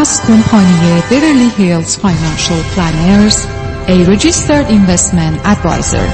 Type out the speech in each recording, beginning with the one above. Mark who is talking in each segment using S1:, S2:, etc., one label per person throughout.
S1: از کمپانی بیورلی هیلز فاینانشل پلنرز، a registered investment advisor.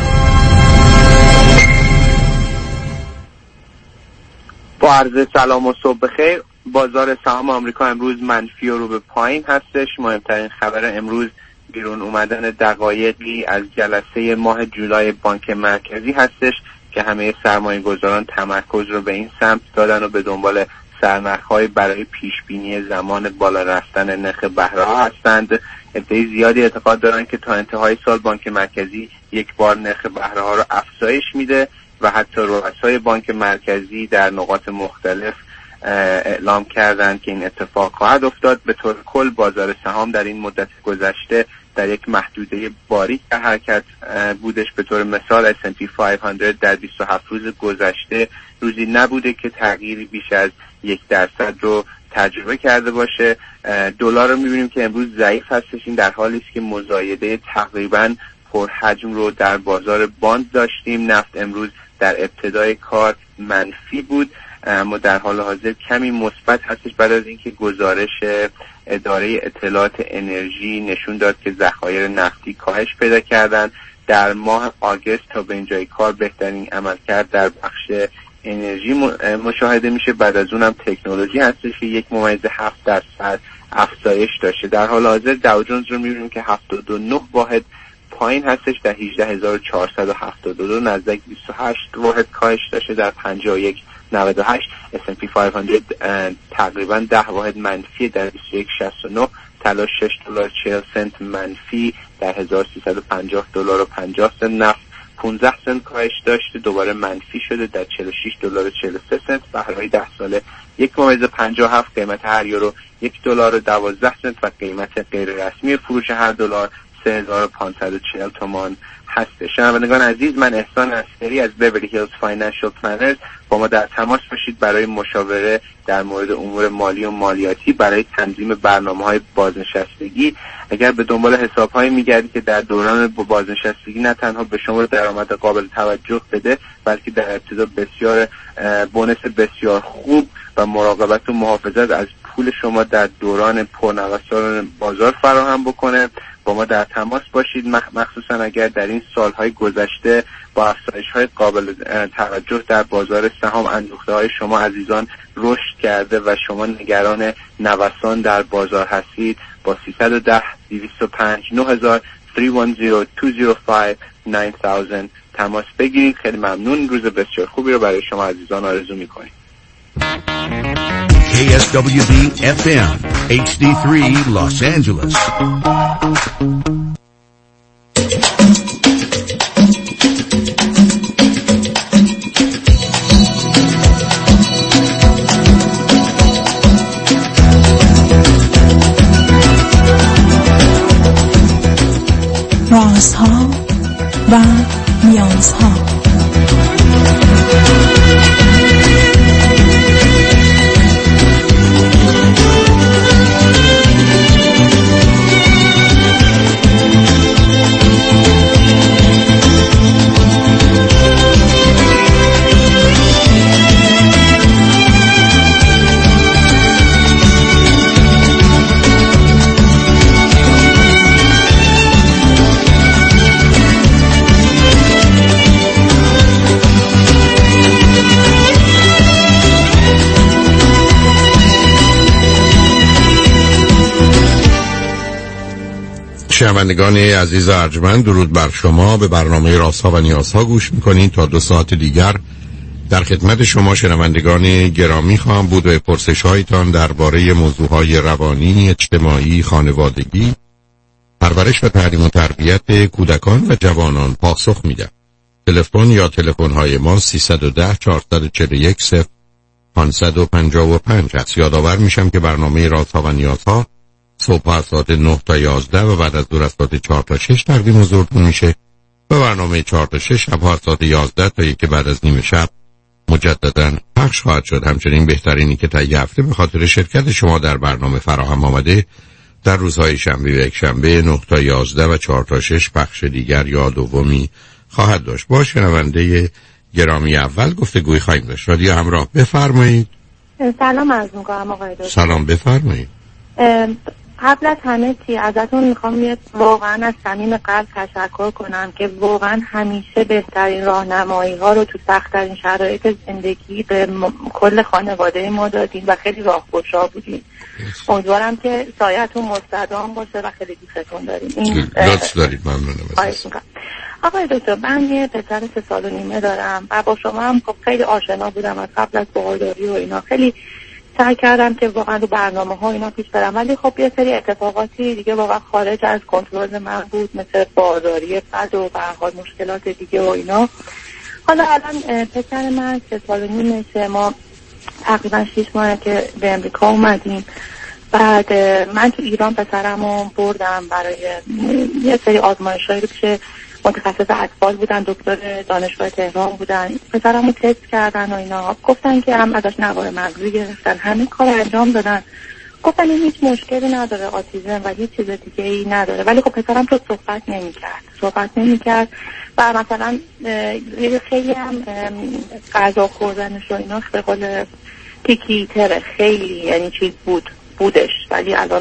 S2: با عرض سلام و صبح بخیر. بازار سهام آمریکا امروز منفی و رو به پایین هستش. مهمترین خبر امروز بیرون اومدن دقایقی از جلسه ماه جولای بانک مرکزی هستش که همه سرمایه‌گذاران تمرکز رو به این سمت دادن و به دنبال سرنخ‌های برای پیشبینی زمان بالا رفتن نرخ بهره‌ها هستند. عده زیادی اعتقاد دارن که تا انتهای سال بانک مرکزی یک بار نرخ بهره‌ها رو افزایش میده و حتی رؤسای بانک مرکزی در نقاط مختلف اعلام کردند که این اتفاق خواهد افتاد. به طور کل بازار سهام در این مدت گذشته در یک محدوده باریک حرکت بودش. به طور مثال S&P 500 در 27 روز گذشته روزی نبوده که تغییری بیش از 1% رو تجربه کرده باشه. دلار رو می‌بینیم که امروز ضعیف هستش. این در حالی است که مزایده تقریباً پرحجم رو در بازار باند داشتیم. نفت امروز در ابتدای کار منفی بود اما در حال حاضر کمی مثبت هستش بعد از اینکه گزارش اداره اطلاعات انرژی نشون داد که ذخایر نفتی کاهش پیدا کردن. در ماه آگوست تا به اینجای کار بهترین عملکرد در بخش انرژی مشاهده میشه. بعد از اونم تکنولوژی هستش که 1.7% افزایش داشته. در حال حاضر داو جونز رو میبینیم که 79 واحد پایین هستش در 18472 نزدیک 28 واحد کاهش داشته در 51.98. S&P 500 تقریبا 10 واحد منفی در 21.69. طلا $6.40 منفی در $1350.50. نفت 15 سنت کاهش داشته دوباره منفی شده در $46.43. بهرهای 10 ساله 1.57. قیمت هر یورو $1.12 و قیمت غیر رسمی فروش هر دلار 3540 تومان هستش. شنوندگان عزیز، من احسان عسکری از بیورلی هیلز فاینانشل پلنرز. با ما در تماس باشید برای مشاوره در مورد امور مالی و مالیاتی برای تنظیم برنامه‌های بازنشستگی. اگر به دنبال حساب‌هایی می‌گردید که در دوران بازنشستگی نه تنها به شما درآمد قابل توجه بده بلکه در ابتدا بسیار بونس بسیار خوب و مراقبت و محافظت از پول شما در دوران پرنوسان بازار فراهم بکنه، با ما در تماس باشید. مخصوصا اگر در این سالهای گذشته با افزایش‌های قابل توجه در بازار سهام اندوخته‌های شما عزیزان رشد کرده و شما نگران نوسان در بازار هستید، با 310 205 9000 310 205 9000 تماس بگیرید. خیلی ممنون. روز بسیار خوبی رو برای شما عزیزان آرزو می‌کنیم.
S3: KSWB FM HD3 Los Angeles.
S4: رازها و نیازها.
S5: شنوندگان عزیز ارجمند، درود بر شما. به برنامه رازها و نیازها گوش میکنید. تا 2 ساعت دیگر در خدمت شما شنوندگان گرامی خواهم بود و پرسش هایتان درباره موضوعهای روانی، اجتماعی، خانوادگی، پرورش و تعلیم و تربیت کودکان و جوانان پاسخ میدم. تلفن یا تلفن های ما 310 441 0555 است. یادآور میشم که برنامه رازها و نیازها صبح از ساعت 9 تا 11 و بعد از ظهر از ساعت 4 تا 6 تقدیم حضورتون میشه و برنامه 4 تا 6 شب از ساعت 11 تا 1 بعد از نیم شب مجددا پخش خواهد شد. همچنین بهترینی که تا یه هفته به خاطر شرکت شما در برنامه فراهم آمده در روزهای شنبه و یکشنبه 9 تا 11 و 4 تا 6 پخش دیگر یا دومی خواهد داشت. با شنونده گرامی اول گفتگوی خواهیم داشت. رادیو همراه، بفرمایید.
S6: سلام عرض می‌کنم آقای دکتر.
S5: سلام، بفرمایید.
S6: قبل از همه چی ازتون میخوام واقعا از صمیم قلب تشکر کنم که واقعا همیشه بهترین راهنمایی ها رو تو سخت‌ترین شرایط زندگی به کل خانواده ما دادین و خیلی راهگشا بودین. امیدوارم که سایه‌تون مستدام باشه و خیلی دوستتون داریم.
S5: لطف دارید. ممنونم.
S6: آقای دکتر، من یه پسر 3 سال و نیمه دارم و با شما هم خیلی آشنا بودم از قبل از بارداری و اینا. خیلی سعی کردم که واقعا رو برنامه ها اینا پیش برم، ولی خب یه سری اتفاقاتی دیگه واقعا خارج از کنترل من بود، مثل بارداری بد و به هر حال مشکلات دیگه و اینا. حالا الان پسر من 3 سال و نیمه، ما تقریبا 6 ماه که به امریکا اومدیم. بعد من تو ایران پسرمو بردم برای یه سری آزمایشایی رو که متخصص اطفال بودن، دکتر دانشگاه تهران بودن، پسرمو تست کردن و اینا، گفتن که هم ازش نوار مغزی گرفتن، همه کار انجام دادن، گفتن این هیچ مشکلی نداره، آتیزم و هیچ چیز دیگه ای نداره. ولی خب پسرم تو صحبت نمی‌کرد و مثلا خیلی هم غذا خوردنش و اینا به قول پیکی‌تره، خیلی یعنی چیز بودش. ولی الان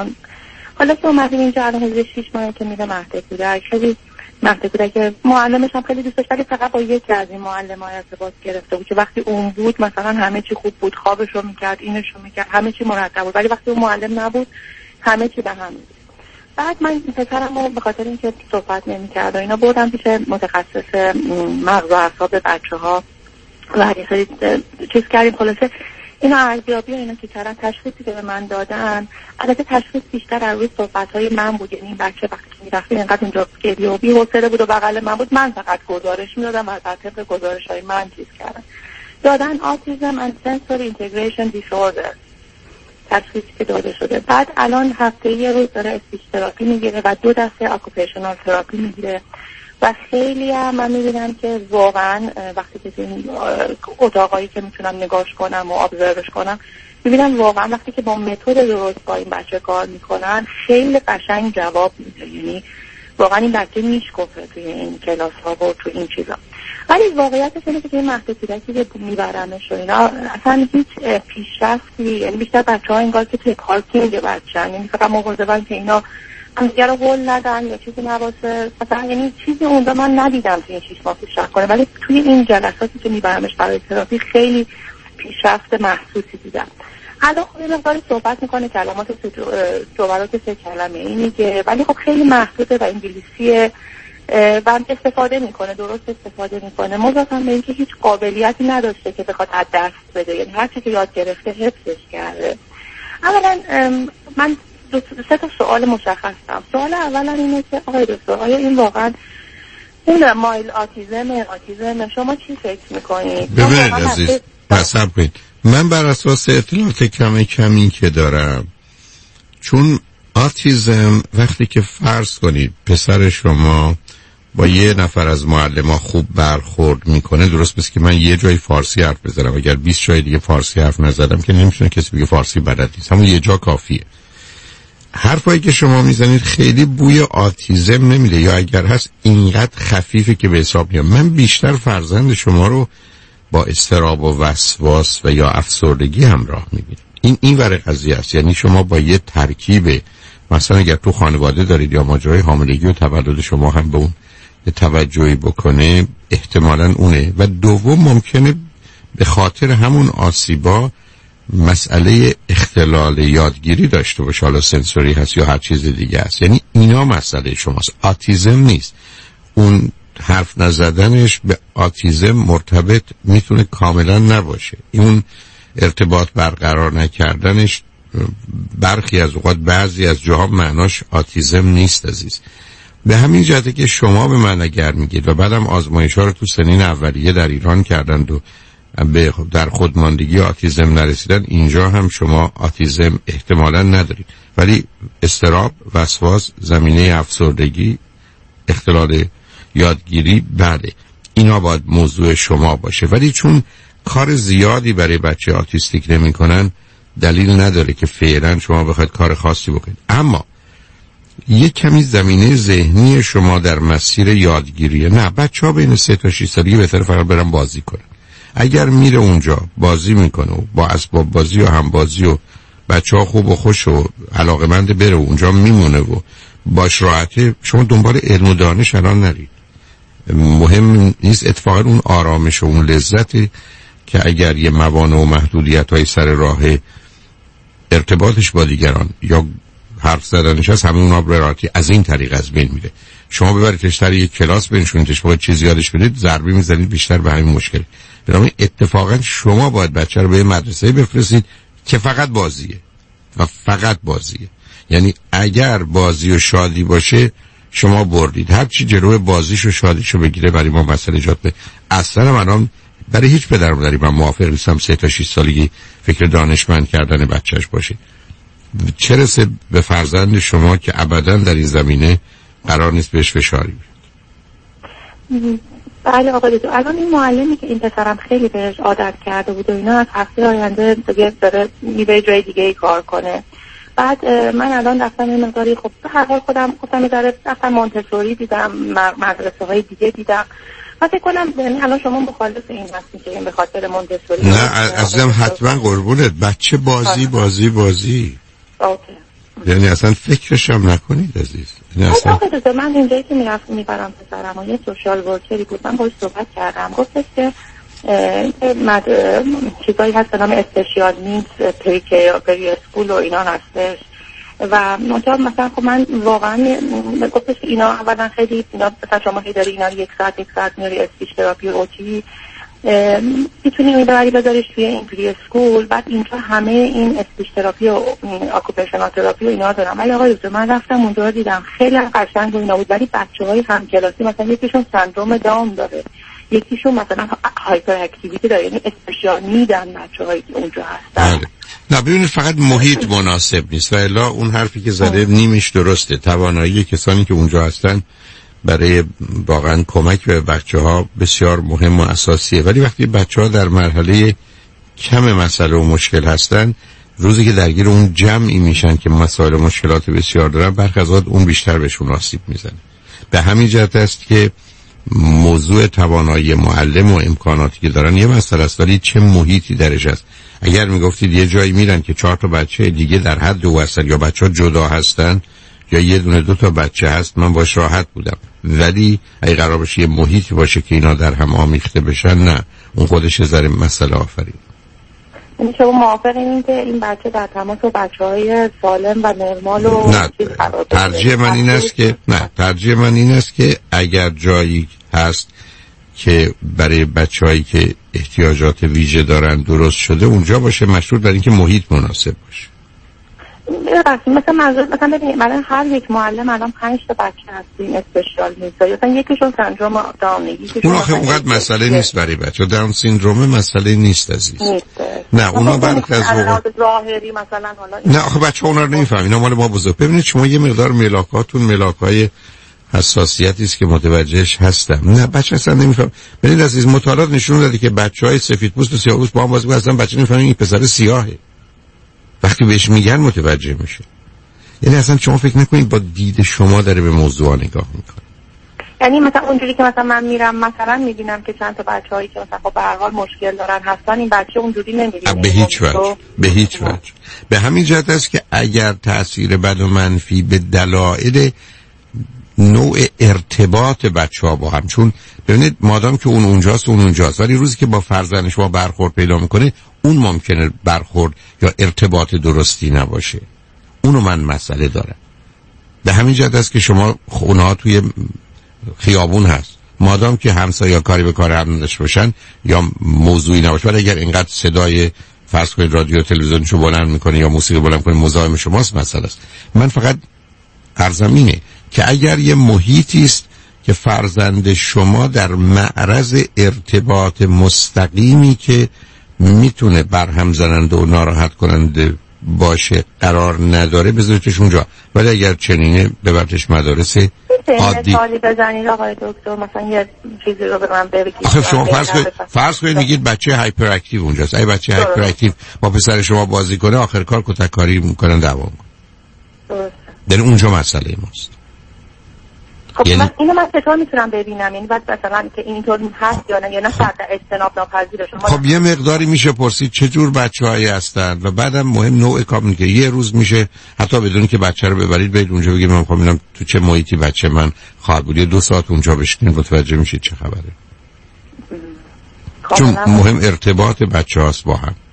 S6: حالا که اومدیم اینجا الان حدود 6 ماه که میره مهد کودک، خیلی مهد کودک معلمش هم خیلی دوست داشت، ولی فقط با یکی از این معلم‌های ارتباط گرفته بود که وقتی اون بود مثلا همه چی خوب بود، خوابشو میکرد، اینشو میکرد، همه چی مرتب بود، ولی وقتی اون معلم نبود همه چی به هم می‌ریخت. بعد من پسرمو به خاطر اینکه صحبت نمی‌کرد و اینا بردم پیش متخصص مغز و اعصاب بچه‌ها و یه سری چیز کردیم. خلاصه اینا ارزیابی و اینا که کردن، تشخیصی که به من دادن، البته تشخیص بیشتر از روی صحبت‌های من بود. یعنی بچه وقتی که می‌رفتیم اینقدر اینجا گریه و بی‌حوصله بود و بغل من بود، من فقط گزارش می‌دادم و بر طبق گزارش‌های من چیز کردن. دادن آتیزم and sensory integration disorder تشخیصی که داده شده. بعد الان هفته یه روز داره اسپیچ تراپی میگیره و 2 دسته اکوپیشنال تراپی میگیره و خیلی هم من میبینم که واقعا وقتی که این اتاقایی که میتونم نگاش کنم و ابزروش کنم، میبینم واقعا وقتی که با متد درست با این بچه کار میکنن خیلی قشنگ جواب میده. یعنی واقعا این بچه میشکفه توی این کلاس ها و تو این چیزا. ولی واقعیتش اینه که این مهد کودکی که میبرمش و اینا اصلا هیچ پیشرفتی، یعنی بیشتر بچه‌ها انگار که توی پارکینگ بچه‌ن، یعنی فقط مواظبن که اینا همدیگه رو هول ندن یا چیزی نباشه مثلا، یعنی چیزی اونجا من ندیدم توی این 6 ماه پیشرفت کنه، ولی توی این جلساتی که میبرمش برای تراپی خیلی پیشرفت محسوسی دیدم. الان خب یه مقداری صحبت میکنه، کلمات جملات 3 کلمه اینی که، ولی خب خیلی محدوده و انگلیسیه و استفاده میکنه، درست استفاده میکنه، مضافاً به اینکه هیچ قابلیتی نداشته که بخواد از دست بده، یعنی هر چی که یاد گرفته حفظش کرده. اولا من 3 تا سوال مشخص دارم. سوال اولا اینه که آقای دکتر، آیا این واقعا این مایل آتیزم شما چی فکر میکنید؟
S5: ببینید عزیز، صبر کنید. من بر اساس اطلاعات کمی که دارم، چون آتیزم وقتی که فرض کنید پسر شما با یه نفر از معلم‌ها خوب برخورد میکنه، درست مثل که من یه جای فارسی حرف بزنم، اگر 20 جای دیگه فارسی حرف نزدم که نمیتونه کسی بگه فارسی بلد نیست، همون یه جا کافیه. حرفایی که شما میزنید خیلی بوی آتیزم نمیده، یا اگر هست اینقدر خفیفه که به حساب میاد. من بیشتر فرزند شما رو با اضطراب و وسواس و یا افسردگی همراه میبینم. این ور قضیه است. یعنی شما با یه ترکیب، مثلا اگر تو خانواده دارید یا ماجرای حاملگی و تولد شما هم به اون توجهی بکنه، احتمالاً اونه. و دوم ممکنه به خاطر همون آسیبا مسئله اختلال یادگیری داشته باشه، حالا سنسوری هست یا هر چیز دیگه است. یعنی اینا مسئله شماست، آتیزم نیست. اون حرف نزدنش به آتیزم مرتبط میتونه کاملا نباشه، اون ارتباط برقرار نکردنش برخی از اوقات بعضی از جاها معناش آتیزم نیست عزیز. به همین جهته که شما به من اگر میگید و بعدم آزمایش‌ها رو تو سنین اولیه در ایران کردند و در خودماندگی آتیزم نرسیدن، اینجا هم شما آتیزم احتمالاً ندارید، ولی اضطراب، وسواس، زمینه افسردگی، اختلال یادگیری، بله اینا باید موضوع شما باشه. ولی چون کار زیادی برای بچه آتیستیک نمی کنن، دلیل نداره که فعلا شما بخواید کار خاصی بکنید. اما یک کمی زمینه ذهنی شما در مسیر یادگیریه. نه، بچه ها بین 3 تا 6 سالگی بهتره فقط برن بازی کنن. اگر میره اونجا بازی میکنه و با اسباب بازی و همبازی و بچه‌ها خوب و خوش و علاقه‌مند بره و اونجا میمونه و باش راحته، شما دنبال علم و دانش الان نرید. مهم نیست، اتفاقا اون آرامش و اون لذتی که اگر یه موانع و محدودیت‌های سر راه ارتباطش با دیگران یا حرف زدنش هست، همه اونها براتی از این طریق از بین میره. شما ببریدش سر یک کلاس بنشونیدش، باید چیزی یادش بدید، ضربه میزنید بیشتر به همین مشکل. بنابراین اتفاقا شما باید بچه رو به مدرسه بفرستید که فقط بازیه و فقط بازیه. یعنی اگر بازی و شادی باشه شما بردید، هر چی جلوی بازیش و شادیشو بگیره برای ما مسئله ایجاد کنه. اصلا من برای هیچ پدر و مادری من موافق نیستم 3 تا 6 سالگی فکر دانشمند کردن بچهش باشه. چه رسه به فرزند شما که ابدا در این زمینه قرار نیست بهش فشاری بیاد.
S6: بله آقای دکتر، الان این معلمی که این پسرم خیلی بهش عادت کرده بود و اینا از هفته آینده دیگه داره میره جای دیگه ای کار کنه. بعد من الان رفتم این مقداری خب هر حال خودم گفتم میذاره رفتم مونتسوری دیدم، مدرسه های دیگه دیدم. من فکر کنم یعنی الان شما مخالف این هستین که این به خاطر مونتسوری؟
S5: نه عزیزم حتما قربونت، بچه بازی
S6: اوکی.
S5: یعنی اصلا فکرش هم نکنید عزیز. یعنی اصلا
S6: من اینجایی که میبرم پسرم و یه سوشال ورکری بود، من باش صحبت کردم، گفتش که چیزایی هست به نام اسپشیال نیدز پری اسکول و اینا هستش و مثلا خب من واقعا گفتش که اینا اولا خیلی اینا مثلا شما که داری اینا 1 ساعت میاری اسپیچ تراپی و اوتی میتونی میبری بذاریش توی این پری اسکول، بعد اینجا همه این اسپیچ تراپی و آکوپیشنال تراپی و اینا دارم. ولی آقای دکتر من رفتم اونجا دیدم خیلی قشنگ و اینا بود، ولی بچه‌های همکلاسی مثلا یکیشون سندروم داون داره، یکیشون مثلا هایپر اکتیویتی داره، یعنی اسپشیال میدن بچه‌هایی که اونجا هستن.
S5: نه ببینید فقط محیط مناسب نیست و الا اون حرفی که زده نیمش درسته. توانایی کسانی که اونجا هستن برای واقعا کمک به بچه‌ها بسیار مهم و اساسیه، ولی وقتی بچه‌ها در مرحله کم مسئله و مشکل هستن، روزی که درگیر اون جمعی میشن که مسائل و مشکلات بسیار دارن، برخی از اوقات اون بیشتر بهشون آسیب میزنه. به همین جهت است که موضوع توانایی معلم و امکاناتی که دارن یه مسئله است، ولی چه محیطی درش است. اگر میگفتید یه جایی میرن که 4 تا بچه دیگه در حد او هستن یا بچه‌ها جدا هستن یا یه دونه 2 تا بچه هست، من باش راحت بودم. ولی اگه قرار باشه یه محیطی باشه که اینا در هم آمیخته بشن، نه اون خودش زره مسئله آفرین.
S6: یعنی شما موافق این که این بچه در تماس با بچه‌های سالم و نرمال و
S5: نه ترجیح من این است که اگر جایی هست که برای بچه‌هایی که احتیاجات ویژه دارن درست شده اونجا باشه، مشروط بر اینکه محیط مناسب باشه.
S6: مثلا ببینید من هر یک معلم الان 5 تا بچه هستیم اسپشیال نیست، مثلا یکیشون سندروم داون،
S5: اون آخه اونقدر مسئله نیست برای بچه داون سیندروم، مسئله نیست عزیز. نه اونا برخی از
S6: ظاهری مثلا حالا
S5: نه آخه بچه‌ها اونا رو نمی‌فهمن، اینا مال ما بزرگ. ببینید شما یه مقدار ملاک‌های حساسیتی است که متوجهش هستم. نه بچه اصلا نمی‌فهم. ببینید عزیز مطالعات نشون داده که بچه‌های سفیدپوست و سیاه‌پوست با هم بازی می‌کنن، اصلا بچه نمی‌فهمه این پسر سیاهه. وقتی بهش میگن متوجه میشه. یعنی اصلا شما فکر نکنید با دید شما داره به موضوع نگاه میکنه.
S6: یعنی مثلا اونجوری که مثلا من میرم مثلا میبینم که چند تا بچه‌هایی که مثلا به هر حال مشکل دارن هستن، این بچه اونجوری نمیبینه
S5: به هیچ وجه. به همین جهت است که اگر تأثیر بد و منفی به دلایل نوع ارتباط بچه‌ها با هم، چون ببینید مادام که اونجاست ولی روزی که با فرزندش با برخورد پیدا میکنه اون ممکنه برخورد یا ارتباط درستی نباشه. اونو من مسئله دارم. به همین جهت است که شما خونه‌ها توی خیابون هست، مادام که همسایه‌ها کاری به کار هم نداشته باشن یا موضوعی نباشه، ولی اگر اینقدر صدای فرض کنید رادیو تلویزیونشو بلند میکنه یا موسیقی بلند میکنه مزاحم شماست، مسئله است. من فقط عرضم اینه که اگر یه محیطی است که فرزند شما در معرض ارتباط مستقیمی که میتونه برهم زننده و ناراحت کننده باشه قرار نداره، بذاریدش اونجا. ولی اگر چنینه ببرتش مدارس عادی.
S6: مثالی بزنید آقای دکتر، مثلا یه چیزی رو به من بگید.
S5: آخه شما فرض کنید میگید بچه هایپر اکتیو اونجاست. اگه بچه هایپر اکتیو با پسر شما بازی کنه، آخر کار کتککاری میکنن، دعوا میکنن. در اونجا مسئله ماست.
S6: خب اینو من چطور میتونم ببینم؟ یعنی بعد مثلا که اینطور هست یا نه، یا نه شرط اجتناب ناپذیره.
S5: خب یه مقداری میشه پرسید چه جور بچه‌هایی هستن و بعدم مهم نوع کار که یه روز میشه حتی بدون که بچه رو ببرید برید اونجا بگید من میخوام ببینم تو چه محیطی بچه من خواهد بود. 2 ساعت اونجا بشینید متوجه میشید چه خبره. چون مهم ارتباط بچه‌هاست با هم.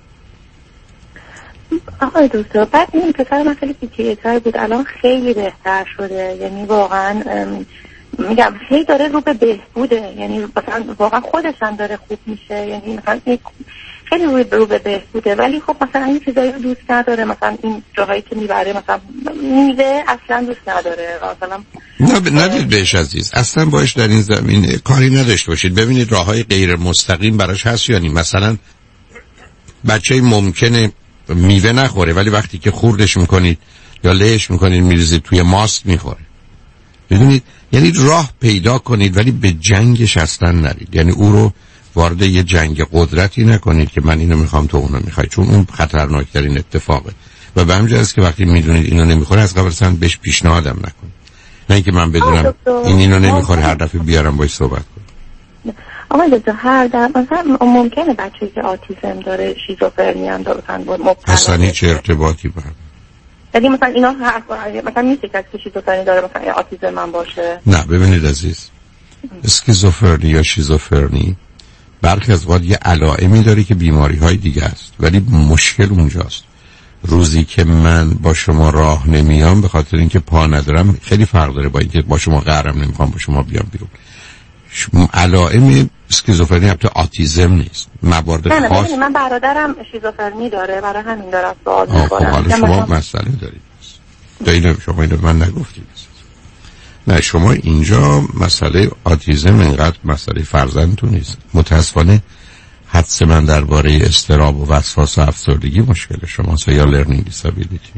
S6: آقای دکتر بعد این پسر من خیلی پیچیده‌تر بود، الان خیلی بهتر شده. یعنی واقعا میگم خیلی داره رو به بهبوده، یعنی مثلا واقعا خودش هم داره خوب میشه. یعنی مثلا خیلی رو به بهبوده، ولی خب مثلا این چیزایی رو دوست نداره. مثلا این جاهایی که میبره مثلا میوه اصلا دوست نداره. مثلا
S5: ندید بهش عزیز، اصلا باش در این زمین کاری نداشته باشید. ببینید راههای غیر مستقیم براش هست یا نه. مثلا بچه ممکنه میوه نخوره ولی وقتی که خوردش میکنید یا لهش میکنید میریزید توی ماست میخوره. بدونید یعنی راه پیدا کنید ولی به جنگش اصلا نرید. یعنی او رو وارد یه جنگ قدرتی نکنید که من اینو میخوام تو اونو میخوای، چون اون خطرناکترین اتفاقه. و به همین جهت که وقتی میدونید اینو نمیخوره از قبل اصلا بهش پیشنهادم نکنید. نه اینکه من بدونم اینو نمیخوره هر دفعه بیارم باهاش صحبت کنم.
S6: آقای دکتر هر مثلا ممکنه بچه‌ای که آتیسم داره شیزوفرنی هم داره مبتلا
S5: اصلا هیچ ارتباطی با هم.
S6: یعنی مثلا اینا مثلا میشه که شیزوفرنی داره مثلا آتیسم هم باشه؟
S5: نه ببینید عزیز، اسکیزوفرنی یا شیزوفرنی برخی از وقت یه علائمی داره که بیماری‌های دیگه است، ولی مشکل اونجاست. روزی که من با شما راه نمیام به خاطر اینکه پا ندارم خیلی فرق داره با اینکه با شما قهرم نمیخوام با شما بیام بیرون. علائم اسکیزوفرنی البته آتیزم نیست، موارد خاص.
S6: نه من برادرم شیزوفرنی داره، برای همین دارم سوال می‌کنم.
S5: حالا شما مسئله دارید. اینو شما اینو من نگفتید. نه شما اینجا مسئله آتیزم اینقدر مسئله فرزندتون نیست. متاسفانه حدس من درباره اضطراب و وسواس و افسردگی مشکل شماست یا لرنینگ دیسابیلیتی.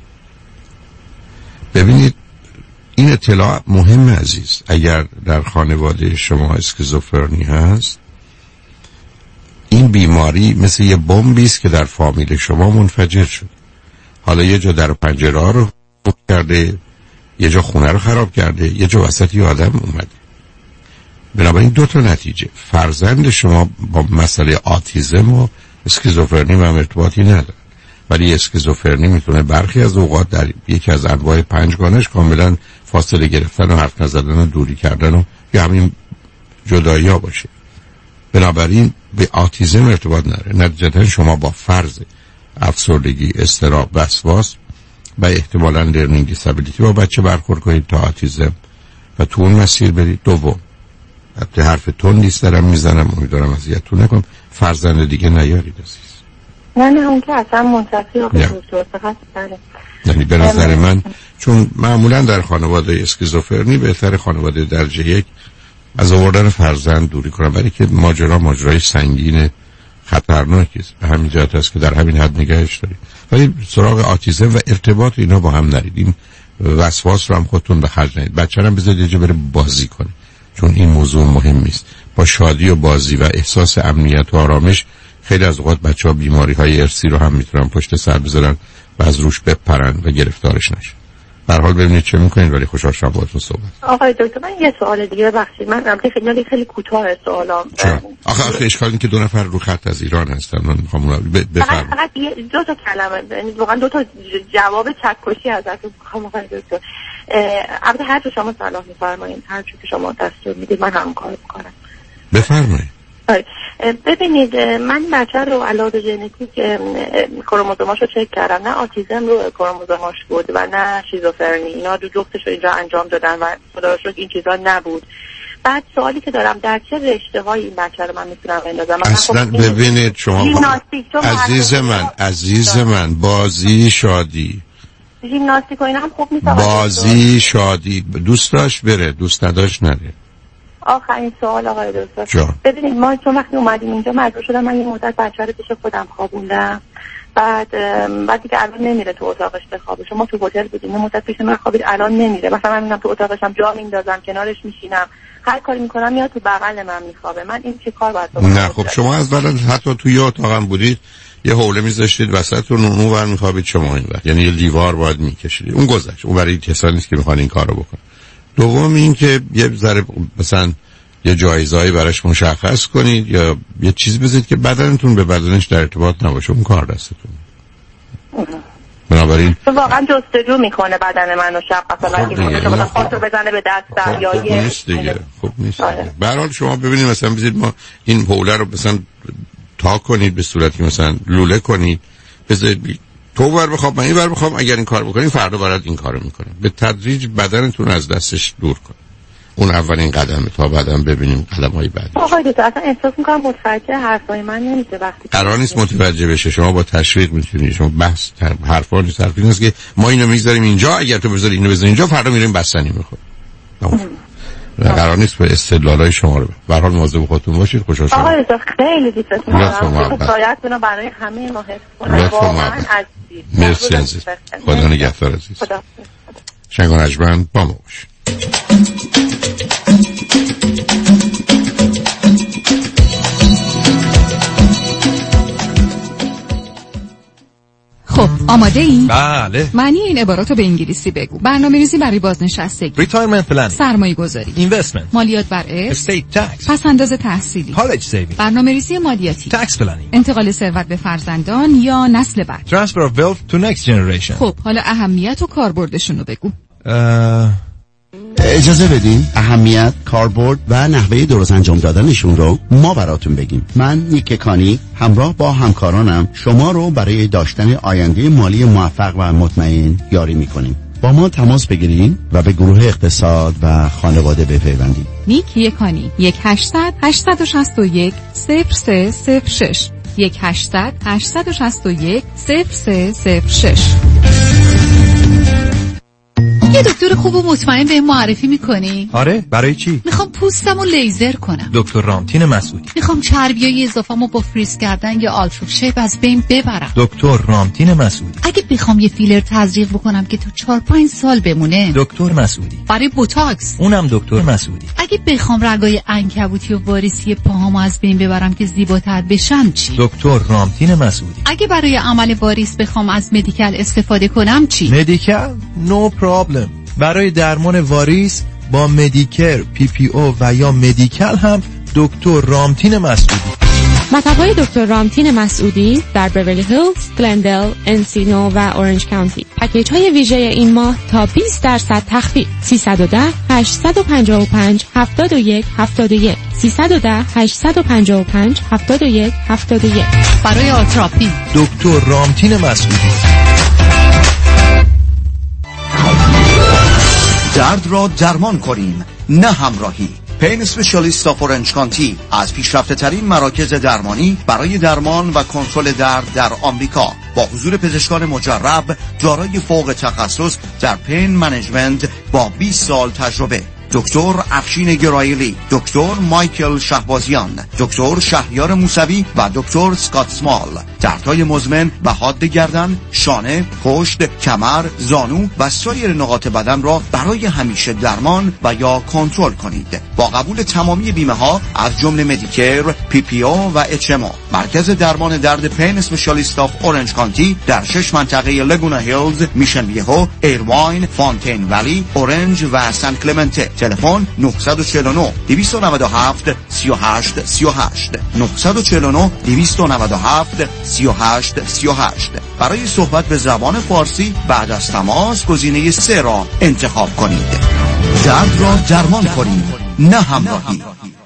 S5: ببینید این اطلاع مهم عزیز. اگر در خانواده شما اسکیزوفرنی هست این بیماری مثل یه بمبی است که در فامیل شما منفجر شد. حالا یه جا در پنجره ها رو خراب کرده، یه جا خونه رو خراب کرده، یه جا وسط یه آدم اومده. بنابراین 2 تا نتیجه: فرزند شما با مسئله آتیزم و اسکیزوفرنی هم ارتباطی نداره، ولی اسکیزوفرنی میتونه برخی از اوقات در یکی از انواع 5گانش کاملا فاصله گرفتن و حرف نزدن و دوری کردن و یا همین جدایی ها باشه. بنابراین به آتیزم ارتباط نداره. نتیجتا شما با فرض افسردگی، اضطراب، وسواس و احتمالاً لرنینگ دیسابیلیتی با بچه برخورد کنید تا آتیزم و تو اون مسیر برید. دوم، حتی حرف تون نیست دارم میزنم، امیدوارم اذیتتون نکنم، فرزند دیگه نیارید عزیز.
S6: نه اون که اصلا منتفی فقط بله.
S5: یعنی به نظر من چون معمولا در خانواده اسکیزوفرنی بهتر خانواده درجه 1 از آوردن فرزند دوری کنن، برای که ماجرای سنگین خطرناکی است. به همین جهت است که در همین حد نگهش دارید. ولی سراغ آتیزم و ارتباط اینا با هم نرید. این وسواس رو هم خودتون به خرج ندید. بچه‌رم بذارید یه جا بره بازی کنه، چون این موضوع مهم نیست. با شادی و بازی و احساس امنیت و آرامش خیلی از اوقات بچه‌ها بیماری‌های ارثی رو هم میتونن پشت سر بذارن و از روش بپرن و گرفتارش نشن. به هر حال ببینید چه می‌کنید. ولی خوشحال شدم باهاتون صحبت.
S6: آقای دکتر من یه سوال دیگه ببخشید، من البته خیلی کوتاه سوالام.
S5: آخه اشکال این که 2 نفر رو خط از ایران هستن، من می‌خوام بفرمایید.
S6: فقط 2 تا کلمه، یعنی واقعا 2 تا جواب چکشی ازتون می‌خوام آقای دکتر. البته هر چه شما صلاح می‌فرمایید، هر چی که شما دستور میدید من هم کار می‌کنم.
S5: بفرمایید.
S6: ببینید من بچه رو علاوه ژنتیک کروموزوماش رو چک کردم، نه آتیزم رو کروموزوماش بود و نه شیزوفرنی. اینا دو جفتش رو اینجا انجام دادن و خدا رو شکر این چیزا نبود. بعد سوالی که دارم در چه رشته‌هایی این بچه رو من میتونم بندازم؟
S5: اصلا ببینید شما عزیز من بازی شادی
S6: ژیمناستیک و اینا هم خوب نیست.
S5: بازی شادی دوست داشت بره، دوست نداشت نره.
S6: آخرین سوال آقای دکتر، ببینید ما چون وقتی اومدیم اینجا مجبور شدم من یه مدت بچه رو پیش خودم خوابوندم، بعد دیگه الان نمیره تو اتاقش بخوابه. شما تو هتل بودیم یه مدت پیش من خوابید، الان نمیره. مثلا من میرم تو اتاقشم جا میندازم کنارش میشینم، هر کاری میکنم میاد تو بغل من میخوابه. من این چه کار باید بکنم؟
S5: نه خب شما از بعد حتی تو یه اتاقم بودید یه حوله میذاشتید وسط و اون ور میخوابید شما این وقت، یعنی یه دیوار باید میکشید. اون گذشت، اون برای کسانی است که میخوان این کارو بکنن. دوم این که یه ذره مثلا یه جایزه‌ای براش مشخص کنید یا یه چیزی بذارید که بدنتون به بدنش در ارتباط نباشه، اون کار دستتون. بنابراین
S6: واقعا جستجو میکنه بدن منو شب مثلا اگه خودتو بزنه به دستم یا یه
S5: نیست دیگه. خوب نیست. به هر حال شما ببینید مثلا بذارید ما این حوله رو مثلا تا کنید به صورتی مثلا لوله کنید، بذارید تو بر بخوام من این بر بخوام، اگر این کار بکنید فردا برات این کارو میکنم. به تدریج بدنتون از دستش دور کنید. اون اولین قدمه تا بعدم ببینیم قدم‌های بعدی.
S6: آقای دکتر اصلا احساس می‌کنم متوجه حرفای من نمیشه وقتی
S5: قرار نیست متوجه بشه. شما با تشویق میتونید. شما بحث حرفا نیست، حرفی نیست که ما اینو میذاریم اینجا، اگر تو بذاری اینو بذاری اینجا فردا میریم بستنی میخوریم. قرار نیست به استدلالای شما رو. به هر حال مواظب خودتون باشید. خوشحال شدم.
S6: آقای دکتر خیلی دوستتون دارم. شکایتتون برای همه ما حفظ کنید. واقعا عزیز.
S5: مرسی عزیز. خدا نگهدار عزیز. شنگ و نجمن با ما باش.
S1: خب آماده این؟
S7: بله.
S1: معنی این عباراتو به انگلیسی بگو. برنامه‌ریزی برای بازنشستگی،
S7: retirement planning،
S1: سرمایه‌گذاری،
S7: investment،
S1: مالیات بر ارث،
S7: estate tax،
S1: پس‌انداز تحصیلی،
S7: college saving،
S1: برنامه‌ریزی مالیاتی،
S7: tax planning،
S1: انتقال ثروت به فرزندان یا نسل بعد،
S7: transfer of wealth to next generation.
S1: خب حالا اهمیت و کاربردشون رو بگو.
S8: اجازه بدین اهمیت، کاربرد و نحوه درست انجام دادنشون رو ما براتون بگیم. من نیک کانی همراه با همکارانم شما رو برای داشتن آینده مالی موفق و مطمئن یاری میکنیم. با ما تماس بگیرید و به گروه اقتصاد و خانواده بپیوندید.
S1: نیک یکانی 1-800-861-0306 1-800-861-0306.
S9: یه دکتر خوب و مطمئن به معرفی میکنی؟
S7: آره، برای چی؟
S9: میخوام پوستمو لیزر کنم.
S7: دکتر رامتین مسعودی.
S9: میخوام چربیای اضافه‌مو با فریز کردن یا آلترا شیپ از بین ببرم.
S7: دکتر رامتین مسعودی.
S9: اگه بخوام یه فیلر تزریق بکنم که تو 4-5 سال بمونه.
S7: دکتر مسعودی.
S9: برای بوتاکس.
S7: اونم دکتر مسعودی.
S9: اگه بخوام رگای عنکبوتی و واریسی پاهامو از بین ببرم که زیباتر بشم چی؟
S7: دکتر رامتین مسعودی.
S9: اگه برای عمل واریس بخوام از مدیکال استفاده کنم چی؟
S7: مدیکال نو پرابلم. برای درمان واریس با مدیکر، PPO و یا مدیکال هم دکتر رامتین مسعودی.
S10: مطب‌های دکتر رامتین مسعودی در بیورلی هیلز، گلندل، انسینو و اورنج کانتی. پکیج‌های ویژه این ماه تا 20% تخفیف. 310-855-7171 310-855-7171
S9: برای آتراپی
S7: دکتر رامتین مسعودی.
S11: درد را درمان کنیم، نه همراهی. پین اسپشیالیست آف اورنج کانتی از پیشرفته ترین مراکز درمانی برای درمان و کنترل درد در آمریکا با حضور پزشکان مجرب دارای فوق تخصص در پین منیجمنت با 20 سال تجربه. دکتر افشین گرایلی، دکتر مایکل شهبازیان، دکتر شهریار موسوی و دکتر سکات سمال. دردهای مزمن و حاد گردن، شانه، پشت، کمر، زانو و سایر نقاط بدن را برای همیشه درمان و یا کنترل کنید. با قبول تمامی بیمه ها از جمله مدیکر، PPO و HMO. مرکز درمان درد پین اسپشیالیست آف اورنج کانتی در 6 منطقه لگونا هیلز، میشن ویهو، ایرواین، فونتین ولی، اورنج و سان کلمنته. تلفن 949 297 38 38 949 297 38 38. برای صحبت به زبان فارسی بعد از تماس گزینه 3 را انتخاب کنید. درد را درمان کنید، نه همراهی.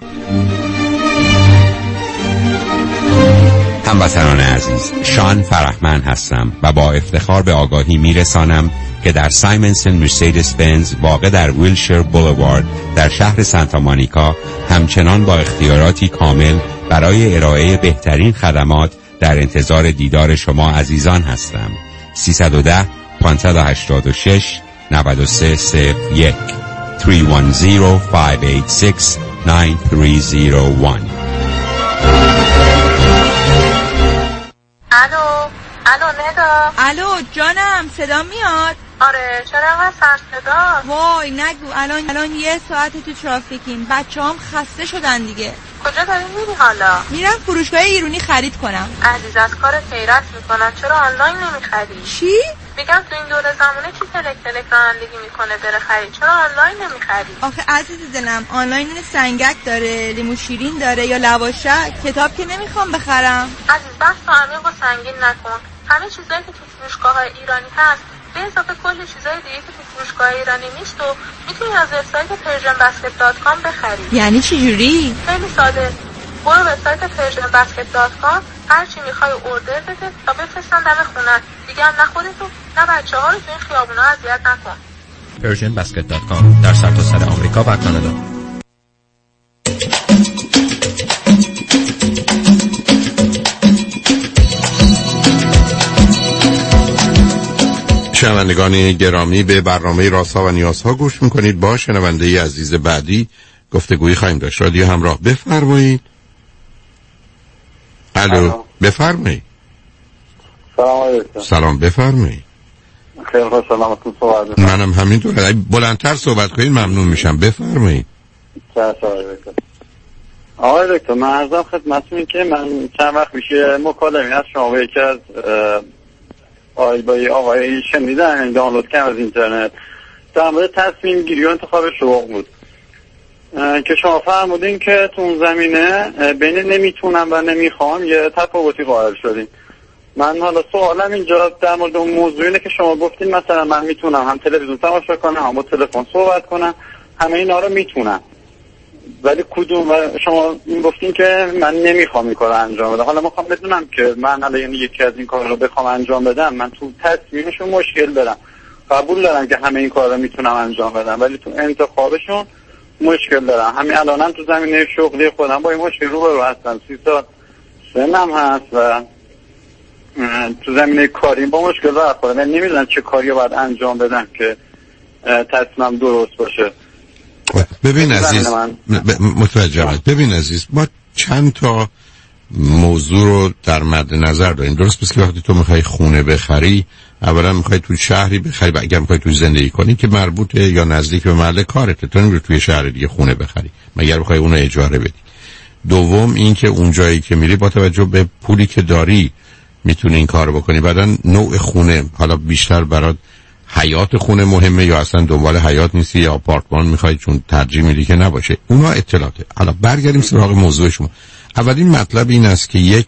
S12: هموطنان عزیز، شان فرحمن هستم و با افتخار به آگاهی میرسانم که در سایمنسن مرسیدس بنز واقع در ویلشیر بولوارد در شهر سانتا مونیکا همچنان با اختیاراتی کامل برای ارائه بهترین خدمات در انتظار دیدار شما عزیزان هستم. 310 586 9301 310 586 9301.
S6: الو ندا.
S13: الو جانم، صدا میاد؟
S6: آره، چرا انقدر سر صدا؟
S13: وای نگو، الان 1 ساعت تو ترافیکیم. بچه‌هام خسته شدن دیگه.
S6: کجا داری میری حالا؟
S13: میرم فروشگاه ایرونی خرید کنم.
S6: عزیز از کار خیرت میکنن، چرا آنلاین نمیخری؟
S13: چی؟
S14: میگم تو این دوره زمانه کی تلک رانندگی میکنه بره خرید؟ چرا آنلاین نمیخری؟
S13: آخه عزیز دلم آنلاین سنگک داره، لیمو شیرین داره یا لواشک. کتاب که نمیخوام بخرم.
S14: عزیز بحث عمیق و سنگین نکن. همه چیزایی که تو فروشگاه‌های ایرانی هست به اضافه کلی چیزای دیگه که تو فروشگاه ایرانی نیست و میتونی از وبسایت persianbasket.com بخری.
S13: یعنی چی جوری؟
S14: خیلی ساده. برو وبسایت persianbasket.com هر چی میخوای اوردر بده تا بفرستن دم خونت. دیگه هم نه خودتو نه بچه‌ها رو تو این خیابونا اذیت نکن.
S15: persianbasket.com در سرتاسر آمریکا و کانادا.
S5: شنوندگان گرامی به برنامه رازها و نیازها گوش میکنید. با شنونده عزیز بعدی گفتگویی خواهیم داشت. رادیو همراه بفرمایید. الو بفرمایید.
S16: سلام علیکم.
S5: سلام بفرمایید.
S16: خیلی خوشحالم تو صحبت.
S5: منم همینطوره. بلندتر صحبت کنید ممنون میشم. بفرمایید.
S16: آقای دکتر من عرضم خدمتتون که من چند وقت میشه مکالمه از شما با یکی از آقای شنیدن دانلود کردم از اینترنت در مورد تصمیم گیری و انتخاب شغل بود که شما فرمودین که تو اون زمینه بین نمیتونم و نمیخوام یه تفاوتی قائل شدین. من حالا سوالم اینجا در مورد اون موضوع اینه که شما گفتین مثلا من میتونم هم تلویزیون تماشا کنم هم با تلفن صحبت کنم، همه اینا رو میتونم، ولی کدوم؟ و شما گفتین که من نمیخوام این کارو انجام بدم. حالا میخوام بدونم که من حالا یعنی یکی از این کارا رو بخوام انجام بدم من تو تصمیمشون مشکل دارم. قبول دارم که همه این کارا رو میتونم انجام بدم ولی تو انتخابشون مشکل دارم. همین الانم تو زمینه شغلی خودم با این مشکل روبرو هستم. 30 سال سنم هست و تو زمینه کاری با مشکل برخوردم. من نمیدونم چه کاری باید انجام بدم که تصمیمم درست باشه.
S5: ببین عزیز متوجهم. ببین عزیز ما چند تا موضوع رو در مد نظر داریم. درست مثل که وقتی تو میخوای خونه بخری اولا میخوای تو شهری بخری و اگر میخوای تو زندگی کنی که مربوطه یا نزدیک به محل کارته، تو نمیری توی شهر دیگه خونه بخری مگر بخوای اونو اجاره بدی. دوم این که اون جایی که میری با توجه به پولی که داری میتونی این کارو بکنی. بعدن نوع خونه، حالا بیشتر برات حیات خونه مهمه یا اصلا دنبال حیات نیستی یا آپارتمان میخوای چون ترجیح میدی که نباشه، اونا اطلاعاته. حالا برگردیم سراغ موضوع شما. اولین مطلب این است که یک،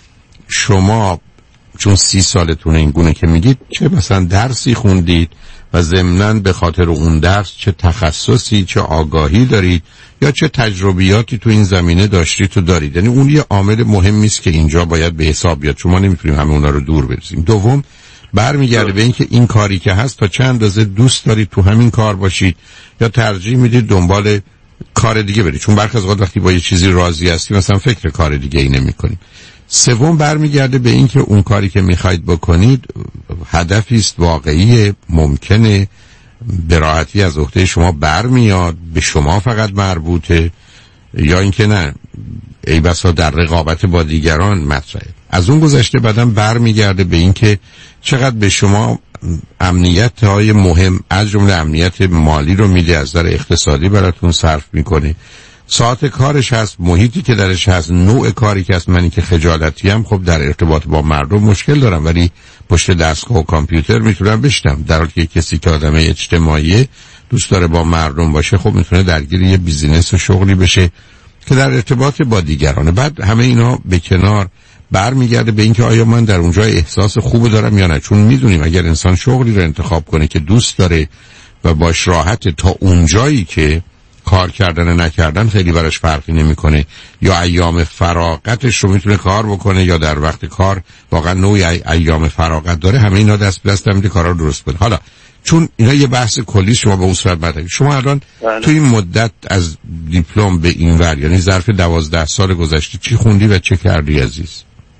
S5: شما چون 30 سالتونه این گونه که میگید چه مثلا درسی خوندید و ضمناً به خاطر اون درس چه تخصصی چه آگاهی دارید یا چه تجربیاتی تو این زمینه داشتید تو دارید. یعنی اون یه عامل مهمی است که اینجا باید به حساب بیاد. شما نمیتونیم همه اونا رو دور بریزیم. دوم برمیگرده به این که این کاری که هست تا چند اندازه دوست دارید تو همین کار باشید یا ترجیح میدید دنبال کار دیگه برید، چون برخی از اوقات وقتی با یه چیزی راضی هستی مثلا فکر کار دیگه ای نمی‌کنید. سوم برمیگرده به این که اون کاری که میخواید بکنید هدفی است واقعی، ممکنه به راحتی از عهده شما برمیاد، به شما فقط مربوطه، یا اینکه نه ای بسا در رقابت با دیگران مطرحه. از اون گذشته بعدم برمیگرده به این که چقدر به شما امنیت های مهم از جمله امنیت مالی رو میده، از نظر اقتصادی براتون صرف میکنه، ساعت کارش هست، محیطی که درش هست، نوع کاری که هست. منی که خجالتی هم خب در ارتباط با مردم مشکل دارم ولی پشت دستگاه و کامپیوتر میتونم بشتم، در حالی که کسی که آدم اجتماعیه دوست داره با مردم باشه خب میتونه درگیر یه بیزینس و شغلی بشه که در ارتباط با دیگرانه. بعد همه اینا به کنار برمیگرده به اینکه آیا من در اونجا احساس خوب دارم یا نه، چون میدونیم اگر انسان شغلی رو انتخاب کنه که دوست داره و باش راحته تا اونجایی که کار کردن و نکردن خیلی براش فرقی نمیکنه، یا ایام فراغتش رو میتونه کار بکنه یا در وقت کار واقعا نوعی ایام فراغت داره، همه اینا دست به دست میده کارا رو درست کنه. حالا چون اینا یه بحث کلی شما به اون صورت مطرحه. شما الان تو این مدت از دیپلم به این ور یعنی ظرف 12 سال گذشته چی خوندی و چه کردی عزیز؟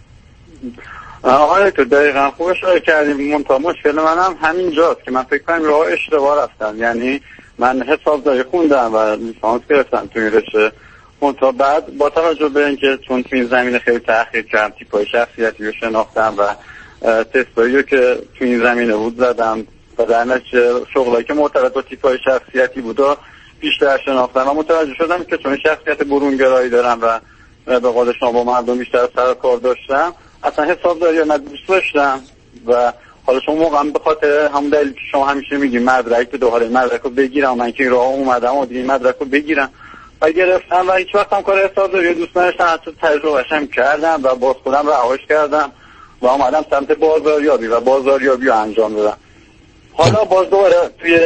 S16: آقای تو دقیقا خوب اشاره کردیم. منتها مشکل منم همین جاست که من فکر کنم راه اشتباه رفتم. یعنی من حسابداری خوندم و لیسانس گرفتم تو این رشته، منتها بعد با توجه به اینکه چون تو این زمینه خیلی تحقیق کردم، تیپ‌های شخصیتی رو شناختم و تستایی که تو این زمینه بود زدم و در نتیجه شغلایی که مرتبط با تیپ‌های شخصیتی بود و بیشتر شناختم و متوجه شدم که چون شخصیت برونگرایی دارم و به قول شما با مردم بیشتر سر کار داشتم، اصلا حسابداری رو دوست داشتم و حالا شما موقعا به خاطر همون دلیلی که شما همیشه میگی مدرک به حال مدرک رو بگیرم، من که راه اومدم و دیگه مدرک رو بگیرم و گرفتم و هیچ وقت هم کار حسابداری دوست نداشتم، حتی تجربه‌اش هم کردم و باز خودم رهاش کردم و اومدم سمت بازاریابی و بازاریابی رو انجام دادم. حالا باز دوباره توی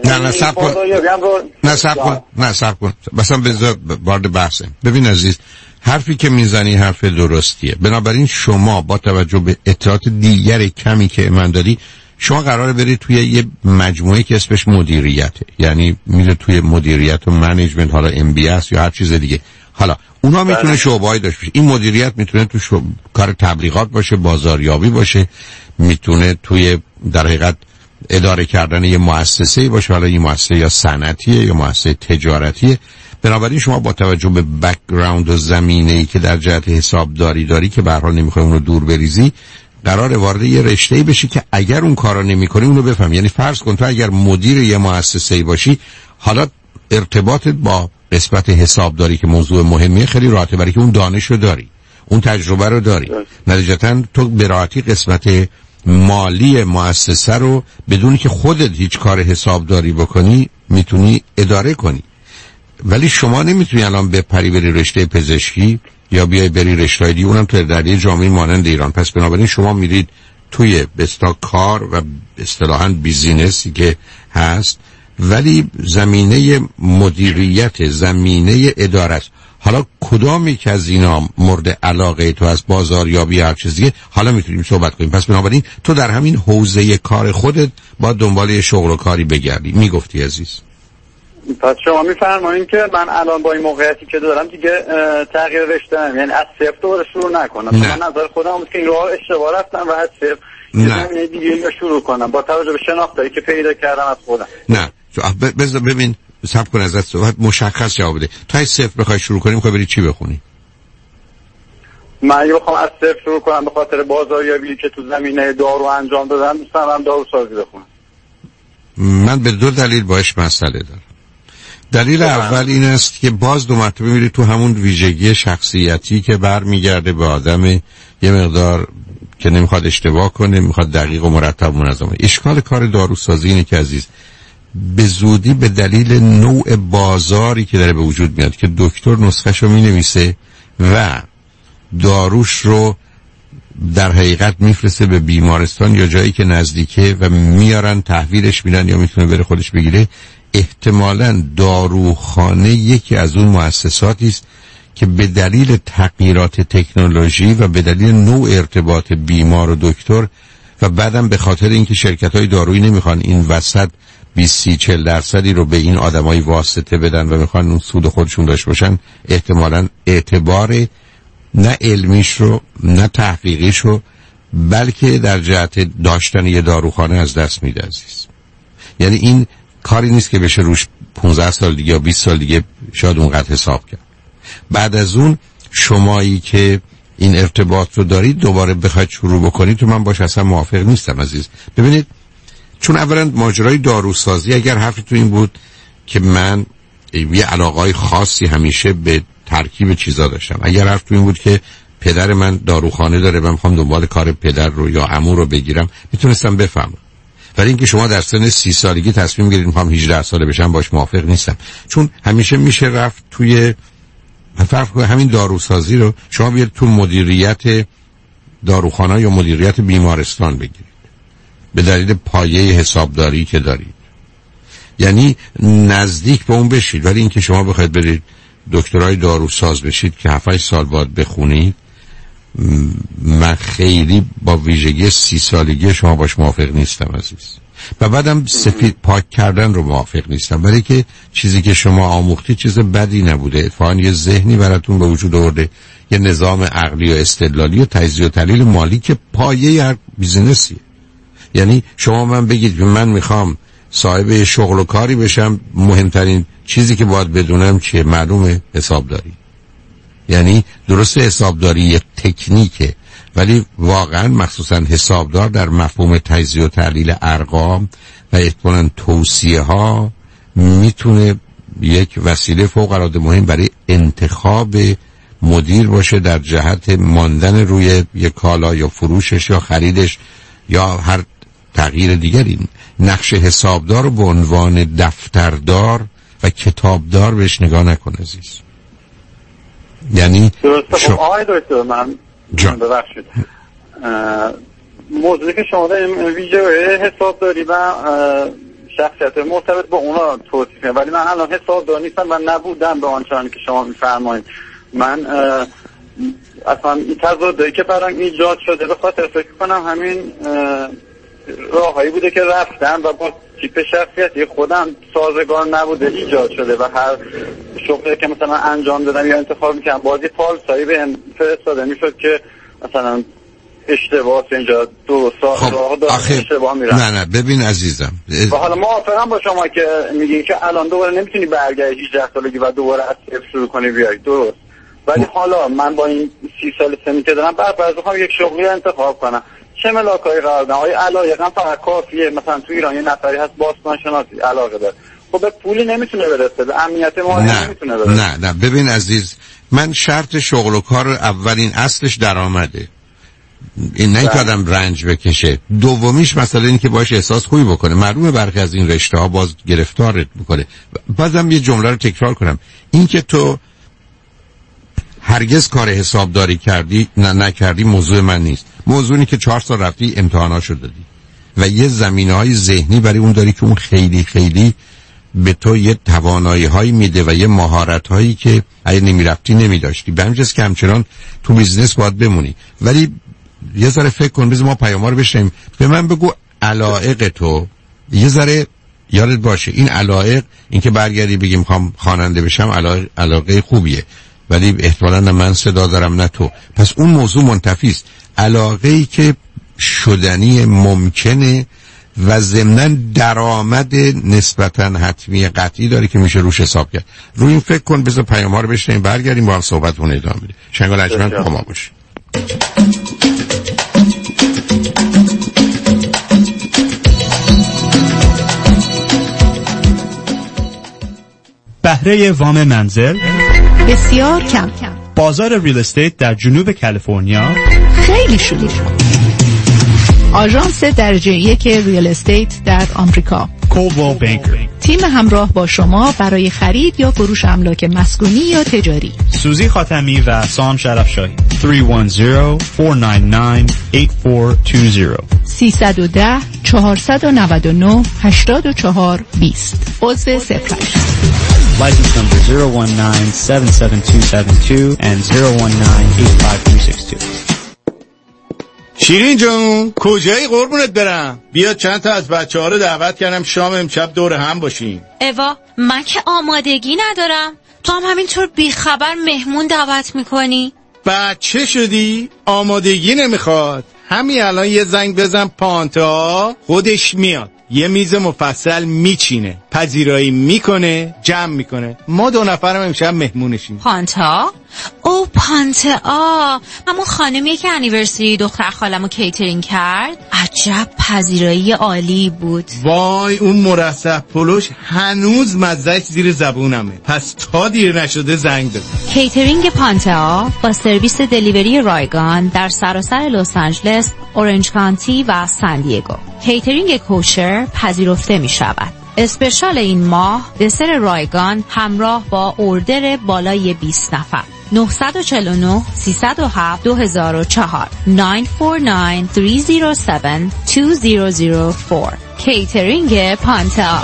S5: صبر کن مثلا بذار وارد بحثم. ببین عزیز، حرفی که میزنی حرف درستیه، بنابراین شما با توجه به اطلاعات دیگر کمی که من دادی شما قراره برید توی یه مجموعه که اسمش مدیریته، یعنی میره توی مدیریت و منیجمنت، حالا MBS یا هر چیز دیگه. حالا اونا میتونه شعبه‌ای داشته باشه. این مدیریت میتونه تو کار تبلیغات باشه، بازاریابی باشه، میتونه توی در حقیقت اداره کردن یه مؤسسه‌ای باشه، حالا این مؤسسه یا صنعتیه یا مؤسسه تجارتیه. بنابراین شما با توجه به بک‌گراند و زمینه‌ای که در جهت حسابداری داری که به هر حال نمی‌خوای اون رو دور بریزی، قرار وارد یه رشته‌ای بشی که اگر اون کارا نمی‌کنی اون رو بفهم. یعنی فرض کن تو اگر مدیر یه مؤسسه‌ای باشی، حالا ارتباطت با قسمت حسابداری که موضوع مهمیه خیلی راحته، برای که اون دانش رو داری، اون تجربه رو داری. نتیجتاً تو به راحتی قسمت مالی مؤسسه رو بدون که خودت هیچ کار حسابداری بکنی میتونی اداره کنی. ولی شما نمیتونی الان بپری بری رشته پزشکی یا بیای بری رشته دیگه، اونم تو در جامعه مانند ایران. پس بنابراین شما میرید توی بستا کار و اصطلاحاً بیزینسی که هست، ولی زمینه مدیریت، زمینه اداره. حالا کدامی که از اینا مورد علاقه تو از بازاریابی هر چیزیه، حالا میتونیم صحبت کنیم. پس بنابراین تو در همین حوزه کار خودت با دنبال یه شغل و کاری بگردی. میگفتی عزیز.
S16: پس شما میفرمایید که من الان با این موقعیتی که دارم دیگه تغییر رشته‌ام، یعنی از صفر دوباره شروع نکنم. من نظر خودم بود که این راه اشتباه رفتم و از صفر یه دیگه شروع کنم با توجه به شناختایی که پیدا کردم از خودم.
S5: نه بذار ببین، صبر کن ازت صحبت مشخص جواب بده. تا از صفر بخوای شروع کنیم میخوای بری چی بخونی؟
S16: من بخوام از صفر شروع کنم به خاطر بازاریابی که تو زمینه دارو انجام دادم، دوست دارم داروسازی بخونم. من
S5: به دو دلیل باش مسئله دارم. دلیل اول این است که باز دو مرتبه میری تو همون ویژگی شخصیتی که برمیگرده به آدم یه مقدار که نمیخواد اشتباه کنه، میخواد دقیق و مرتب و منظم. اشکال کار داروسازی اینه که عزیز به زودی به دلیل نوع بازاری که داره به وجود میاد که دکتر نسخه‌ش رو مینویسه و داروش رو در حقیقت میفرسته به بیمارستان یا جایی که نزدیکه و میارن تحویلش میدن یا میتونه بره خودش بگیره، احتمالاً داروخانه یکی از اون مؤسساتی است که به دلیل تغییرات تکنولوژی و به دلیل نوع ارتباط بیمار و دکتر و بعدم به خاطر اینکه شرکت‌های دارویی نمیخوان این وسط 20-40% رو به این آدمای واسطه بدن و میخوان اون سود خودشون داشته باشن، احتمالاً اعتبار نه علمیش رو نه تحقیقیش رو بلکه در جهت داشتن یه داروخانه از دست میده عزیز. یعنی این کاری نیست که بشه روش 15 سال دیگه یا 20 سال دیگه شاید اونقدر حساب کرد. بعد از اون شمایی که این ارتباط رو دارید دوباره بخواید شروع بکنید تو من باش اصلا موافق نیستم عزیز. ببینید، چون اولا ماجرای داروسازی اگر حرف تو این بود که من یه علاقه‌ای خاصی همیشه به ترکیب چیزا داشتم، اگر حرف تو این بود که پدر من داروخانه داره من میخوام دنبال کار پدر رو یا عمو رو بگیرم، میتونستم بفهمم. ولی اینکه شما در سن 30 سالگی تصمیم گیرید میخوام 18 ساله بشم، باش موافق نیستم. چون همیشه میشه رفت توی فرق کنه همین داروسازی رو شما بیاید تو مدیریت داروخانه یا مدیریت بیمارستان بگیرید به دلیل پایه حسابداری که دارید، یعنی نزدیک به اون بشید. ولی اینکه شما بخواید برید دکترای داروساز بشید که 7-8 سال باید بخونید، من خیلی با ویژگی 30 سالگی شما باش موافق نیستم عزیز. و بعدم سفید پاک کردن رو موافق نیستم، برای که چیزی که شما آموختی چیز بدی نبوده، اتفاقاً یه ذهنی براتون به وجود آورده، یه نظام عقلی و استدلالی و تجزیه و تحلیل مالی که پایه هر بیزینسیه. یعنی شما من بگید من میخوام صاحب شغل و کاری بشم، مهمترین چیزی که باید بدونم چیه؟ معلومه حسابداری. یعنی درست حسابداری یک تکنیکه، ولی واقعا مخصوصا حسابدار در مفهوم تجزیه و تحلیل ارقام و احتمالاً توصیه ها میتونه یک وسیله فوق العاده مهم برای انتخاب مدیر باشه در جهت ماندن روی یک کالا یا فروشش یا خریدش یا هر تغییر دیگری. نقش حسابدار رو به عنوان دفتردار و کتابدار بهش نگاه نکن عزیز. یعنی
S16: درسته. خب آقای دکتر من ببخشید موضوعی که شما در این ویدیو حسابداری و شخصیت مرتبط با اونا توصیف کنید، ولی من الان حسابدار نیستم و نبودم به آنچنانی که شما میفرمایید. من اصلا این تضادی که برام ایجاد شده به خاطر فکر کنم همین راههایی بوده که رفتم و با تیپ شخصیتی خودم سازگار نبوده ایجاد شده و هر شغلی که مثلا انجام دادم یا انتخاب میکنم بازی فالسایی به هم فرستاده میشد که مثلا اشتباه اینجا درست راه دارم اشتباه میرم.
S5: نه ببین عزیزم
S16: و حالا موافقم با شما که میگین که الان دوباره نمیتونی برگردی 18 سالگی و دوباره از صفر شروع کنی بیای، درست، ولی حالا من با این 30 سال سنی که دارم بعد بخوام یک شغلی انتخاب کنم چه ملاکایی قرار بدم؟ آیا علایقم فقط کافیه؟ مثلا تو ایران یه نفری هست باستان شناسی علاقه داره، خب به پولی نمیتونه برسه، به امنیت مالی نمیتونه برسه.
S5: نه ببین عزیز، من شرط شغل و کار اولین اصلش درآمده، این نه که آدم رنج بکشه. دومیش مثلا این که باش احساس خوبی بکنه. معلومه برخی از این رشته ها باز گرفتارت میکنه. بازم یه جمله رو تکرار کنم، این که تو هرگز کار حسابداری کردی نکردی موضوع من نیست. موضوعی که 4 سال رفتی امتحاناشو دادی و یه زمینه‌های ذهنی برای اون داری که اون خیلی خیلی به تو یه توانایی‌هایی میده و یه مهارت‌هایی که اگه نمی‌رفتی نمی‌داشتی. به همین جاست که همچنان تو بیزنس باید بمونی. ولی یه ذره فکر کن، بذار ما پیام‌ها رو بشنویم. به من بگو علایق تو یه ذره یادت باشه. این علایق، این که برگردی بگیم می‌خوام خواننده بشم، علاقه خوبیه، ولی احتمالاً نه من صدا دارم نه تو. پس اون موضوع منتفی است. علاقه‌ای که شدنی ممکنه و ضمناً درآمد نسبتاً حتمی قطعی داره که میشه روش حساب کرد. روی این فکر کن، بذار پیام‌ها رو بشنویم، برگردیم با هم صحبتمون ادامه بدیم. شنگال اجمن با ما باش.
S17: بهره وام منزل
S18: بسیار کم.
S17: بازار ریل استیت در جنوب کالیفرنیا
S18: خیلی شلوغ. آژانس درجه 1 ریل استیت در آمریکا،
S17: کووال بانکر.
S18: تیم همراه با شما برای خرید یا فروش املاک مسکونی یا تجاری.
S17: سوزی خاتمی و سام شرفشاهی. 310-499-8420
S18: 310-499-8420. عضو 08.
S17: License number 019-77272 and 019-85362.
S19: شیرین جون کجایی قربونت برم؟ بیا چند تا از بچه‌ها رو دعوت کردم شام امشب دور هم باشیم.
S20: اوا من که آمادگی ندارم، تو هم همینطور بیخبر مهمون دعوت میکنی؟
S19: بچه شدی؟ آمادگی نمیخواد. همین الان یه زنگ بزن پانتا خودش میاد، یه میز مفصل میچینه، پذیرایی میکنه، جمع میکنه. ما 2 نفرم امشب مهمونشیم.
S20: پانتا؟ او پانتا، همون خانمیه که انیورسری دختر خالمو کیترینگ کرد. عجب پذیرایی عالی بود.
S19: وای اون مرسح پلوش هنوز مزهش زیر زبونمه. پس تا دیر نشده زنگ بزن.
S20: کیترینگ پانتا با سرویس دلیوری رایگان در سراسر لس آنجلس، اورنج کانتی و سان دیگو. کیترینگ کوچر پذیرفته می شود. اسپشال این ماه دسر رایگان همراه با اوردر بالای 20 نفر. 949-307-2004 949-307-2004. کیترینگ پانتا.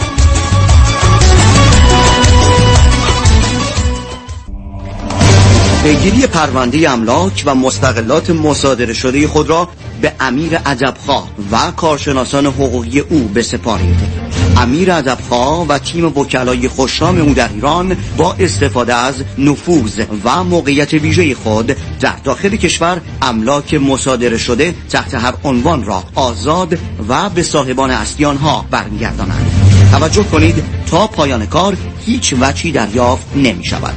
S11: پیگیری پرونده املاک و مستقلات مصادره شده خود را به امیر ادبخواه و کارشناسان حقوقی او بسپارید. امیر ادبخواه و تیم وکلای خوشنام او در ایران با استفاده از نفوذ و موقعیت ویژه خود در داخل کشور املاک مصادره شده تحت هر عنوان را آزاد و به صاحبان اصلی آنها برمیگردانند. توجه کنید تا پایان کار هیچ وجهی دریافت نمی شود.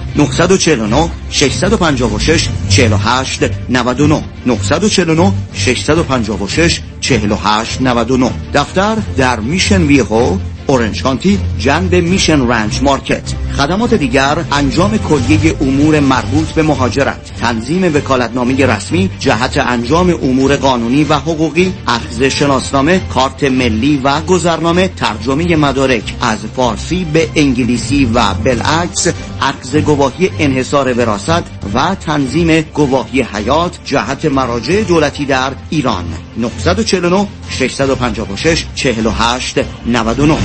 S11: 949-656-4899 دفتر در میشن ویهو، اورنج کانتی، جنب میشن رنچ مارکت. خدمات دیگر: انجام کلیه امور مربوط به مهاجرت، تنظیم وکالتنامه رسمی جهت انجام امور قانونی و حقوقی، اخذ شناسنامه، کارت ملی و گذرنامه، ترجمه مدارک از فارسی به انگلیسی و بالعکس، اخذ گواهی انحصار وراثت و تنظیم گواهی حیات جهت مراجع دولتی در ایران. 949 656 48 99.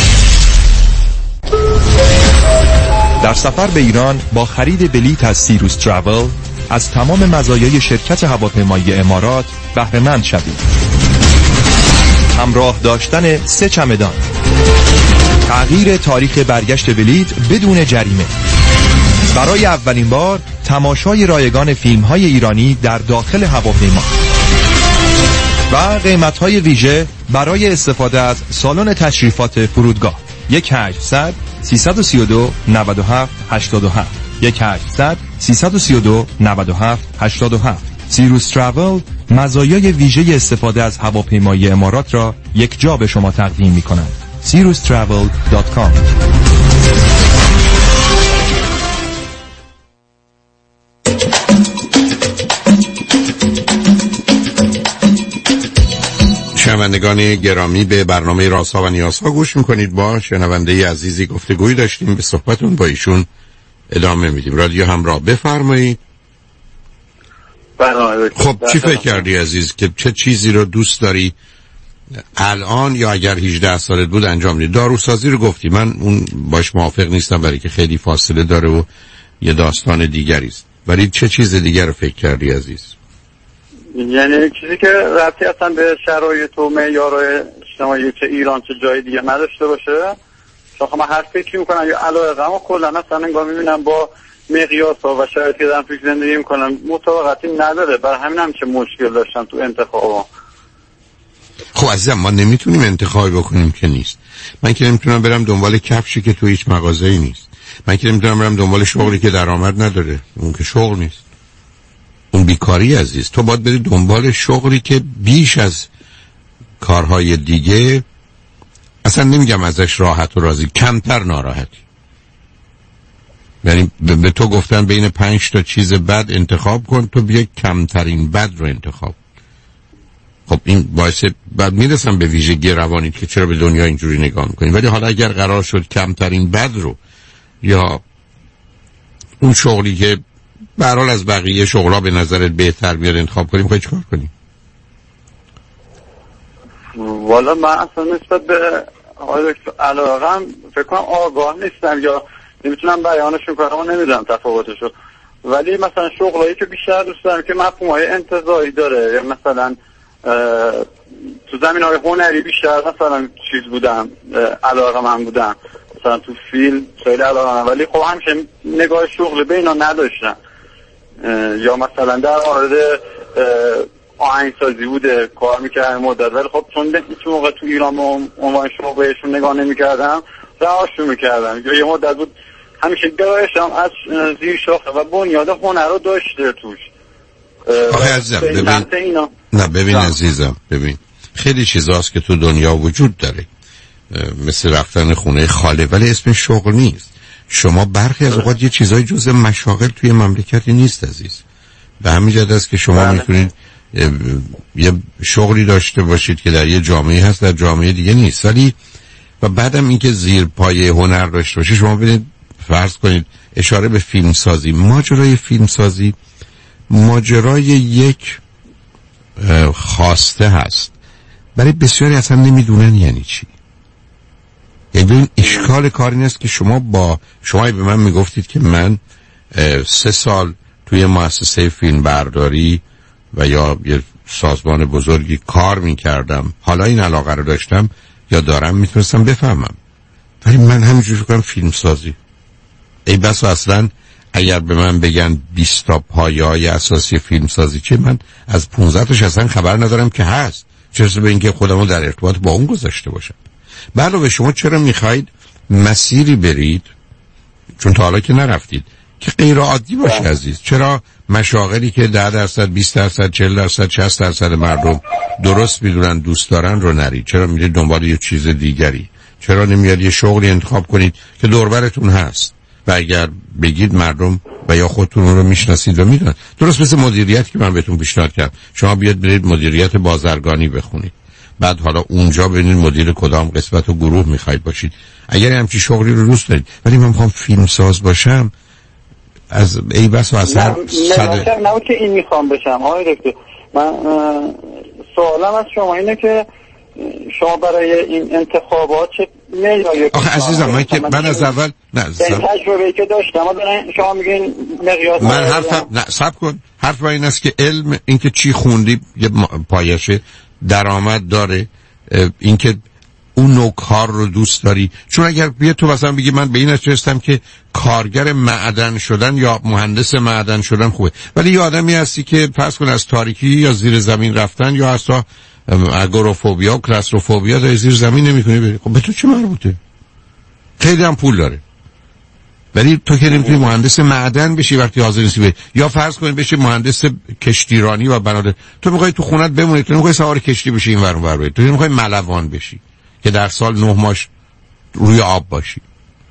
S7: در سفر به ایران با خرید بلیط از سیروس تراول از تمام مزایای شرکت هواپیمایی امارات بهره مند شوید. همراه داشتن 3 چمدان، تغییر تاریخ برگشت بلیط بدون جریمه، برای اولین بار تماشای رایگان فیلم‌های ایرانی در داخل هواپیما و قیمت‌های ویژه برای استفاده از سالن تشریفات فرودگاه. 1-800 332 97 87 1-800 332 97 87. سیروس تراول مزایای ویژه استفاده از هواپیمایی امارات را یک جا به شما تقدیم می‌کنند. sirustravel.com.
S5: شنوندگان گرامی، به برنامه رازها و نیازها گوش میکنید. با شنونده عزیزی گفتگویی داشتیم، به صحبتون با ایشون ادامه میدیم. رادیو همراه، بفرمایید. خب چی فکر کردی عزیز که چه چیزی رو دوست داری الان یا اگر 18 سالت بود انجام بدی؟ داروسازی رو گفتی، من اون باش موافق نیستم برای که خیلی فاصله داره و یه داستان دیگری است، ولی چه چیز دیگر رو فکر کردی عزیز؟
S16: یعنی چیزی که ربطی اصلا به شرایط و معیارهای اجتماعی چه ایران چه جای دیگه نداشته باشه. چون من هر فکری میکنم یا علاقه‌ام کلا اصلا انگار میبینم با مقیاس‌ها و شرایطی که دارم توش زندگی میکنم مطابقتی نداره، برای همین هم چه مشکل داشتم تو انتخابم.
S5: خب عزیزم ما نمیتونیم انتخابی بکنیم که نیست. من که نمیتونم برم دنبال کفشی که تو هیچ مغازه‌ای نیست. من که نمیتونم برم دنبال شغلی که درآمد نداره، اون که شغل نیست، اون بیکاری عزیز. تو باید بری دنبال شغلی که بیش از کارهای دیگه، اصلا نمیگم ازش راحت و راضی، کمتر ناراحتی. یعنی به تو گفتن بین 5 تا چیز بد انتخاب کن، تو بیا کمترین بد رو انتخاب. خب این باعث بعد میرسم به ویژگی روانی که چرا به دنیا اینجوری نگاه میکنیم. ولی حالا اگر قرار شد کمترین بد رو یا اون شغلی که به هر حال از بقیه شغلا به نظرت بهتر بیاد انتخاب کنیم، خواهی چیکار کنیم؟
S16: والا من اصلا نسبت به علاقم فکر کنم آگاه نیستم یا نمیتونم بیانشون کنم و نمیدونم تفاوتشو. ولی مثلا شغلایی که بیشتر دوست دارم که مفهوم‌های انتزاعی داره، یا مثلا تو زمین‌های هنری بیشتر مثلا چیز بودم، علاقه من بودم، مثلا تو فیلم خیلی علاقه من، ولی خب همیشه نگاه شغل به اینا نداشتم. یا مثلا در مورد آهنگسازی بوده کار میکردم مدت، ولی خب چون موقع تو ایران عنوان شغل بهشون نگاه نمیکردم رهاشون میکردم. یا یه مدت بود همیشه گرایشم از زیر شاخه و بنیاد هنر رو داشته توش.
S5: آخه عزیزم ببین عزیزم، ببین خیلی چیزاست که تو دنیا وجود داره، مثل رفتن خونه خاله، ولی اسم شغل نیست. شما برخی از اوقات یه چیزای جزء مشاغل توی مملکتی نیست عزیز. به همین جهت است که شما میتونید یه شغلی داشته باشید که در یه جامعه هست، در جامعه دیگه نیست. ولی و بعدم اینکه زیر پایه هنر داشته باشید، شما ببینید فرض کنید اشاره به فیلم سازی، ماجرای فیلم سازی ماجرای یک خواسته هست، برای بسیاری اصلا نمیدونن یعنی چی. یعنی اشکال کار این است که شما به من میگفتید که من 3 سال توی مؤسسه فیلم برداری و یا یه سازمان بزرگی کار میکردم، حالا این علاقه رو داشتم یا دارم، میتونستم بفهمم. ولی من همینجوری کنم فیلم سازی، ای بس اصلا اگر به من بگن 20 تا پایه‌های اساسی فیلم سازی چه، من از 15 تاش اصلا خبر ندارم که هست، چه به اینکه خودمو در ارتباط با اون گذاشته باشم. علاوه شما چرا میخواید مسیری برید، چون تا حالا که نرفتید، که غیر عادی باشه عزیز؟ چرا مشاغلی که 10%، 20%، 40%، 60% مردم درست میدونن دوست دارن رو نرید؟ چرا میرید دنبال یه چیز دیگری؟ چرا نمیاد یه شغلی انتخاب کنید که دوربرتون هست، و اگر بگید مردم و یا خودتون رو میشناسید و میدونن. درست مثل مدیریت که من بهتون پیشنهاد کردم، شما بیاد برید مدیریت بازرگانی بخونید، بعد حالا اونجا ببینید مدیر کدام قسمت و گروه میخواید باشید. اگر همچین شغلی رو دوست دارید، ولی من میخوام فیلم ساز باشم، از ای بس و اثر
S16: نه که این میخوام بشم. آقای دکتر، من سوالم از شما اینه که شما برای این انتخابات چه معیاری؟
S5: آخه عزیزم من از اول
S16: تجربه‌ای که داشتم شما میگین مقیاس
S5: من حرفم نه صبر کن. حرف این است که علم، اینکه چی خوندی یه پایشه، درآمد داره، اینکه اون نوع کار رو دوست داری. چون اگر بیا تو مثلا بگی من به این رسیدم که کارگر معدن شدن یا مهندس معدن شدن خوبه، ولی یه آدمی هستی که فرض کن از تاریکی یا زیر زمین رفتن یا اصلا اگوروفوبیا و کلاستروفوبیا داری زیر زمین نمی‌کنی بری، خب به تو چه مربوطه؟ خیلی هم پول داره، ولی تو که نمیتونی مهندس معدن بشی وقتی حاضر نیستی بری. یا فرض کن بشی مهندس کشتیرانی و بنادر، تو می‌خوای تو خونت بمونی، تو نمی‌خوای سوار کشتی بشی این ور اون ور بری، تو نمی‌خوای ملوان بشی که در سال 9 ماه روی آب باشی.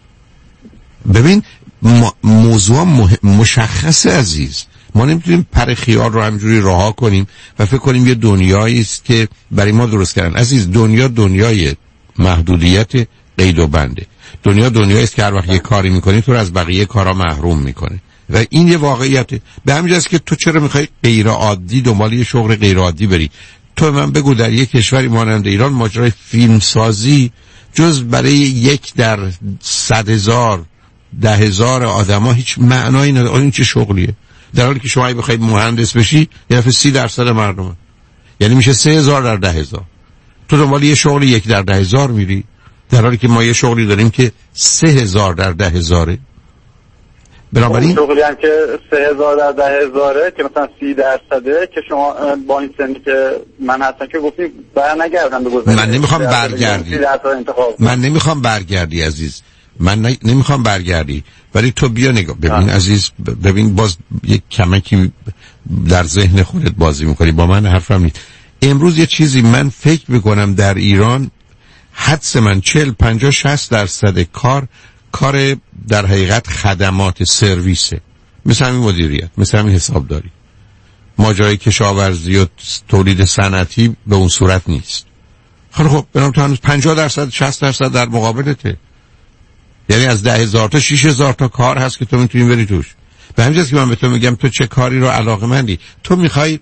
S5: ببین موضوع مشخصه عزیز، ما نمیتونیم پر خیال رو همجوری رها کنیم و فکر کنیم یه دنیایی است که برای ما درست کردن. عزیز، دنیا دنیای محدودیت قید و بنده. دنیا دنیایی است که هر وقت یه کاری میکنی تو رو از بقیه کارا محروم میکنه و این یه واقعیته. به همین جاست که تو چرا میخوای غیر عادی دنبال یه شغل غیر عادی بری؟ تو من بگو در یک کشوری مانند ایران ماجرای فیلم سازی جز برای 1 در 100,000 10,000 آدما هیچ معنایی نداره. این چه شغلیه؟ در حالی که شما اگه بخواید مهندس بشی یه دفعه 30% مردمه، یعنی میشه 3,000 در 10,000. تو دنبال یه شغل 1 در 10,000 میری، در حالی که ما یه شغلی داریم که 3,000 در 10,000. بنابراین
S16: شغلی هم که 3,000 در 10,000 که مثلا 30% که شما با این سنی که من هستم که گفتیم برنگردم به گذشته.
S5: من نمیخوام برگردی، من نمیخوام برگردی عزیز، من نمیخوام برگردی، ولی تو بیا نگاه ببین عزیز، ببین باز یک کمکی در ذهن خودت بازی میکنی، با من حرفم نیست. امروز یه چیزی من فکر میکنم در ایران حدس من 40-50-60% کار در حقیقت خدمات سرویسه، مثل همین مدیریت، مثل همین حسابداری. ماجرای کشاورزی و تولید صنعتی به اون صورت نیست. خب بنام تو هنوز 50% 60% در مقابلته، یعنی از 10,000 تا 6,000 تا کار هست که تو میتونی بری توش. به همین جاست که من به تو میگم تو چه کاری رو علاقه‌مندی. تو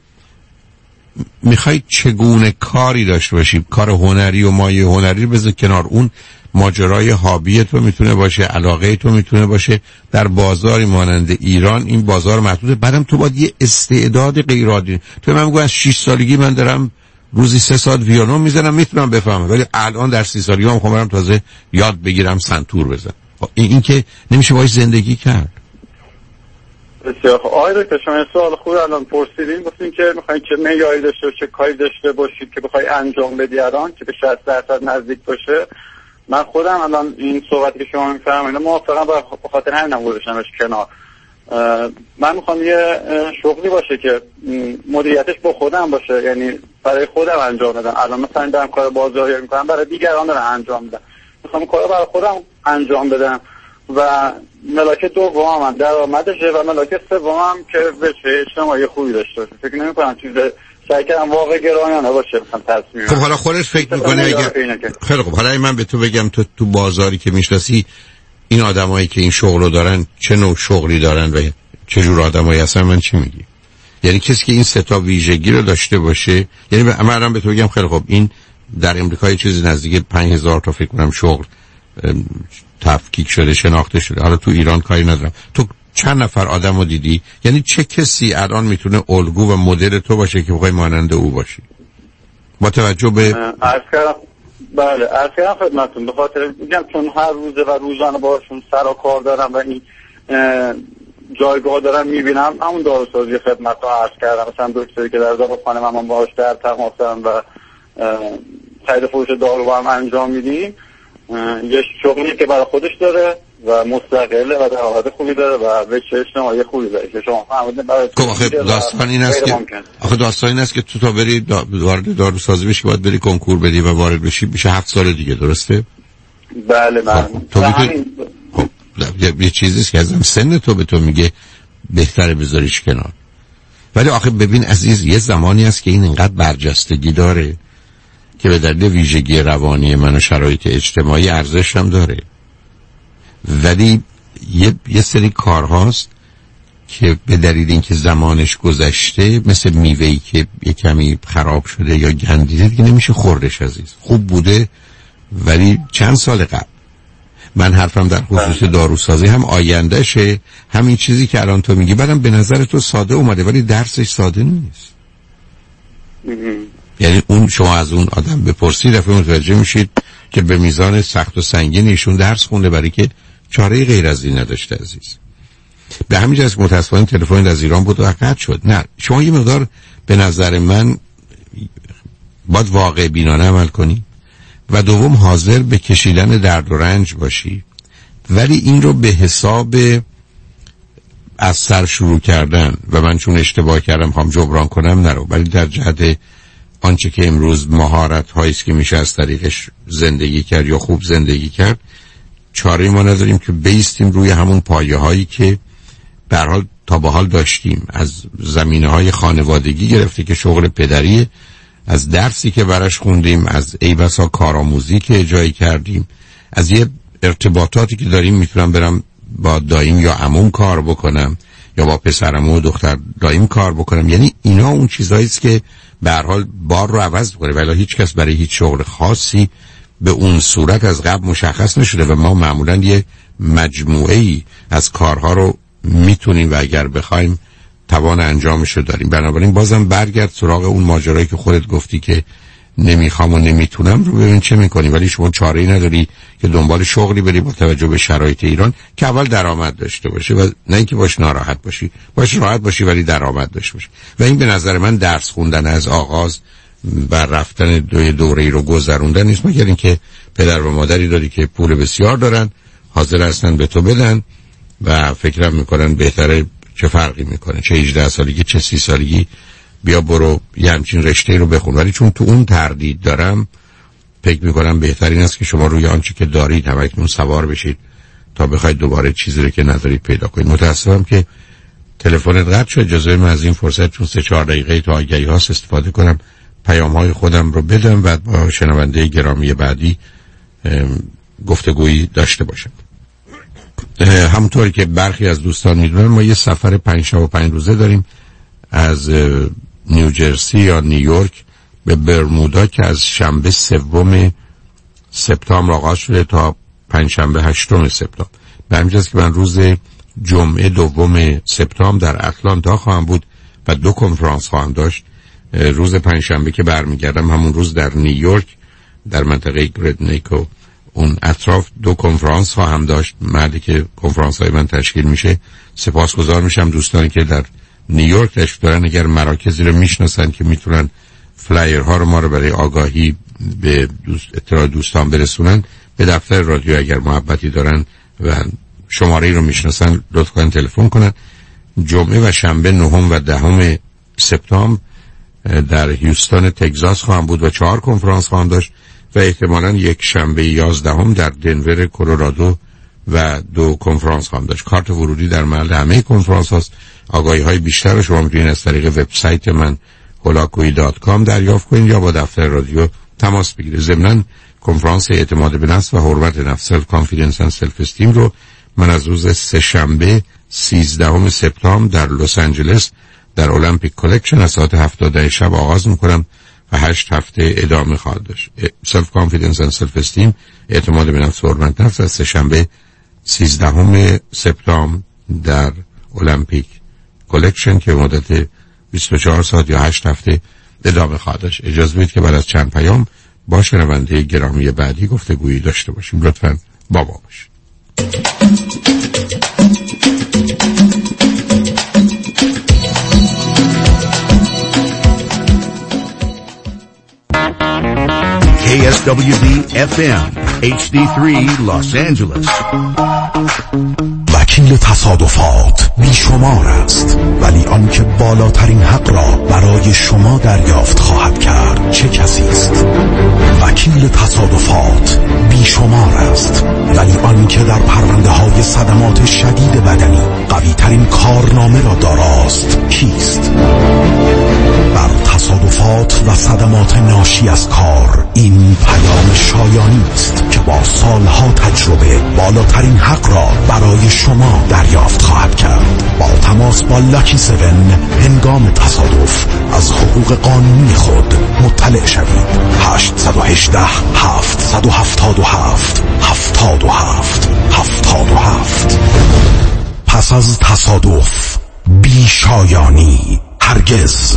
S5: میخوای چگونه کاری داشته باشی، کار هنری و مایه هنری رو بذار کنار، اون ماجرای هابی تو میتونه باشه، علاقه تو میتونه باشه. در بازاری مانند ایران این بازار محدوده. بعدم تو باید یه استعداد غیر عادی. تو من میگم از 6 سالگی من دارم روزی 3 ساعت ویولون میزنم، میتونم بفهمم، ولی الان در 30 سالگی میخوام برم تازه یاد بگیرم سنتور بزنم. این که نمیشه باهاش زندگی کرد.
S16: بسیار خوب. آقای دکتر، شما سوال خوب الان پرسیدین، گفتین که میخواین چه معیاری داشته چه کاری داشته باشید که بخوای انجام بدی الان که به 60% نزدیک باشه. من خودم الان این صحبتی که شما میفرمایید موافقم، به خاطر همینم گذاشتمش کنار. من میخوام یه شغلی باشه که مدیریتش با خودم باشه، یعنی برای خودم انجام بدم. الان مثلا دارم کار بازاریابی میکنم، برای دیگران دارم انجام میدم. میخوام کارو برای خودم انجام بدم و ملاک دومم درآمدشه و ملاک سومم که بشه اجتماعی خوبی داشته باشه. فکر نمی‌کنم چیز سعی کردم واقع گرایانه باشه مثلا تصمیم.
S5: خب حالا خودت فکر می‌کنی اگه خیلی خب، حالا من به تو بگم تو بازاری که میشناسی این آدمایی که این شغلو دارن چه نوع شغلی دارن و چه جور آدمایی هستن، من چی میگی؟ یعنی کسی که این سه تا ویژگی رو داشته باشه، یعنی من به تو بگم خیلی خب این در امریکا یه چیزی نزدیک 5,000 تا فکر کنم شغل تفکیک شده، شناخته شده. حالا تو ایران کاری ندارم، تو چند نفر آدمو دیدی؟ یعنی چه کسی الان میتونه الگو و مدل تو باشه که بخوای مانند او باشی با توجه به
S16: بله عرض کردم خدمتتون، به خاطر میگم چون هر روزه و روزانه باشون سر و کار دارم و این جایگاه دارم میبینم. همون داروسازی خدمتتون عرض کردم، مثلا دکتری که در داروخانه من باهاش در تماس دارم و خرید فروش دارو با هم انجام میدیم. یه شغلی که برای خودش داره و مستقله و درآمد خوبی داره و بچه اجتماعی خوبی داره که شما فهمیدین.
S5: آخه داستان این است که تو تا بری وارد داروسازی بشی باید بری کنکور بدی و وارد بشی، میشه 7 سال دیگه، درسته؟
S16: بله من
S5: تو یه چیزیست که ازم سن تو به تو میگه بهتره بذاریش کنار. ولی آخه ببین عزیز، یه زمانی هست که این اینقدر برجستگی داره که به دلیل ویژگی روانی من و شرایط اجتماعی ارزش هم داره. ولی یه سری کارهاست که به دلیل اینکه زمانش گذشته، مثل میوه‌ای که یه کمی خراب شده یا گندیده، دیگه نمیشه خوردش عزیز. خوب بوده ولی چند سال قبل. من حرفم در خصوص داروسازی هم آیندهشه، همین چیزی که الان تو میگی. بعدم به نظر تو ساده اومده ولی درسش ساده نیست. یعنی اون شما از اون آدم بپرسید دفعه متوجه میشید که به میزان سخت و سنگین ایشون درس خونده، برای که چاره غیر از این نداشته عزیز. به همین جهت متاسفانه تلفن از ایران بود و قطع شد. نه، شما یه مقدار به نظر من باید واقع بینانه عمل کنی و دوم حاضر به کشیدن درد و رنج باشی، ولی این رو به حساب از سر شروع کردن و من چون اشتباه کردم خواهم جبران کنم نرو، ولی در جهت آنچه که امروز مهارت هاییست که میشه از طریقش زندگی کرد یا خوب زندگی کرد، چاره ما نداریم که بیستیم روی همون پایه هایی که به هر حال تا به حال داشتیم، از زمینه های خانوادگی گرفته که شغل پدری، از درسی که براش خوندیم، از ای بسا کارآموزی که اجرایی کردیم، از یه ارتباطاتی که داریم. میتونم برم با دایم یا عموم کار بکنم یا با پسرم و دختر دایم کار بکنم. یعنی اینا اون چیزاییست که به هر حال بار رو عوض می‌کنه، ولی هیچ کس برای هیچ شغل خاصی به اون صورت از قبل مشخص نشده و ما معمولاً یه مجموعه‌ای از کارها رو میتونیم و اگر بخوایم توان انجامش رو داریم. بنابراین بازم برگرد سراغ اون ماجرایی که خودت گفتی که نمیخوام و نمیتونم رو ببین چه میکنی. ولی شما چاره‌ای نداری که دنبال شغلی بری با توجه به شرایط ایران که اول درآمد داشته باشه و نه اینکه باش ناراحت باشی، باش راحت باشی ولی درآمد داشته باشه. و این به نظر من درس خوندن از آغاز بر رفتن دوره‌ای رو گذروندن نیست، مگر اینکه پدر و مادری داری که پول بسیار دارن، حاضر هستن به تو بدن و فکرم میکنن بهتره. چه فرقی میکنه چه 18 سالگی چه 30 سالگی، بیا برو یه همچین رشته رو بخون. ولی چون تو اون تردید دارم، فکر میکنم بهترین است که شما روی آنچه که دارید همکنون سوار بشید تا بخواید دوباره چیزی رو که ندارید پیدا کنید. متاسفم که تلفنت قطع شد. اجازه من از این فرصت چون 3-4 دقیقه تا آگهی هاست استفاده کنم، پیام های خودم رو بدم و با شنونده گرامی بعدی گفتگویی داشته باشم. همونطوری که برخی از دوستان میدونن، ما یه سفر 5 شب و 5 روزه داریم از نیوجرسی یا نیویورک به برمودا که از شنبه 3 سپتامبر آغاز شده تا پنجشنبه 8 سپتامبر. به همین جاست که من روز جمعه 2 سپتامبر در اتلانتا خواهم بود و 2 کنفرانس خواهم داشت. روز پنجشنبه که برمیگردم همون روز در نیویورک در منطقه گرید نیک و اون اطراف 2 کنفرانس خواهم داشت. محلی که کنفرانس های من تشکیل میشه. سپاسگزار میشم دوستانی که در نیویورک تشریف دارن، اگر مراکزی رو میشناسن که میتونن فلایرها رو ما رو برای آگاهی به اطلاع دوستان برسونن، به دفتر رادیو اگر محبتی دارن و شماره رو میشناسن لطفاً تلفن کنن. جمعه و شنبه 9 و 10 سپتامبر در هیوستن تگزاس خواهم بود و 4 کنفرانس خواهم داشت و احتمالاً یک شنبه 11 در دنور کلرادو و 2 کنفرانس خواهم داشت. کارت ورودی در محل همه کنفرانس هاست. آگاهی های بیشتر رو شما میتونید از طریق وبسایت من holakui.com دریافت کنید یا با دفتر رادیو تماس بگیرید. ضمناً کنفرانس اعتماد به نفس و حرمت نفس سلف کانفیدنس اند سلف استیم رو من از روز 3 شنبه 13 سپتامبر در لس آنجلس در المپیک کلکشن از ساعت 7 شب آغاز میکنم و 8 هفته ادامه خواهد داشت. سلف کانفیدنس اند سلف استیم، اعتماد به نفس و حرمت نفس، از 3 شنبه 13 سپتامبر در المپیک کلکشن که مدت 24 ساعت یا 8 هفته ادامه خواهد داشت. اجازه بدید که بعد از چند پیام با شنونده گرامی بعدی گفتگویی داشته باشیم. لطفاً با ما باشید.
S3: KSWB FM HD3 Los Angeles.
S21: وکیل تصادفات بیشمار است، ولی آنکه بالاترین حق را برای شما دریافت خواهد کرد چه کسی است؟ وکیل تصادفات بیشمار است، ولی آنکه در پرونده های صدمات شدید بدنی قوی ترین کارنامه را داراست کیست؟ بر تصادفات و صدمات ناشی از کار این پیام شایانی است که با سالها تجربه بالاترین حق را برای شما دریافت خواهد کرد. با تماس با لاکی 7 هنگام تصادف از حقوق قانونی خود مطلع شوید. 818 777 77 77. پس از تصادف بی شایانی هرگز.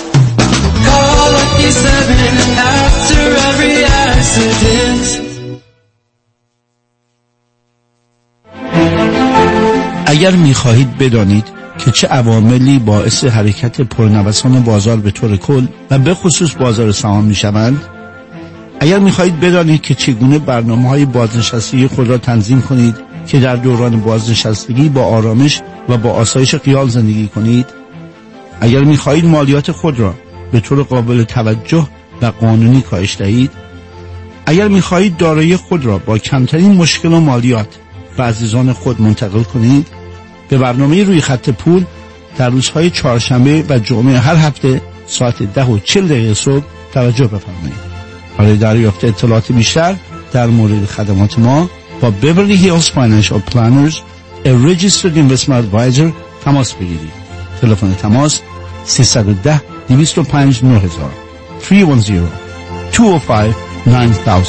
S22: اگر می‌خواهید بدانید که چه عواملی باعث حرکت پرنوسان بازار به طور کل و به خصوص بازار سهام می‌شوند، اگر می‌خواهید بدانید که چگونه برنامه‌های بازنشستگی خود را تنظیم کنید که در دوران بازنشستگی با آرامش و با آسایش خیال زندگی کنید، اگر می‌خواهید مالیات خود را به طور قابل توجه و قانونی کاهش دهید، اگر می‌خواهید دارایی خود را با کمترین مشکل و مالیات به عزیزان خود منتقل کنید، به برنامه روی خط پول در روزهای چهارشنبه و جمعه هر هفته ساعت 10:40 صبح توجه بفرمایید. برای دریافت اطلاعات بیشتر در مورد خدمات ما با بیورلی هیلز فاینانشال پلانرز، a registered investment advisor تماس بگیرید. تلفن تماس 310 205 9000 310 205 9000.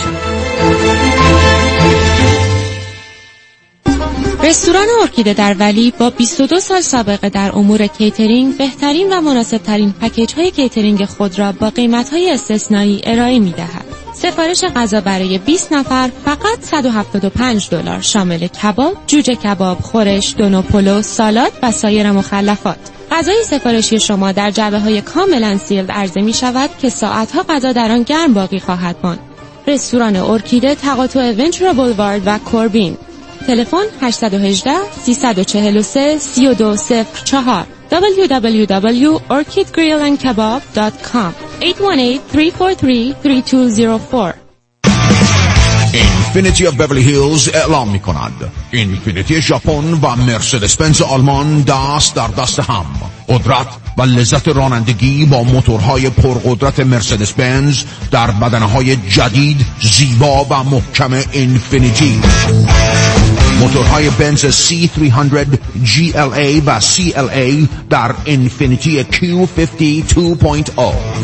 S10: رستوران ارکیده در ولی با 22 سال سابقه در امور کیترینگ بهترین و مناسبترین پکیج های کیترینگ خود را با قیمت های استثنایی ارائه می دهد. سفارش غذا برای 20 نفر فقط $175 شامل کباب، جوجه کباب، خورش، دونو پلو، سالاد و سایر مخلفات. غذای سفارشی شما در جعبه‌های کاملا سیلد عرضه می شود که ساعتها غذا در آن گرم باقی خواهد ماند. رستوران ارکیده تقاطع ونچورا بولوارد و کوربین. تلفن 818 343 3204 www.orchidgrillandkebab.com 818-343-3204.
S23: اینفینیتی آف بیورلی هیلز اعلام می کند اینفینیتی ژاپن و مرسدس بنز آلمان دست در دست هم. قدرت و لذت رانندگی با موتورهای پرقدرت مرسدس بنز در بدنه‌های جدید، زیبا و محکم اینفینیتی. موتورهای بنز C300 GLA و CLA در اینفینیتی Q50 2.0.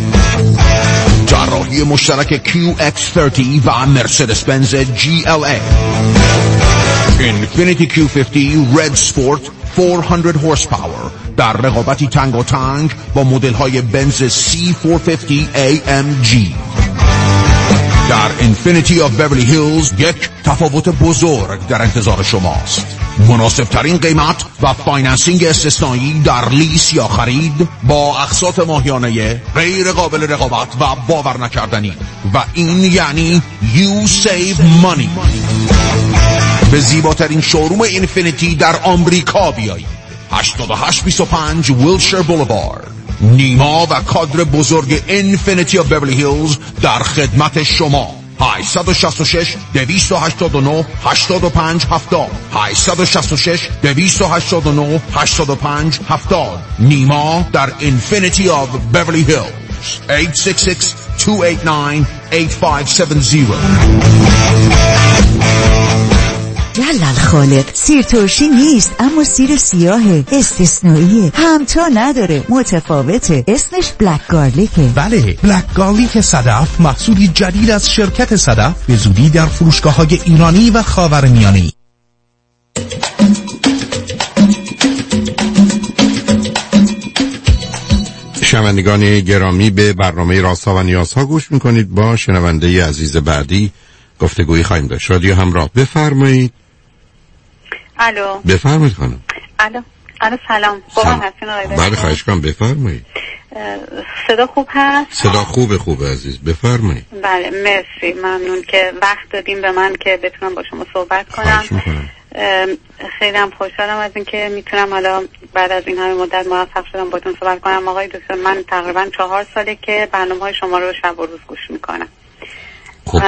S23: جراحی مشترک QX30 و مرسدس بنز GLA. اینفینیتی Q50 Red Sport 400 horsepower در رقابتی تنگ و تنگ با مدل های بنز C450 AMG. در اینفینیتی آف بیورلی هیلز یک تفاوت بزرگ در انتظار شماست. مناسب ترین قیمت و فایننسینگ استثنایی در لیس یا خرید با اقساط ماهیانه غیر قابل رقابت و باور نکردنی، و این یعنی You Save Money. به زیباترین شوروم اینفینیتی در آمریکا بیایید. 8825 ویلشر بولوارد. نیما و کادر بزرگ اینفینیتی آف بیورلی هیلز در خدمت شما. 866 289 85 70 866 289 85 70. نیما در اینفینیتی آف بیورلی هیلز. 866 289 8570.
S24: جلال خالق، سیر ترشی نیست اما سیر سیاهه، استثنائیه، همتا نداره، متفاوته، اسمش بلک گارلیکه.
S25: بله، بلک گارلیک صدف محصولی جدید از شرکت صدف به زودی در فروشگاه‌های ایرانی و خاورمیانه.
S5: شنوندگان گرامی، به برنامه رازها و نیازها گوش میکنید. با شنونده عزیز بعدی گفتگویی خواهیم داشت. رادیو همراه، بفرمایید.
S26: الو،
S5: بفرمایید خانم.
S26: الو سلام. قربان هستین آقای دکتر؟
S5: بله خواهش کنم بفرمایید.
S26: صدا خوب هست؟
S5: صدا خوبه عزیز، بفرمایید.
S26: بله مرسی، ممنون که وقت دادیم به من که بتونم با شما صحبت کنم. خیلی هم خوشحالم از اینکه میتونم حالا بعد از این همه مدت موفق شدم باتون صحبت کنم. آقای دکتر، من تقریبا 4 ساله که برنامه‌های شما رو شب و روز گوش میکنم.
S5: خب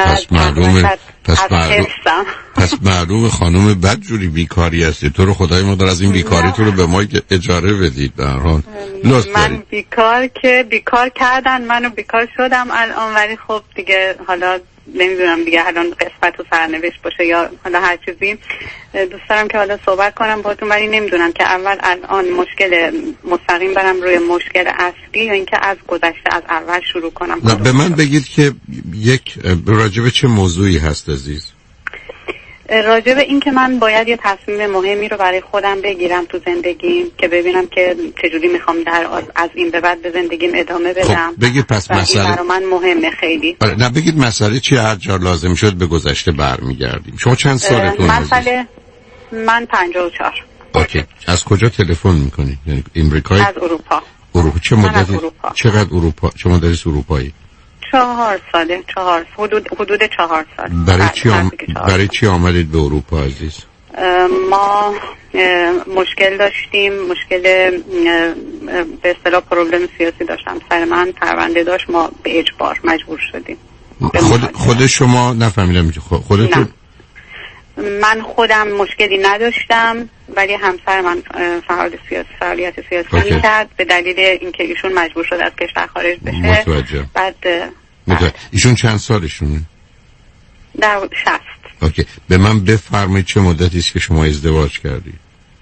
S5: پس معلومه خانم بدجوری بیکاری هستی. تو رو خدای مادر از این بیکاری تو رو به ما اجاره بدید. در حال
S26: من بیکار کردن، منو بیکار شدم الان، ولی خب دیگه حالا نمیدونم دیگه الان قسمت و سرنوشت باشه یا حالا هر چیزی. دوست دارم که حالا صحبت کنم باهاتون، ولی نمیدونم که اول الان مشکل مستقیم برم روی مشکل اصلی یا اینکه از گذشته از اول شروع کنم.
S5: نه به من بگید که یک راجب چه موضوعی هست عزیز؟
S26: راجب این که من باید یه تصمیم مهمی رو برای خودم بگیرم تو زندگیم که ببینم که چجوری میخوام از این به بعد به زندگیم ادامه بدم.
S5: خب بگید پس مسئله
S26: برای من مهمه خیلی.
S5: نه بگید مسئله چی، هر جا لازم شد به گذشته برمیگردیم. شما چند سالتون
S26: مسئله من 54.
S5: اوکی. از کجا تلفن میکنید؟ یعنی امریکایی؟
S26: از اروپا.
S5: اروپا چه مدتی؟ چقدر اروپا؟ شما دارید اروپایی؟
S26: 4 ساله. حدود 4 سال.
S5: برای چی آمدید به اروپا عزیز؟
S26: ما مشکل داشتیم، مشکل به اصطلاح پروبلم سیاسی داشتم سر من، پرونده داشت، ما به اجبار مجبور شدیم.
S5: خود شما نفهمیدم خودتون؟
S26: من خودم مشکلی نداشتم ولی همسر من فعالیت سیاسی میکرد به دلیل اینکه ایشون مجبور شد از کشور خارج بشه.
S5: متوجه.
S26: بعد
S5: ایشون چند سالشونه؟
S26: در 60.
S5: اوکی. به من بفرمایید چه مدتی است که شما ازدواج کردید؟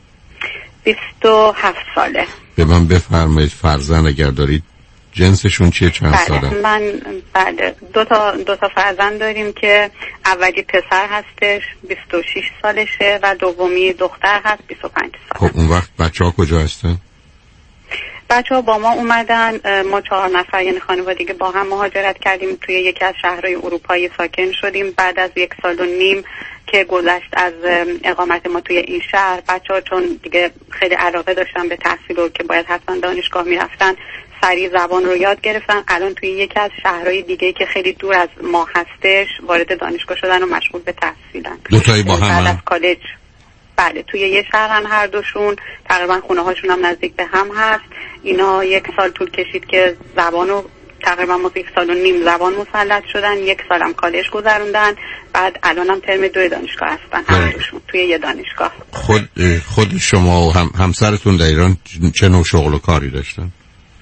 S26: 27 ساله.
S5: به من بفرمایید فرزند اگر دارید جنسشون چیه، چند ساله؟
S26: من دو تا فرزند داریم که اولی پسر هستش 26 سالشه و دومی دختر هست 25 ساله.
S5: خب اون وقت بچه‌ها کجا هستن؟
S26: بچه‌ها با ما اومدن، ما 4 نفر یعنی خانوادگی با هم مهاجرت کردیم، توی یکی از شهرهای اروپایی ساکن شدیم. بعد از 1 سال و نیم که گذشت از اقامت ما توی این شهر، بچه‌ها چون دیگه خیلی علاقه داشتن به تحصیل و که باید حتما دانشگاه میرفتن، سریع زبان رو یاد گرفتن. الان توی یکی از شهرهای دیگه که خیلی دور از ما هستش وارد دانشگاه شدن و مشغول به تحصیلن.
S5: دوتایی با هم؟
S26: بعد از کالج بله توی یه شهرن هر دوشون، تقریبا خونه هاشون هم نزدیک به هم هست. اینا 1 سال طول کشید که زبانو تقریبا ما 1 سال و نیم زبان مسلط شدن، 1 سالم کالج گذروندن، بعد الانم ترم 2 دانشگاه هستن هر دوشون توی یه دانشگاه.
S5: خود شما و همسرتون در ایران چه نوع شغل و کاری داشتن؟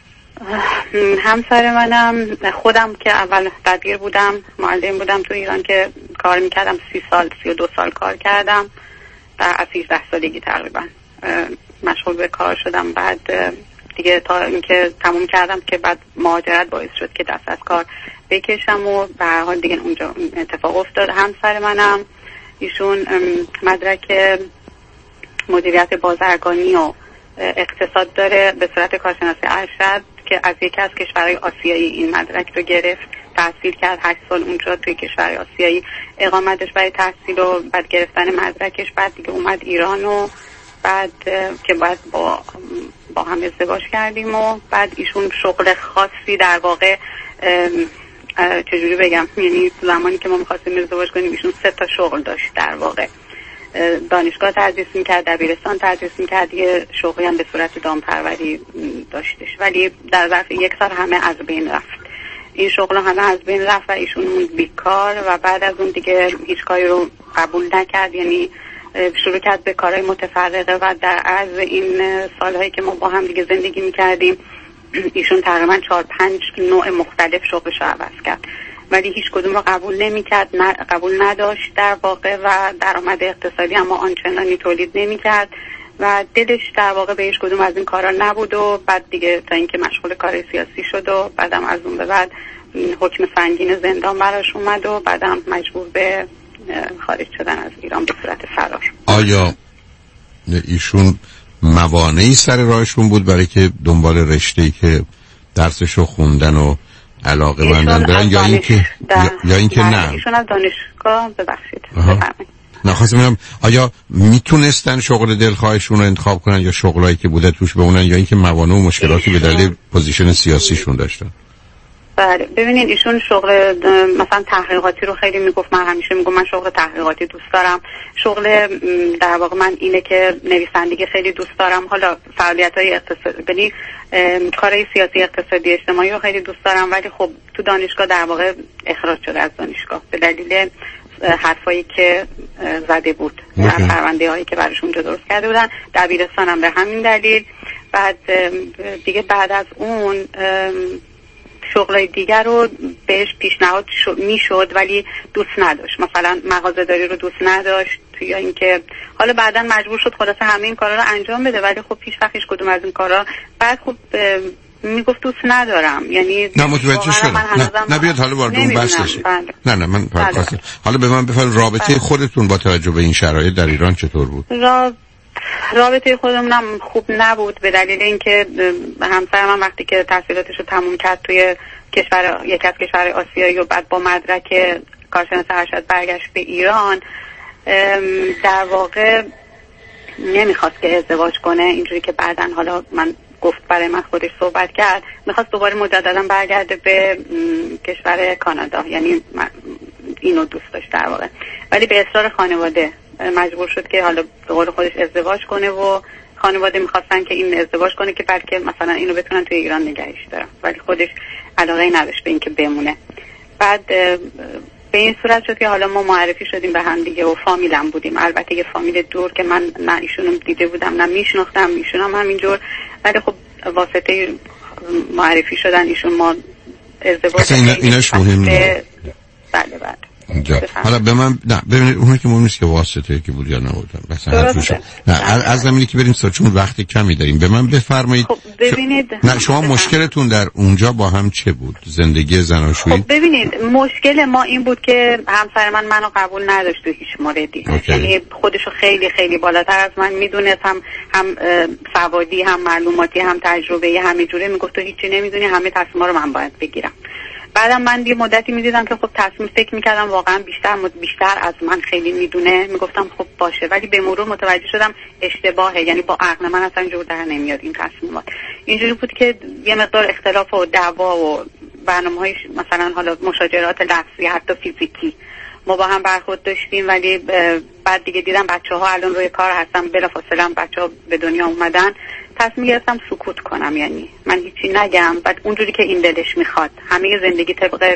S26: همسر منم خودم که اول دبیر بودم، معلم بودم تو ایران که کار میکردم، 32 سال کار کردم. از 18 سالگی تقریبا مشغول به کار شدم. بعد دیگه تا اینکه تموم کردم که بعد مهاجرت باعث شد که دست از کار بکشم و به هر حال دیگه اونجا اتفاق افتاد. همسر منم ایشون مدرک مدیریت بازرگانی و اقتصاد داره به صورت کارشناسی ارشد که از یکی از کشورهای آسیایی این مدرک رو گرفت. تحصیل کرد 8 سال اونجا توی کشور آسیایی اقامتش برای تحصیل و بعد گرفتن مدرکش. بعد دیگه اومد ایران و بعد که بعد با هم ازدواج کردیم و بعد ایشون شغل خاصی در واقع چجوری بگم، یعنی زمانی که ما می‌خواستیم ازدواج کنیم ایشون 3 تا شغل داشت در واقع. دانشگاه تدریس می‌کرد، دبیرستان تدریس می‌کرد، یه شغلی هم به صورت دامپروری داشتش، ولی در ظرف 1 سال همه از بین رفت. این شغل همه از بین رفت و ایشون بیکار و بعد از اون دیگه هیچ کاری رو قبول نکرد، یعنی شروع کرد به کارهای متفرقه و در عرض این سالهایی که ما با هم دیگه زندگی می‌کردیم ایشون تقریبا 4-5 نوع مختلف شغلش رو عوض کرد ولی هیچ کدوم رو قبول نمی‌کرد، قبول نداشت در واقع و درآمد اقتصادی اما آنچنانی تولید نمی‌کرد و دلش در واقع به هیچ کدوم از این کارا نبود و بعد دیگه تا اینکه مشغول کار سیاسی شد و بعدم از اون به بعد حکم سنگین زندان براش اومد و بعدم مجبور به خارج شدن از ایران به صورت فرار.
S5: آیا ایشون موانعی سر راهشون بود برای که دنبال رشته‌ای که درسشو خوندن و علاقه مندن برن یا اینکه نه؟
S26: ایشون از دانشگاه ببخشید
S5: نخواستم بگم آیا میتونستن شغل دلخواهشون رو انتخاب کنن یا شغلایی که بوده توش بمونن یا اینکه موانع و مشکلاتی به دلیل پوزیشن سیاسیشون داشتن؟
S26: بله ببینید ایشون شغل مثلا تحقیقاتی رو خیلی میگفت. من همیشه میگم من شغل تحقیقاتی دوست دارم. شغل در واقع من اینه که نویسندگی خیلی دوست دارم. حالا فعالیت‌های اقتصادی یعنی کارهای سیاسی اقتصادی اجتماعی رو خیلی دوست دارم، ولی خب تو دانشگاه در واقع اخراج شده از دانشگاه به دلیل حرفایی که زده بود، پرونده هایی که براش اونجا درست کرده بودن. دبیرستانم به همین دلیل. بعد دیگه بعد از اون شغلای دیگر رو بهش پیشنهاد میشد ولی دوست نداشت. مثلا مغازه‌داری رو دوست نداشت، یا اینکه حالا بعدا مجبور شد خلاصه همه این کارا رو انجام بده، ولی خب پیش وقتش کدوم از این کارا بعد خب میگفت دوست ندارم. یعنی
S5: نه متوجه شدم. نه بیاد حالا وارد اون بحث بشیم. نه من فقط حالا به من بفرمایید رابطه خودتون با توجه به این شرایط در ایران چطور بود؟
S26: رابطه خودمونم خوب نبود به دلیل اینکه همسر من وقتی که تحصیلاتش رو تموم کرد توی یکی از کشورهای آسیایی و بعد با مدرک کارشناس ارشد برگشت به ایران، در واقع نمیخواست که ازدواج کنه. اینجوری که بعدن حالا من گفت برای من خودش صحبت کرد، میخواست دوباره مجددا برگرده به کشور کانادا، یعنی اینو دوست داشت در واقع، ولی به اصرار خانواده مجبور شد که حالا به قول خودش ازدواج کنه و خانواده میخواستن که این ازدواج کنه که بلکه مثلا اینو بتونن توی ایران نگهش دارن، ولی خودش علاقه نداشت به اینکه بمونه. بعد به این صورت شد که حالا ما معرفی شدیم به هم دیگه و فامیلم بودیم. البته یه فامیل دور که من نه ایشونو دیده بودم نه میشناختم، ایشونم همینجور، ولی خب واسطه معرفی شدن ایشون ما ازدواج
S5: ایناش مهم نیست.
S26: بله
S5: حالا به من نه ببینید اونها که مهم نیست که واسطه که بود یا نبودن مثلا نه از زمینی که بریم چون وقتی کمی داریم. به من بفرمایید
S26: خب ببینید
S5: نه شما مشکلتون در اونجا با هم چه بود؟ زندگی زناشویی؟
S26: خب ببینید مشکل ما این بود که همسر منو قبول نداشت تو هیچ موردی. یعنی خودشو خیلی خیلی بالاتر از من میدونست، هم سوادی هم معلوماتی هم تجربه همه جوره میگفت تو هیچی نمیدونی، همه تصمیما رو من باید بگیرم. بعدم من یه مدتی میدیدم که خب تصمیم فکر میکردم واقعا بیشتر از من خیلی میدونه، میگفتم خب باشه، ولی به مرور متوجه شدم اشتباهه. یعنی با عقل من اصلا جور در نمیاد این تصمیمات. اینجوری بود که یه مقدار اختلاف و دعوا و برنامه‌های مثلا حالا مشاجرات لفظی حتی فیزیکی ما با هم برخورد داشتیم، ولی بعد دیگه دیدم بچه‌ها الان روی کار هستن، بلافاصله بچه‌ها به دنیا اومدن، تصمیم گرفتم سکوت کنم، یعنی من هیچی نگم، بعد اونجوری که این دلش میخواد همه زندگی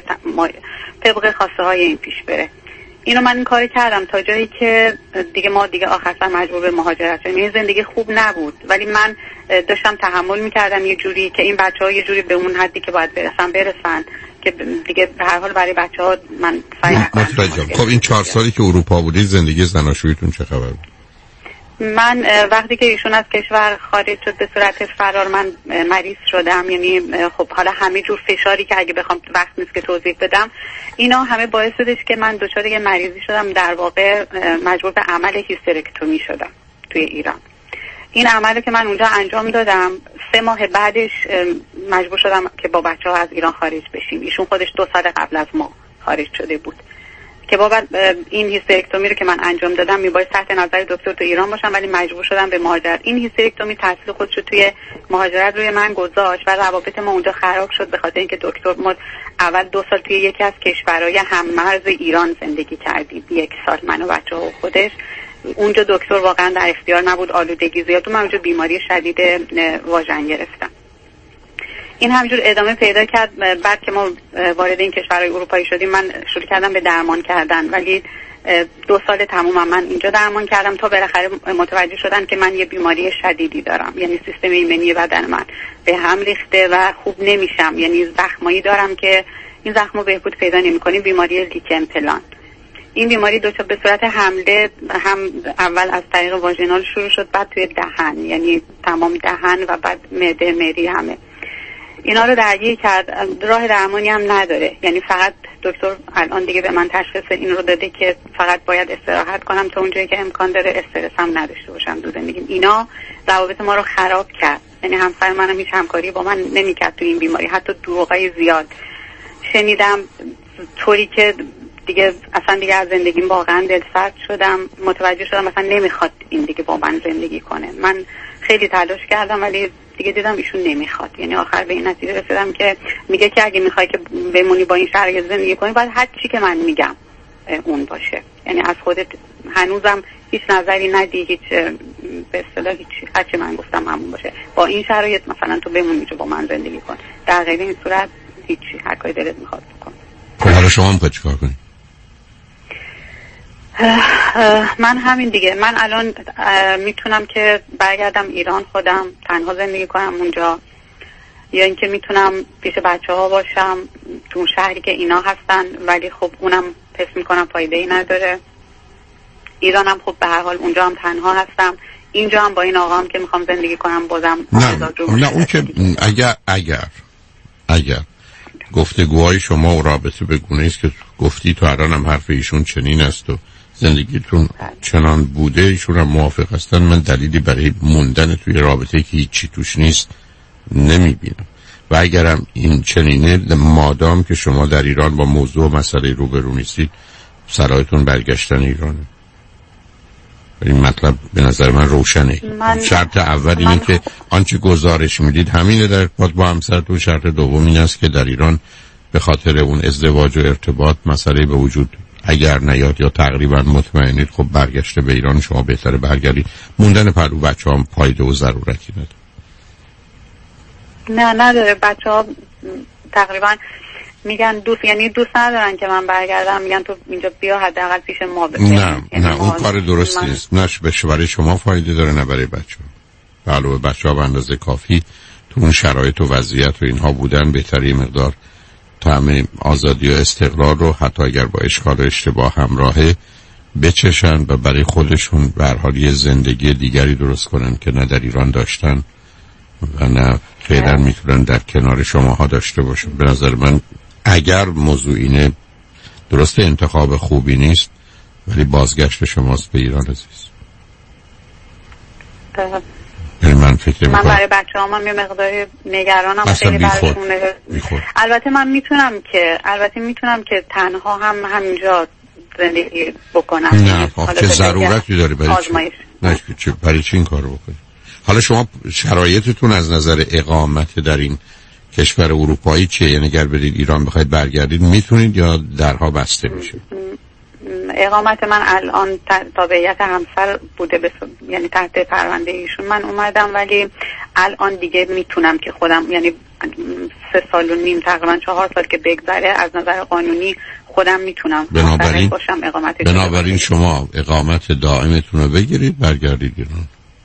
S26: طبق خواسته های این پیش بره. اینو من این کاری کردم تا جایی که دیگه آخرش مجبور به مهاجرت شدیم. این زندگی خوب نبود، ولی من داشتم تحمل میکردم یه جوری که این بچه‌ها یه جوری به اون حدی که باید برسن که دیگه به هر حال برای بچه‌ها من سعی
S5: نکنم. خب این 4 سالی که اروپا بودید زندگی زناشوییتون چه خبر بود؟
S26: من وقتی که ایشون از کشور خارج شد به صورت فرار من مریض شدم. یعنی خب حالا همه جور فشاری که اگه بخوام وقت نیست که توضیح بدم، اینا همه باعث شدش که من دچار یه مریضی شدم، در واقع مجبور به عمل هیسترکتومی شدم توی ایران. این عملی که من اونجا انجام دادم 3 ماه بعدش مجبور شدم که با بچه‌ها از ایران خارج بشیم. ایشون خودش 2 سال قبل از ما خارج شده بود که بابا این هیسترکتومی رو که من انجام دادم میباید تحت نظر دکتر تو ایران باشم، ولی مجبور شدم به مهاجرت. این هیسترکتومی تاثیر خودش رو توی مهاجرت روی من گذاشت و روابط ما اونجا خراب شد، به خاطر اینکه دکتر ما اول 2 سال توی یکی از کشورهای هم‌مرز ایران زندگی کردیم، 1 سال من و بچه‌ها و خودش. اونجا دکتر واقعا در اختیار نبود، آلودگی زیاد، من اونجا بیماری شدید واژن گرفتم. این همینجور ادامه پیدا کرد. بعد که ما وارد این کشورهای اروپایی شدیم من شروع کردم به درمان کردن، ولی 2 سال تمام من اینجا درمان کردم تا بالاخره متوجه شدن که من یه بیماری شدیدی دارم، یعنی سیستم ایمنی بدن من به هم ریخته و خوب نمیشم، یعنی زخمایی دارم که این زخمو بهبود پیدا نمی‌کنه، بیماری لیکن پلان. این بیماری به صورت حمله هم اول از طریق واژینال شروع شد، بعد توی دهن، یعنی تمام دهن و بعد معده، مری همه اینا رو درگیر کرد. راه درمانی هم نداره، یعنی فقط دکتر الان دیگه به من تشخیص این رو داده که فقط باید استراحت کنم تا اونجایی که امکان داره، استرس هم نداشته باشم تو زندگیم. اینا روابط ما رو خراب کرد، یعنی همسر منم هیچ همکاری با من نمی‌کرد تو این بیماری، حتی دروغای زیاد شنیدم طوری که دیگه اصلا دیگه از زندگیم واقعا دلسرد شدم. متوجه شدم مثلا نمیخواد این دیگه با من زندگی کنه. من خیلی تلاش کردم ولی دیگه دیدم ایشون نمیخواد. یعنی آخر به این نتیجه رسیدم که میگه که اگه میخوای که بمونی با این شرایط زندگی کنی باید هر چی که من میگم اون باشه. یعنی از خودت هنوزم هیچ نظری ندی، هیچ به اصطلاح هیچ هر چی من گفتم همون باشه. با این شرایط مثلا تو بمونی تو با من زندگی کن، در غیر این صورت هیچی، هر کاری دلت میخواد بکن.
S5: خب حالا شما هم چیکار کنید؟
S26: من همین دیگه، من الان میتونم که برگردم ایران خودم تنها زندگی کنم اونجا، یا اینکه میتونم پیش بچه‌ها باشم تو شهری که اینا هستن، ولی خب اونم حس میکنم فایده ای نداره. ایرانم خب به هر حال اونجا هم تنها هستم، اینجا هم با این آقام که میخوام زندگی کنم بازم
S5: نه اون که اگر گفتگوهای شما و رابطه به گونه است که گفتی تو الان هم حرف ایشون چنین است و زندگیتون چنان بوده، ایشون هم موافق هستن، من دلیلی برای موندن توی رابطه که هیچی توش نیست نمیبینم. و اگرم این چنینه، مادام که شما در ایران با موضوع و مسئله روبرو نیستید، صلاحتون برگشتن ایرانه. این مطلب به نظر من روشنه. شرط اول اینه که آنچه گزارش میدید همینه در ارتباط با همسرتون. شرط دوم این است که در ایران به خاطر اون ازدواج و ارتباط مسئله به وجود اگر نیاد یا تقریبا مطمئنید، خب برگشته به ایران شما بهتره برگردید. موندن پرو بچه‌ها هم فایده و ضرورتی نداره.
S26: نه نداره. بچه‌ها تقریبا میگن دوست ندارن که من برگردم، میگن تو اینجا بیا حداقل پیش ما بمون.
S5: نه اون کار درستی نیست. نه برای شما فایده داره نه برای بچه‌ها. علاوه بچه‌ها به اندازه کافی تو اون شرایط و وضعیت و اینها بودن، بهتره مقدار طعم آزادی و استقلال رو حتی اگر با اشکال و اشتباه همراهه بچشن و برای خودشون به هر حال یه زندگی دیگری درست کنن که نه در ایران داشتن و نه فعلا میتونن در کنار شماها داشته باشن. به نظر من اگر موضوع اینه، درسته انتخاب خوبی نیست، ولی بازگشت شماست به ایران عزیز. من فکر
S26: من برای بچه‌هام هم یه مقداری نگرانم، خیلی براشون. البته من میتونم که تنها هم همینجا زندگی بکنم.
S5: نه چه ضرورتی داره برای چی این کارو بکنی؟ حالا شما شرایطتون از نظر اقامت در این کشور اروپایی چیه؟ یعنی اگر برید ایران بخواید برگردید میتونید یا درها بسته میشه؟
S26: اقامت من الان تابعیت همسر بوده، یعنی تحت پرونده ایشون من اومدم، ولی الان دیگه میتونم که خودم، یعنی 3.5 سال تقریبا 4 سال که بگذره از نظر قانونی خودم میتونم باشم اقامت.
S5: بنابراین شما اقامت دائمتون رو بگیرید برگردید ایران.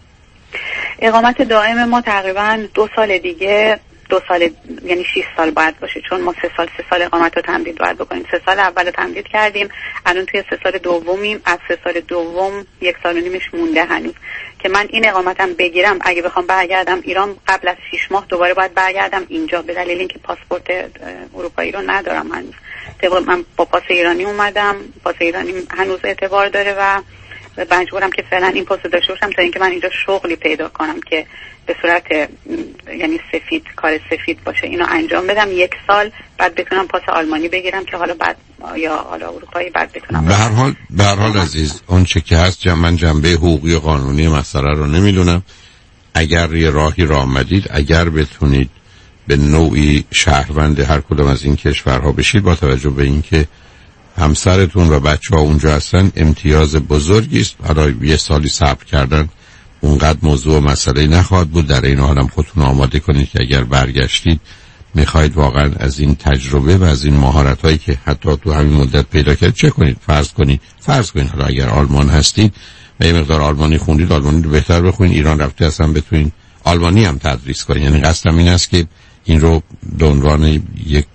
S26: اقامت دائم ما تقریبا 2 سال دیگه، 2 سال یعنی 6 سال باید باشه، چون ما 3 سال اقامت رو تمدید باید بکنیم. 3 سال اول رو تمدید کردیم، الان توی 3 سال دومیم. از 3 سال دوم 1.5 سال مونده هنوز که من این اقامتم بگیرم. اگه بخوام برگردم ایران قبل از 6 ماه دوباره باید برگردم اینجا، به دلیل اینکه پاسپورت اروپایی رو ندارم هنوز. من با پاس ایرانی اومدم، پاس ایرانی هنوز اعتبار داره و مجبورم که فعلا این پاس داشته باشم تا اینکه من اینجا شغلی پیدا کنم که به صورت یعنی سفید، کار سفید باشه، اینو انجام بدم 1 سال، بعد بتونم پاس آلمانی بگیرم که حالا بعد یا حالا اروپایی بعد بتونم.
S5: به هر حال عزیز، اون چه که هست من جنبه حقوقی و قانونی مسئله رو نمیدونم. اگر یه راهی راه آمدید، اگر بتونید به نوعی شهروند هر کدام از این کشورها بشید، با توجه به اینکه همسرتون و بچه‌ها اونجا هستن، امتیاز بزرگی است. حالا 1 سالی صبر کردن اونقدر موضوع و مسئله نخواهد بود. در این حال هم خودتون آماده کنید که اگر برگشتید میخواید واقعا از این تجربه و از این مهارت‌هایی که حتی تو همین مدت پیدا کردید چه کنید. فرض کنید حالا اگر آلمان هستید و یه مقدار آلمانی خوندید، آلمانی رو بهتر بخونید. ایران رفته اصلا بتونید آلمانی هم تدریس کنید. یعنی قصدم این است که این رو به عنوان یک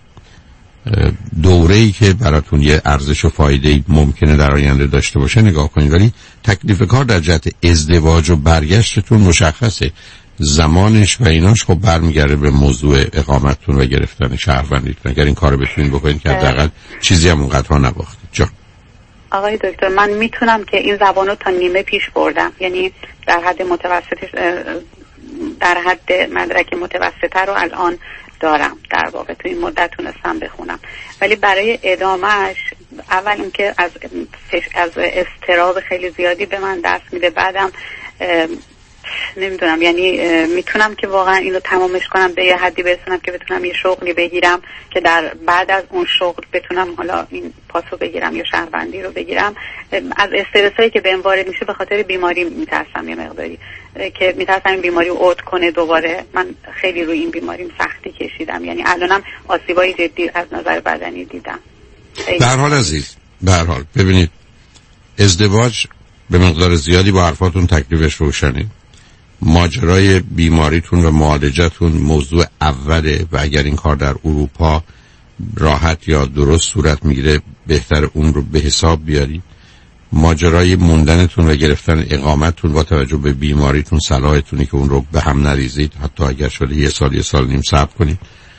S5: دوره‌ای که براتون یه ارزش و فایده‌ای ممکنه در آینده داشته باشه نگاه کنید. ولی تکلیف کار در جهت ازدواج و برگشتتون مشخصه، زمانش و ایناش خب برمیگرده به موضوع اقامتتون و گرفتن شهروندیتون. اگر این کارو بتونید بکنید که حداقل چیزی هم اونقدر نباختید. جان
S26: آقای دکتر، من میتونم که این زبانو تا نیمه پیش بردم، یعنی در حد متوسطش، در حد مدرک متوسطه رو الان دارم، در واقع تو این مدت تونستم بخونم. ولی برای ادامهش اول اینکه از اضطراب خیلی زیادی به من دست میده، بعدم نمیدونم، یعنی میتونم که واقعا اینو تمامش کنم، به یه حدی برسونم که بتونم یه شغلی بگیرم که در بعد از اون شغل بتونم حالا این پاسو بگیرم یا شهروندی رو بگیرم. از استرسایی که بهم وارد میشه به خاطر بیماری میترسم، یه مقداری که میترسم این بیماری عود کنه دوباره. من خیلی روی این بیماریم سختی کشیدم، یعنی الانم آسیبای جدی از نظر بدنی دیدم.
S5: به هر حال عزیز، به هر حال ببینید، ازدواج به مقدار زیادی با حرفاتون تکلیفش روشنه. ماجرای بیماریتون و معالجتون موضوع اوله و اگر این کار در اروپا راحت یا درست صورت میگیره بهتر اون رو به حساب بیارید. ماجرای موندنتون و گرفتن اقامتتون با توجه به بیماریتون صلاحتونه که اون رو به هم نریزید، حتی اگر شده یه سال نیم صبر کنید.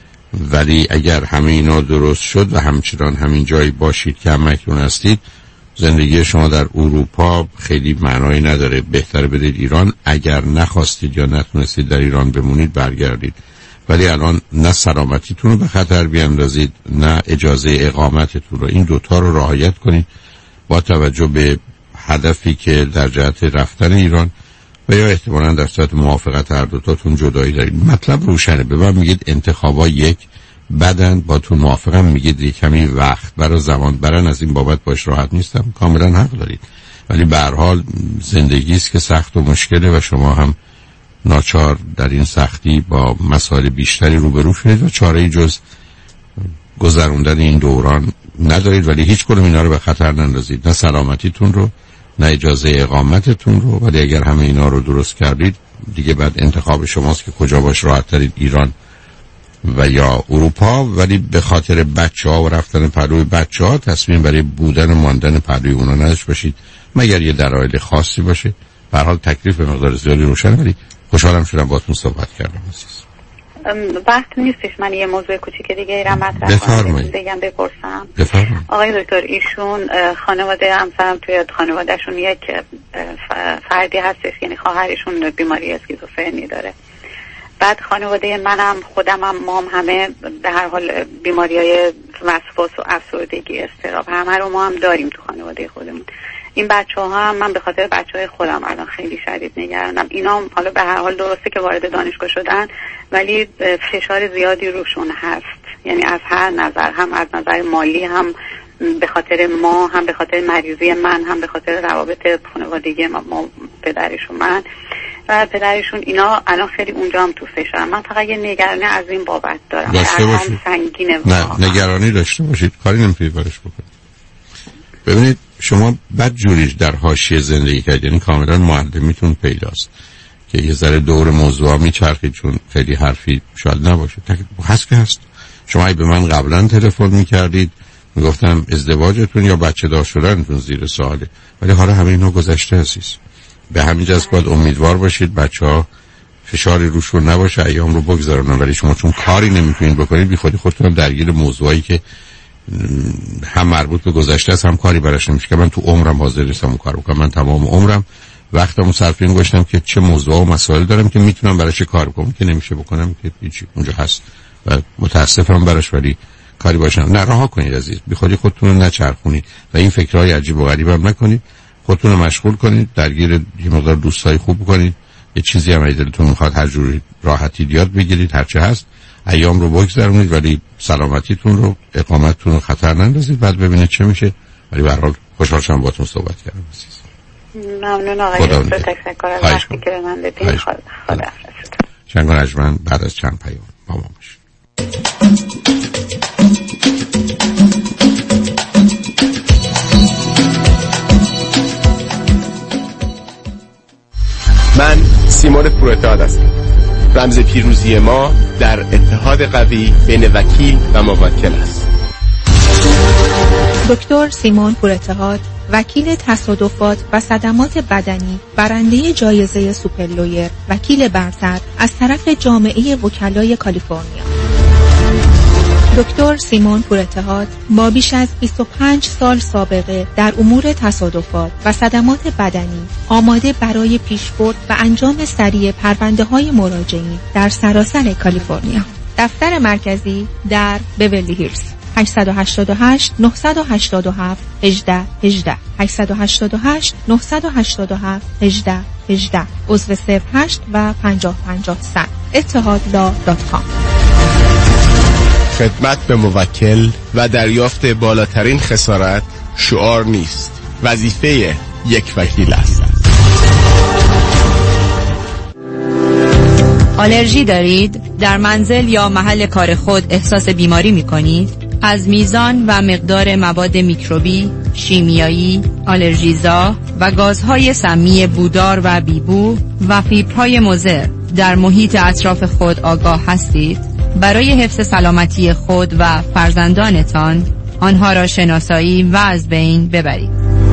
S5: ولی اگر همه اینا درست شد و همچنان همین جایی باشید که همکنون هستید، زندگی شما در اروپا خیلی معنایی نداره. بهتره بدید ایران. اگر نخواستید یا نتونستید در ایران بمونید برگردید. ولی الان نه سلامتیتون رو به خطر بیاندازید نه اجازه اقامتتون رو. این دوتا رو رعایت کنید با توجه به هدفی که در جهت رفتن ایران و یا احتمالاً در صورت موافقت هر دوتاتون جدایی دارید. مطلب روشنه. به من میگید انتخابا یک، بعدن با تو موافقم میگید یک کمی وقت برای زمان برن، از این بابت باش راحت نیستم. کاملا حق دارید، ولی به هر حال زندگی است که سخت و مشکله و شما هم ناچار در این سختی با مسائل بیشتری روبرو شدید و چاره‌ای جز گذروندن این دوران ندارید. ولی هیچ کدوم اینا رو به خطر نندازید، نه سلامتیتون رو نه اجازه اقامتتون رو. ولی اگر همه اینا رو درست کردید دیگه بعد انتخاب شماست که کجا باش راحت ترید، ایران و یا اروپا. ولی به خاطر بچه‌ها و رفتن پهلوی بچه‌ها تصمیم برای بودن و ماندن پهلوی اونا نداشته باشید، مگر یه دلایل خاصی باشه. به هر حال تکلیف به مقدار زیادی روشنه. ولی خوشحالم شدم باهاتون صحبت کردم عزیز.
S26: وقت نیستش من یه موضوع کوچیک دیگه ایران مطرح کنم بپرسم. آقای دکتر، ایشون خانواده همسرم توی خانوادهشون یک فردی هستش، یعنی خواهرشون بیماری اسکیزوفرنی داره. بعد خانواده منم، خودمم، مام، همه به هر حال بیماری‌های وسواس و افسردگی، اضطراب، همه رو ما هم داریم تو خانواده خودمون. این بچه‌ها هم من به خاطر بچه‌های خودم الان خیلی شدید نگرانم. اینا هم حالا به هر حال درسته که وارد دانشگاه شدن ولی فشار زیادی روشون هست، یعنی از هر نظر، هم از نظر مالی، هم به خاطر ما، هم به خاطر مریضی من، هم به خاطر روابط خانوادگی ما پدرشون من و پدرشون. اینا الان خیلی اونجا هم تو فشارم. من فقط یه نگرانی از این بابت دارم.
S5: الان
S26: سنگینه.
S5: نه نگرانی داشته باشید، کاری نمیتونید برش بکنید. ببینید شما بد جوریش در حاشیه زندگی کردید، یعنی کاملا معلمیتون پیداست که یه ذره دور موضوعا میچرخید، چون خیلی حرفی شاید نباشه. هست که هست. شما به من قبلا تلفن میکردید میگفتم ازدواجتون یا بچه دار شدنتون زیر سواله، ولی حالا همه اینا گذشته عزیز. به همین جهت باید امیدوار باشید بچه‌ها فشاری روشون نباشه، ایام رو بگذارن. ولی شما چون کاری نمیتونید بکنید بی خودی خودتون درگیر موضوعی که هم مربوط به گذشته است هم کاری براش نمیشه که من تو عمرم حاضر نیستم اون کارو بکنم. من تمام عمرم وقتمو صرف این گذاشتم که چه موضوعا و مسائل دارم که میتونم براش کار کنم که نمیشه بکنم که هیچ اونجا هست و متاسفم براش، ولی کاری باشم. نه رها کنید عزیز، بی خودی خودتون رو نچرخونید و این فکرهای عجیب و غریب هم نکنید. خودتون رو مشغول کنید، درگیر یه مقدار دوستای خوب کنید، یه چیزی هم اگه دلتون میخواد هر جوری راحتی یاد بگیرید، هر چه هست ایام رو بگذرونید، ولی سلامتیتون رو، اقامتتون رو خطر نندازید. بعد ببینید چه میشه. ولی به هر حال خوشحال شدم باهاتون صحبت کردم عزیز.
S26: ممنون آقای دکتر، تشکر از وقتی که به من دادید. خدا
S5: شنگان اجمن بعد از چند پیام با ما باشید.
S1: من سیمون پورتاد هستم. رمز پیروزی ما در اتحاد قوی بین وکیل و موکل است.
S18: دکتر سیمون پورتاد، وکیل تصادفات و صدمات بدنی، برنده جایزه سوپرلویر، وکیل برتر از طرف جامعه وکلای کالیفرنیا. دکتر سیمون پورتاد با بیش از 25 سال سابقه در امور تصادفات و صدمات بدنی آماده برای پیشبرد و انجام سریع پرونده‌های مراجعین در سراسر کالیفرنیا. دفتر مرکزی در بیورلی هیلز. 888 987 1818 888 987 1818 عضو 08 و 5050 100 اتحادلا.com.
S1: خدمت به موکل و دریافت بالاترین خسارت شعار نیست، وظیفه یک وکیل است.
S2: آلرژی دارید؟ در منزل یا محل کار خود احساس بیماری می کنید؟ از میزان و مقدار مواد میکروبی، شیمیایی، آلرژیزا و گازهای سمی بودار و بیبو و فیبرهای مضر در محیط اطراف خود آگاه هستید؟ برای حفظ سلامتی خود و فرزندانتان آنها را شناسایی و از بین ببرید.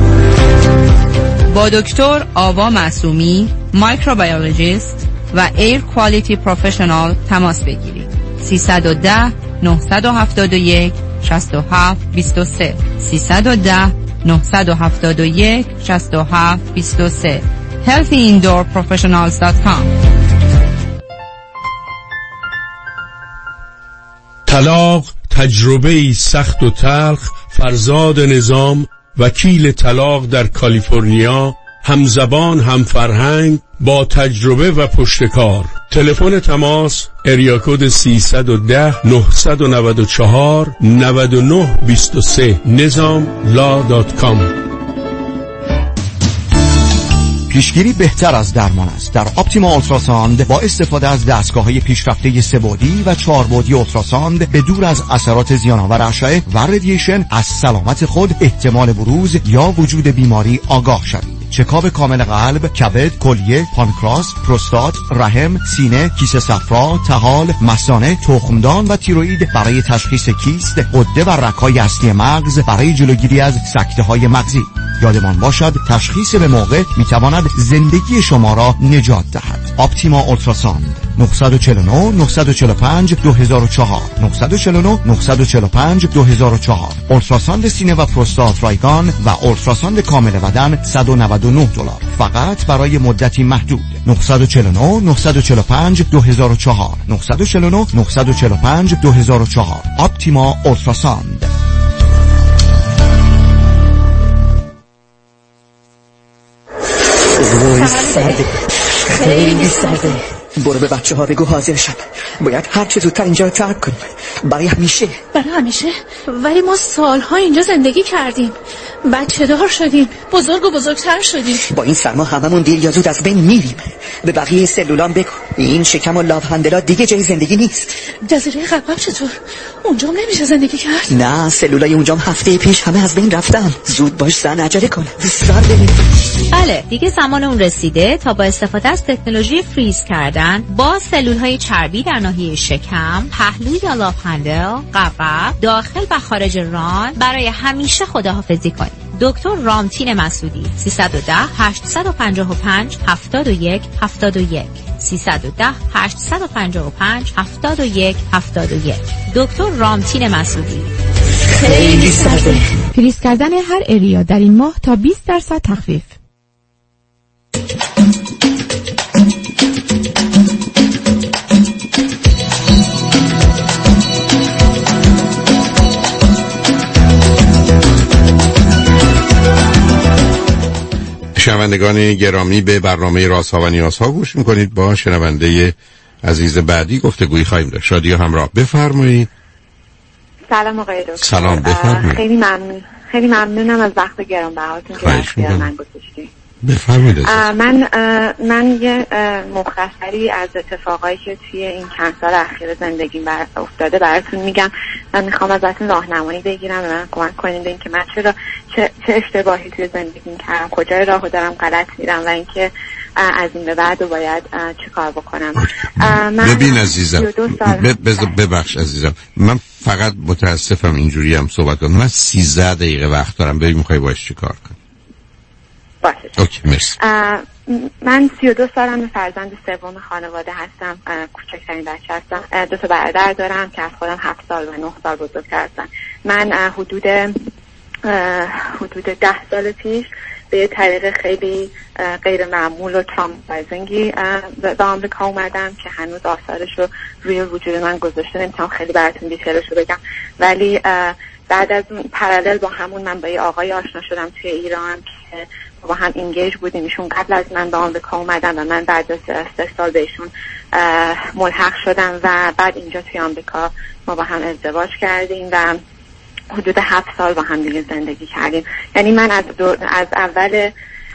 S2: با دکتر آوا معصومی، مایکروبیولوژیست و ایر کوالیتی پروفشنال تماس بگیرید. 310 971 67 23 310 971 67 23 healthyindoorprofessionals.com.
S4: طلاق تجربه‌ای سخت و تلخ. فرزاد نظام، وکیل طلاق در کالیفرنیا، همزبان هم فرهنگ، با تجربه و پشتکار. تلفن تماس اریاکود 310 994 99 23 nizamlaw.com.
S11: پیشگیری بهتر از درمان است. در اپتیما اولتراساند با استفاده از دستگاه‌های پیشرفته 3 بعدی و 4 بعدی اولتراساند به دور از اثرات زیان‌آور اشعه و رادییشن از سلامت خود، احتمال بروز یا وجود بیماری آگاه شوید. چکاپ کامل قلب، کبد، کلیه، پانکراس، پروستات، رحم، سینه، کیسه صفرا، طحال، مثانه، تخمدان و تیروئید برای تشخیص کیست، غده و رگ‌های اصلی مغز برای جلوگیری از سکته‌های مغزی. یادمان باشد تشخیص به موقع میتواند زندگی شما را نجات دهد. اپتیما اولتراساند 949 945 2004 949 945 2004. اولتراساند سینه و پروستات رایگان و اولتراساند کامل بدن $199 فقط برای مدتی محدود. 949 945 2004 949 945 2004. اپتیما اولتراساند.
S6: وای سرده، خیلی سرده. برو به بچه ها بگو حاضر شد. باید هر چه زودتر اینجا رو ترک کنیم. برای همیشه.
S8: برای همیشه؟ ولی ما سالها اینجا زندگی کردیم، بچه دار شدیم، بزرگ و بزرگتر شدیم.
S6: با این سرما هممون دیر یا زود از بین میریم. به بقیه سلولان بگو این شکم و لاوهندلا دیگه جای زندگی نیست.
S8: جزیره قبقب چطور؟ اونجام نمیشه زندگی کرد؟
S6: نه، سلولای اونجام هفته پیش همه از بین رفتن. زود باش زن، عجله کن. سر بریم.
S20: بله، دیگه زمان اون رسیده تا با استفاده از تکنولوژی فریز کردن با سلولهای چربی در ناحیه شکم، پهلو یا لاوهندل، قبقب، داخل و خارج ران برای همیشه خداحافظی کنید. دکتر رامتین مسعودی 310 855 71 71 310 855 71 71. دکتر رامتین مسعودی.
S8: خیلی سرده.
S9: فریز کردن هر اریا در این ماه تا 20% تخفیف.
S5: شنوندگان گرامی، به برنامه رازها و نیازها گوش میکنید. با شنونده عزیز بعدی گفتگویی خواهیم داشت. شادی همراه، بفرمایید.
S12: سلام آقای دکتر.
S5: سلام، بفرمایید.
S12: خیلی ممنونم از وقت گرانبهاتون که اختیار من گذاشتید.
S5: بفرمایید.
S12: من یه مختصری از اتفاقایی که توی این چند سال اخیر زندگیم افتاده براتون میگم و میخوام ازتون راهنمایی بگیرم و من کمک کنید به اینکه من چه اشتباهی توی زندگیم کردم، کجای راهو دارم غلط میرم و اینکه از این به بعد باید چه کار بکنم.
S5: ببین عزیزم، ببخش عزیزم، من فقط متاسفم اینجوری هم صحبت کنم. من 13 دقیقه وقت دارم. ببین میخوای باش چی کار کنم.
S12: باشه.
S5: اوکی، مرسی.
S12: من 32 سالم، فرزند سوم خانواده هستم، کوچکترین بچه هستم. 2 تا برادر دارم که از خودم 7 سال و 9 سال بزرگتر هستن. من حدود 10 سال پیش به طریق خیلی غیر معمول و ترامپایزنگی به آمریکا اومدم که هنوز آثارش رو روی وجود من گذاشته. نمیتونم خیلی براتون دیتیلش رو بگم، ولی بعد از اون پرالل با همون من با یه آقای آشنا شدم توی ایران که با هم اینگیج بودیم. ایشون قبل از من به آمریکا اومدن و من بعد از 3 سال بهشون ملحق شدم و بعد اینجا توی آمریکا ما با هم ازدواج کردیم و حدود 7 سال با هم دیگه زندگی کردیم. یعنی من از اول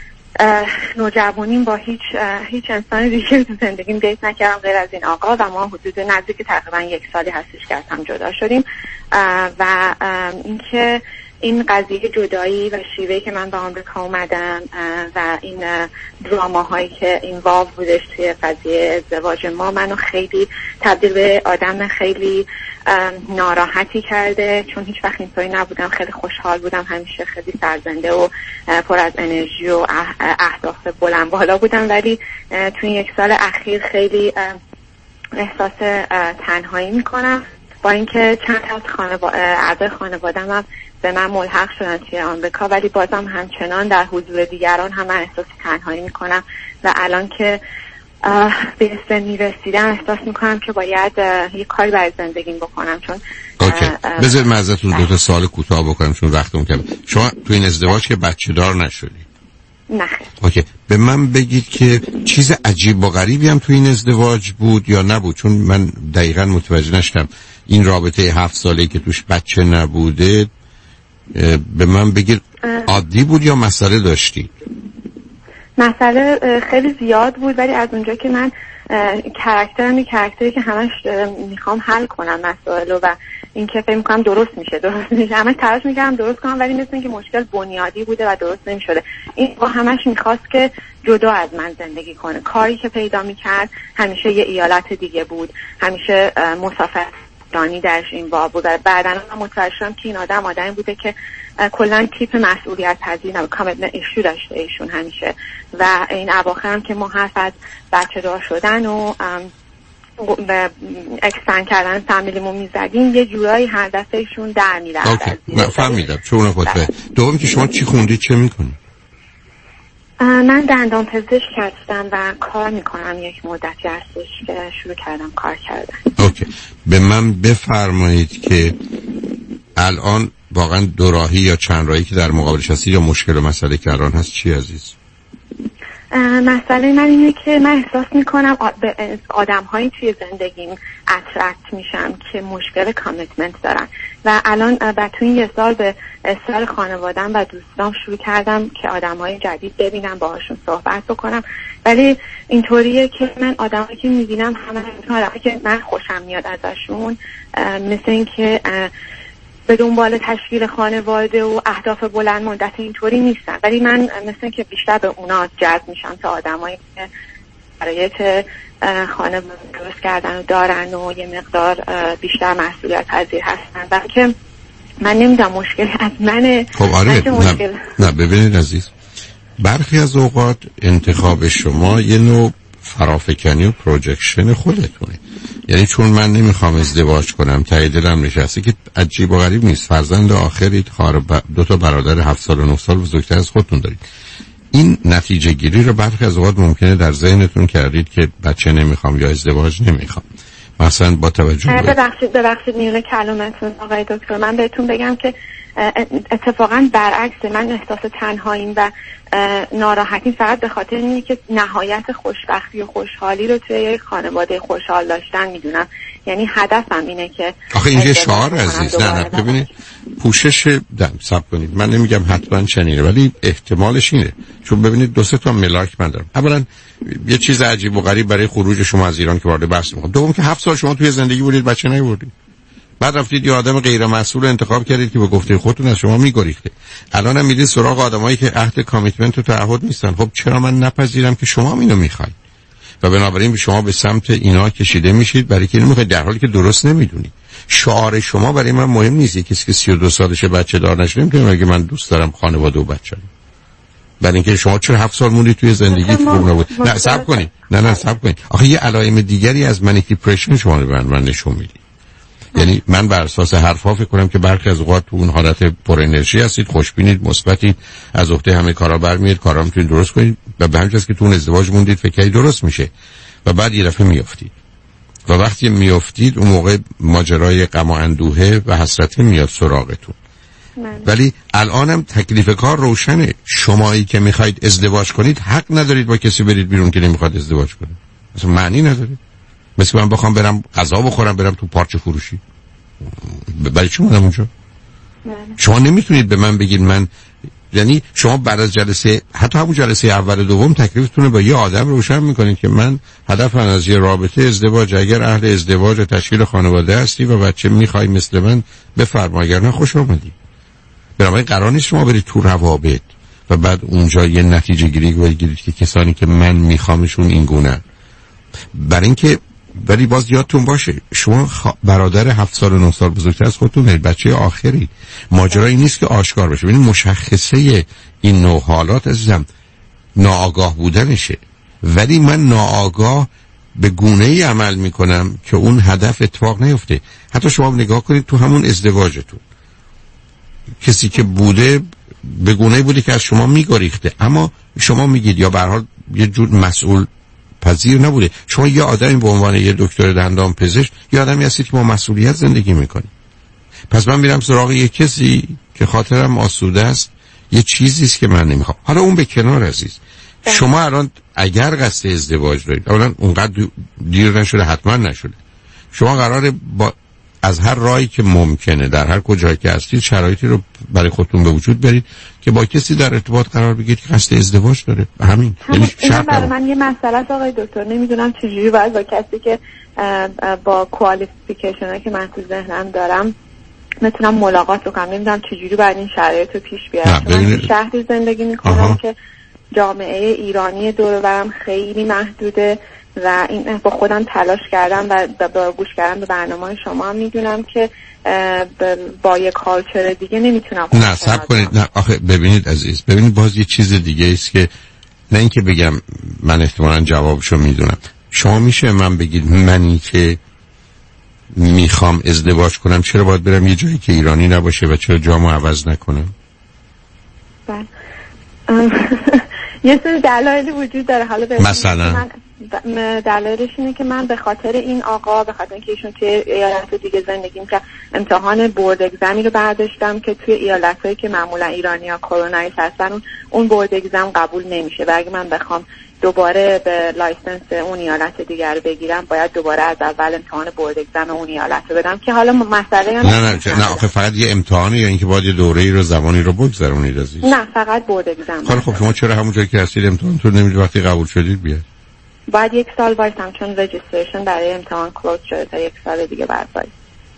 S12: نوجوانیم با هیچ انسان دیگه تو زندگیم دیت نکردم غیر از این آقا و ما حدود نزدیک تقریبا 1 سالی هستش که از هم جدا شدیم. و اینکه این قضیه جدایی و شیوهی که من به آمریکا اومدم و این دراماهایی که اینوالو بودش توی قضیه ازدواج ما منو خیلی تبدیل به آدم خیلی ناراحتی کرده، چون هیچ وقت اینطوری نبودم. خیلی خوشحال بودم، همیشه خیلی سرزنده و پر از انرژی و اهداف بلند بالا بودم، ولی توی 1 سال اخیر خیلی احساس تنهایی میکنم. با اینکه چند از اعضای خانواده‌ام هم به من ملحق شدن توی آمریکا، ولی بازم همچنان در حضور دیگران هم من احساس تنهایی میکنم و الان که به سنی رسیدم احساس میکنم که باید یه کاری برای زندگیم بکنم. چون
S5: بذار من ازتون 2 تا سوال کوتاه بکنم چون وقتم کمه. شما تو این ازدواج که بچه دار نشدی؟
S12: نه.
S5: اوکی، به من بگید که چیز عجیب و غریبی هم تو این ازدواج بود یا نبود؟ چون من دقیقاً متوجه نشدم این رابطه 7 ساله‌ای که توش بچه نبوده. به من بگید عادی بود یا مسئله داشتی؟
S12: مسئله خیلی زیاد بود، ولی از اونجا که من کاراکتری که همش میخوام حل کنم مسائل و این که فکر میکنم درست میشه همش تلاش میکردم درست کنم، ولی مثل اینکه مشکل بنیادی بوده و درست نمیشده. این با همش میخواست که جدا از من زندگی کنه. کاری که پیدا میکرد همیشه یه ایالت دیگه بود، همیشه مسافرانی درش این با بود. بعداً من متوجه شدم که این آدمی بوده که کلا تیپ مسئولیت پذیر و کامیتمنت ایشو داشته ایشون همیشه. و این اواخر هم که ما حرف از بچه دار شدن و اکسپند کردن فامیلیمو میزدیم، یه جورایی هر دفعه ایشون در میرفت.
S5: من فهمیدم. چون خودت دوم که شما چی خوندید، چه میکنید؟
S12: من دندان پزشک هستم و کار میکنم. 1 مدتی هستش که شروع کردم کار کردن.
S5: اوکی، به من بفرمایید که الان واقعا دوراهی یا چند راهی که در مقابلش هستی یا مشکل و مسئله که الان هست چی عزیز؟
S12: مسئله من اینه که من احساس میکنم به آدم‌هایی توی زندگیم اترکت میشم که مشکل کامیتمنت دارن و الان بعد توی این 1 سال به اصرار خانواده‌ام و دوستام شروع کردم که آدم‌های جدید ببینم، باهاشون صحبت بکنم. ولی اینطوریه که من آدمایی که میبینم همه آدمایی که من خوشم میاد ازشون، مثل این که به دنبال تشکیل خانواده و اهداف بلند مدت اینطوری نیستن، ولی من مثل که بیشتر به اونا جذب میشم تا آدمایی که برای خانواده درست کردن و دارن و یه مقدار بیشتر مسئولیت پذیر هستن. بلکه من نمیدونم مشکل از منه.
S5: خب آره، نه ببینید عزیز، برخی از اوقات انتخاب شما یه نوع فرافکنی و پروجکشن خودتونه. یعنی چون من نمیخوام ازدواج کنم ته دلم نشسته که عجیب و غریب نیست، فرزند آخرید، 2 تا برادر 7 سال و 9 سال بزرگتر از خودتون دارید. این نتیجه گیری رو برخی از اوقات ممکنه در ذهنتون کردید که بچه نمیخوام یا ازدواج نمیخوام. مثلا با توجه
S12: ببخشید میونه کلمتون آقای دکتر، من بهتون بگم که اتفاقا برعکس، من احساس تنهاییم و ناراحتیم فقط به خاطر اینه که نهایت خوشبختی و خوشحالی رو توی یک خانواده خوشحال داشتن میدونم. یعنی هدفم اینه که
S5: آخه این یه شعار عزیز. نه ببینید، پوشش صبر کنید، من نمیگم حتما چنینه ولی احتمالش اینه. چون ببینید 2 تا ملاک من دارم. اولا یه چیز عجیب و غریب برای خروج شما از ایران که وارد بحث میخوام. دوم که 7 سال شما توی زندگی بودید بچه نیاوردید، بعد رفتید یه آدم غیر مسئول انتخاب کردید که به گفته خودتون از شما میگریخته. الان هم میرید سراغ آدمایی که عهد کامیتمنت و تعهد نیستن. خب چرا من نپذیرم که شما اینو میخواید و بنابراین به شما به سمت اینا کشیده میشید برای که اینو میخواید، در حالی که درست نمیدونید. شعار شما برای من مهم نیست. کسی که 32 سالشه بچه دار نشه نمیتونه بگه من دوست دارم خانواده و بچه‌ام. برای اینکه شما چرا 7 سال موندید توی زندگی خوب نبود. نه صبر کنید. نه صبر کنید. آخه یه علائم دیگری از منیک دیپرشن شما رو به من نشون میدید. یعنی من بر اساس حرفا فکر کنم که برخی از اوقات تو اون حالت پر انرژی هستید، خوشبینید، مثبتید، از عهده همه کارا برمیاد، کارا میتونید درست کنید و به همین جاست که تو اون ازدواج موندید فکر کنید درست میشه و بعد یه دفعه میافتید و وقتی میافتید اون موقع ماجرای غم و اندوه و حسرت میاد سراغتون. ولی الانم تکلیف کار روشنه. شمایی که میخواید ازدواج کنید حق ندارید با کسی برید بیرون که نمیخواد ازدواج کنه. اصلا معنی نداره. مثل من بخوام برم غذا بخورم برم تو پارچه فروشی، برای چی اومدم اونجا؟ شما نمیتونید به من بگید من، یعنی شما بعد از جلسه، حتی همون جلسه اول دوم تکلیفتون رو با یه آدم روشن میکنید که من هدفم از یه رابطه ازدواج، اگر اهل ازدواج و تشکیل خانواده هستی و بچه میخوای مثل من بفرما، اگر نه خوش آمدی. برای قرار نیست شما برید تو روابط و بعد اونجا یه نتیجه گیری بگیرید که کسانی که من میخوامشون این گونه. برای اینکه ولی باز یادتون باشه شما برادر 7 سال و 9 سال بزرگتر از خودتون هستید، بچه آخری. ماجرایی نیست که آشکار بشه. ببینید مشخصه این نوع حالات عزیزم ناآگاه بودنشه، ولی من ناآگاه به گونه‌ای عمل میکنم که اون هدف اتفاق نیفته. حتی شما نگاه کنید تو همون ازدواجتون کسی که بوده به گونه‌ای بوده که از شما میگریخته، اما شما میگید یا به هر حال یه جور مسئول پذیر نبوده. شما یه آدمی به عنوان یه دکتر دندان پزشک یه آدمی هستید که با مسئولیت زندگی میکنید. پس من میرم سراغ یه کسی که خاطرم آسوده است، یه چیزی است که من نمیخوام. حالا اون به کنار عزیز، شما الان اگر قصد ازدواج دارید، اولا اونقدر دیر نشده، حتما نشده، شما قراره با از هر راهی که ممکنه در هر کجایی که هستید شرایطی رو برای خودتون به وجود برید که با کسی در ارتباط قرار بگیرید که قصد ازدواج داره. همین یعنی شرط
S12: برای من یه مسئله است آقای دکتر، نمیدونم چجوری باید با کسی که با کوالیفیکیشنایی که من تو ذهنم دارم میتونم ملاقات بکنم. نمیدونم چجوری باید این شرایط رو پیش بیارم. من شهری زندگی میکنم که جامعه ایرانی دور و برم خیلی محدوده و این با خودم تلاش کردم و با گوش کردم به برنامه شما هم میدونم که با یک کالچر دیگه نمیتونم.
S5: نه صبر کنید، نه آخه ببینید عزیز، ببینید باز یه چیز دیگه است که نه اینکه بگم من احتمالاً جوابشو میدونم. شما میشه من بگید منی که میخوام ازدواج کنم چرا باید برم یه جایی که ایرانی نباشه و چرا جامو عوض نکنم؟
S12: یه سری دلایلی وجود داره. حالا
S5: مثلا
S12: دلایلش اینه که من به خاطر این آقا، به خاطر اینکه ایشون توی ایالت دیگه زندگی می‌کنه، امتحان بورد اگزمی رو برداشتم که توی ایالتایی که معمولا ایرانی‌ها کرونایی هستن اون بورد اگزم قبول نمیشه و اگه من بخوام دوباره به لایسنس اون ایالت دیگر رو بگیرم باید دوباره از اول امتحان بورد اگزم اون ایالت رو بدم که حالا مسئله
S5: نه آخه فقط یه امتحانه یا اینکه باید یه دوره‌ای رو زمانی رو بگذرونید عزیز؟
S12: نه فقط بورد اگزم.
S5: خب شما چرا همون جایی که هستید امتحانتون نمیدید وقتی قبول شدید بیاد؟
S12: باید 1 سال وایسم چون رجیستریشن برای امتحان کلوز شده تا 1 سال دیگه بعد باید.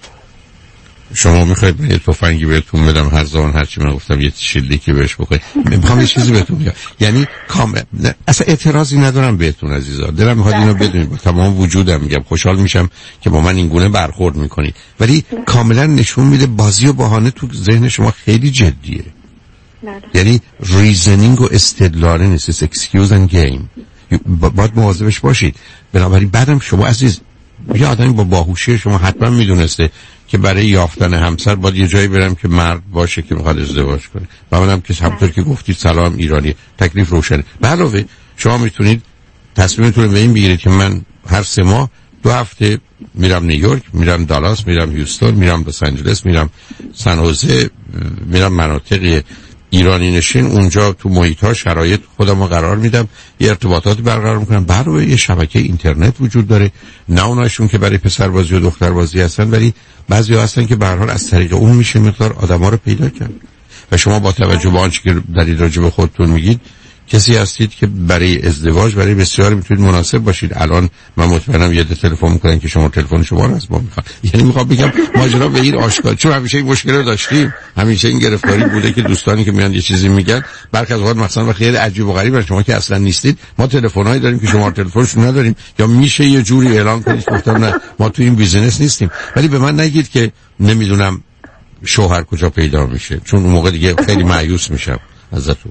S5: شما میخواید من یه تفنگی بهتون بدم هر زمان هرچی من گفتم یه شلیکی بهش بکنید؟ میخوام یه چیزی بهتون بگم، یعنی اصلا اعتراضی ندارم بهتون عزیزا، دلم میخواد اینو بدونید، با تمام وجودم میگم خوشحال میشم که با من این گونه برخورد میکنید، ولی کاملا نشون میده بازی و بهانه تو ذهن شما خیلی جدیه. یعنی ریزنینگ و استدلال نیست، اکسکیوز اند گیم. باید مواظبش باشید. بنابراین بعدم شما عزیز یه آدمی با باهوشی شما حتما میدونسته که برای یافتن همسر باید یه جایی برم که مرد باشه که میخواد ازدواج کنه و منم که همونطور که گفتید سلام ایرانی، تکلیف روشنه. به علاوه شما میتونید تصمیمتون به این بگیرید که من هر 3 ماه 2 هفته میرم نیویورک، میرم دالاس، میرم هیوستون، میرم لس آنجلس، میرم سن خوزه، میرم مناطق ایرانی نشین، اونجا تو محیط‌ها شرایط خودمو قرار میدم، یه ارتباطاتی برقرار میکنم. برای یه شبکه اینترنت وجود داره، نه اوناشون که برای پسربازی و دختربازی هستن، ولی بعضی‌ها هستن که به هر حال از طریق اون میشه مقدار آدما رو پیدا کرد. و شما با توجه به آنچه که در راجع به خودتون میگید کسی هستید که برای ازدواج برای بسیاری میتونید مناسب باشید. الان من مطمئنم یه تلفن میکنن که شما تلفن شما رو از ما میخواد. یعنی میخوام بگم ماجرا به این آشکار، چون همیشه این مشکل رو داشتیم، همیشه این گرفتاری بوده که دوستانی که میان یه چیزی میگن برخی از اوقات مثلا خیلی عجیب و غریبه، شما که اصلا نیستید، ما تلفنایی داریم که شما تلفنشون نداریم، یا میشه یه جوری اعلان کنید گفتم نه ما تو این بیزینس نیستیم. ولی به من نگید که نمیدونم شوهر کجا پیدا میشه، چون اون موقع دیگه خیلی مایوس میشم ازتون.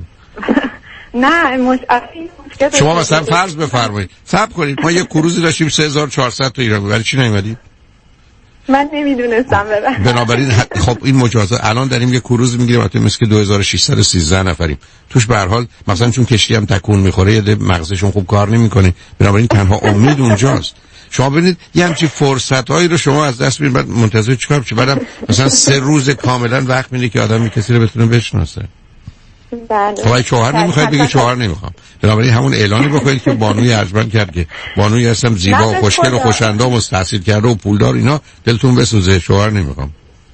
S12: نه
S5: شما مثلا فرض بفرمایید صبر کنید ما یه کروزی داشتیم 3400 تا ایران، برای چی نیومدید؟
S12: من نمیدونستم ببرم.
S5: بنابراین خب این مجازات الان داریم یه کروز میگیریم البته مثل که 2613 نفریم توش به هر حال مثلا چون کشتی هم تکون میخوره یه مغزشون خوب کار نمیکنه، بنابراین تنها امید اونجاست. شما ببینید یه همچین فرصتایی رو شما از دست میدید، بعد منتظر چیکار بشید؟ بعدم مثلا 3 روز کاملا وقت میده که آدمی کسی رو بتونه بشناسه.
S12: بله.
S5: خب شوهر نمیخواید بگید شوهر نمیخوام، بنابراین همون اعلانی بکنید که بانوی ارجمند کرد که بانوی هستم زیبا و خوشگل و خوش‌اندام و تحصیل کرده و پولدار، اینا دلتون بسوزه، شوهر نمیخوام.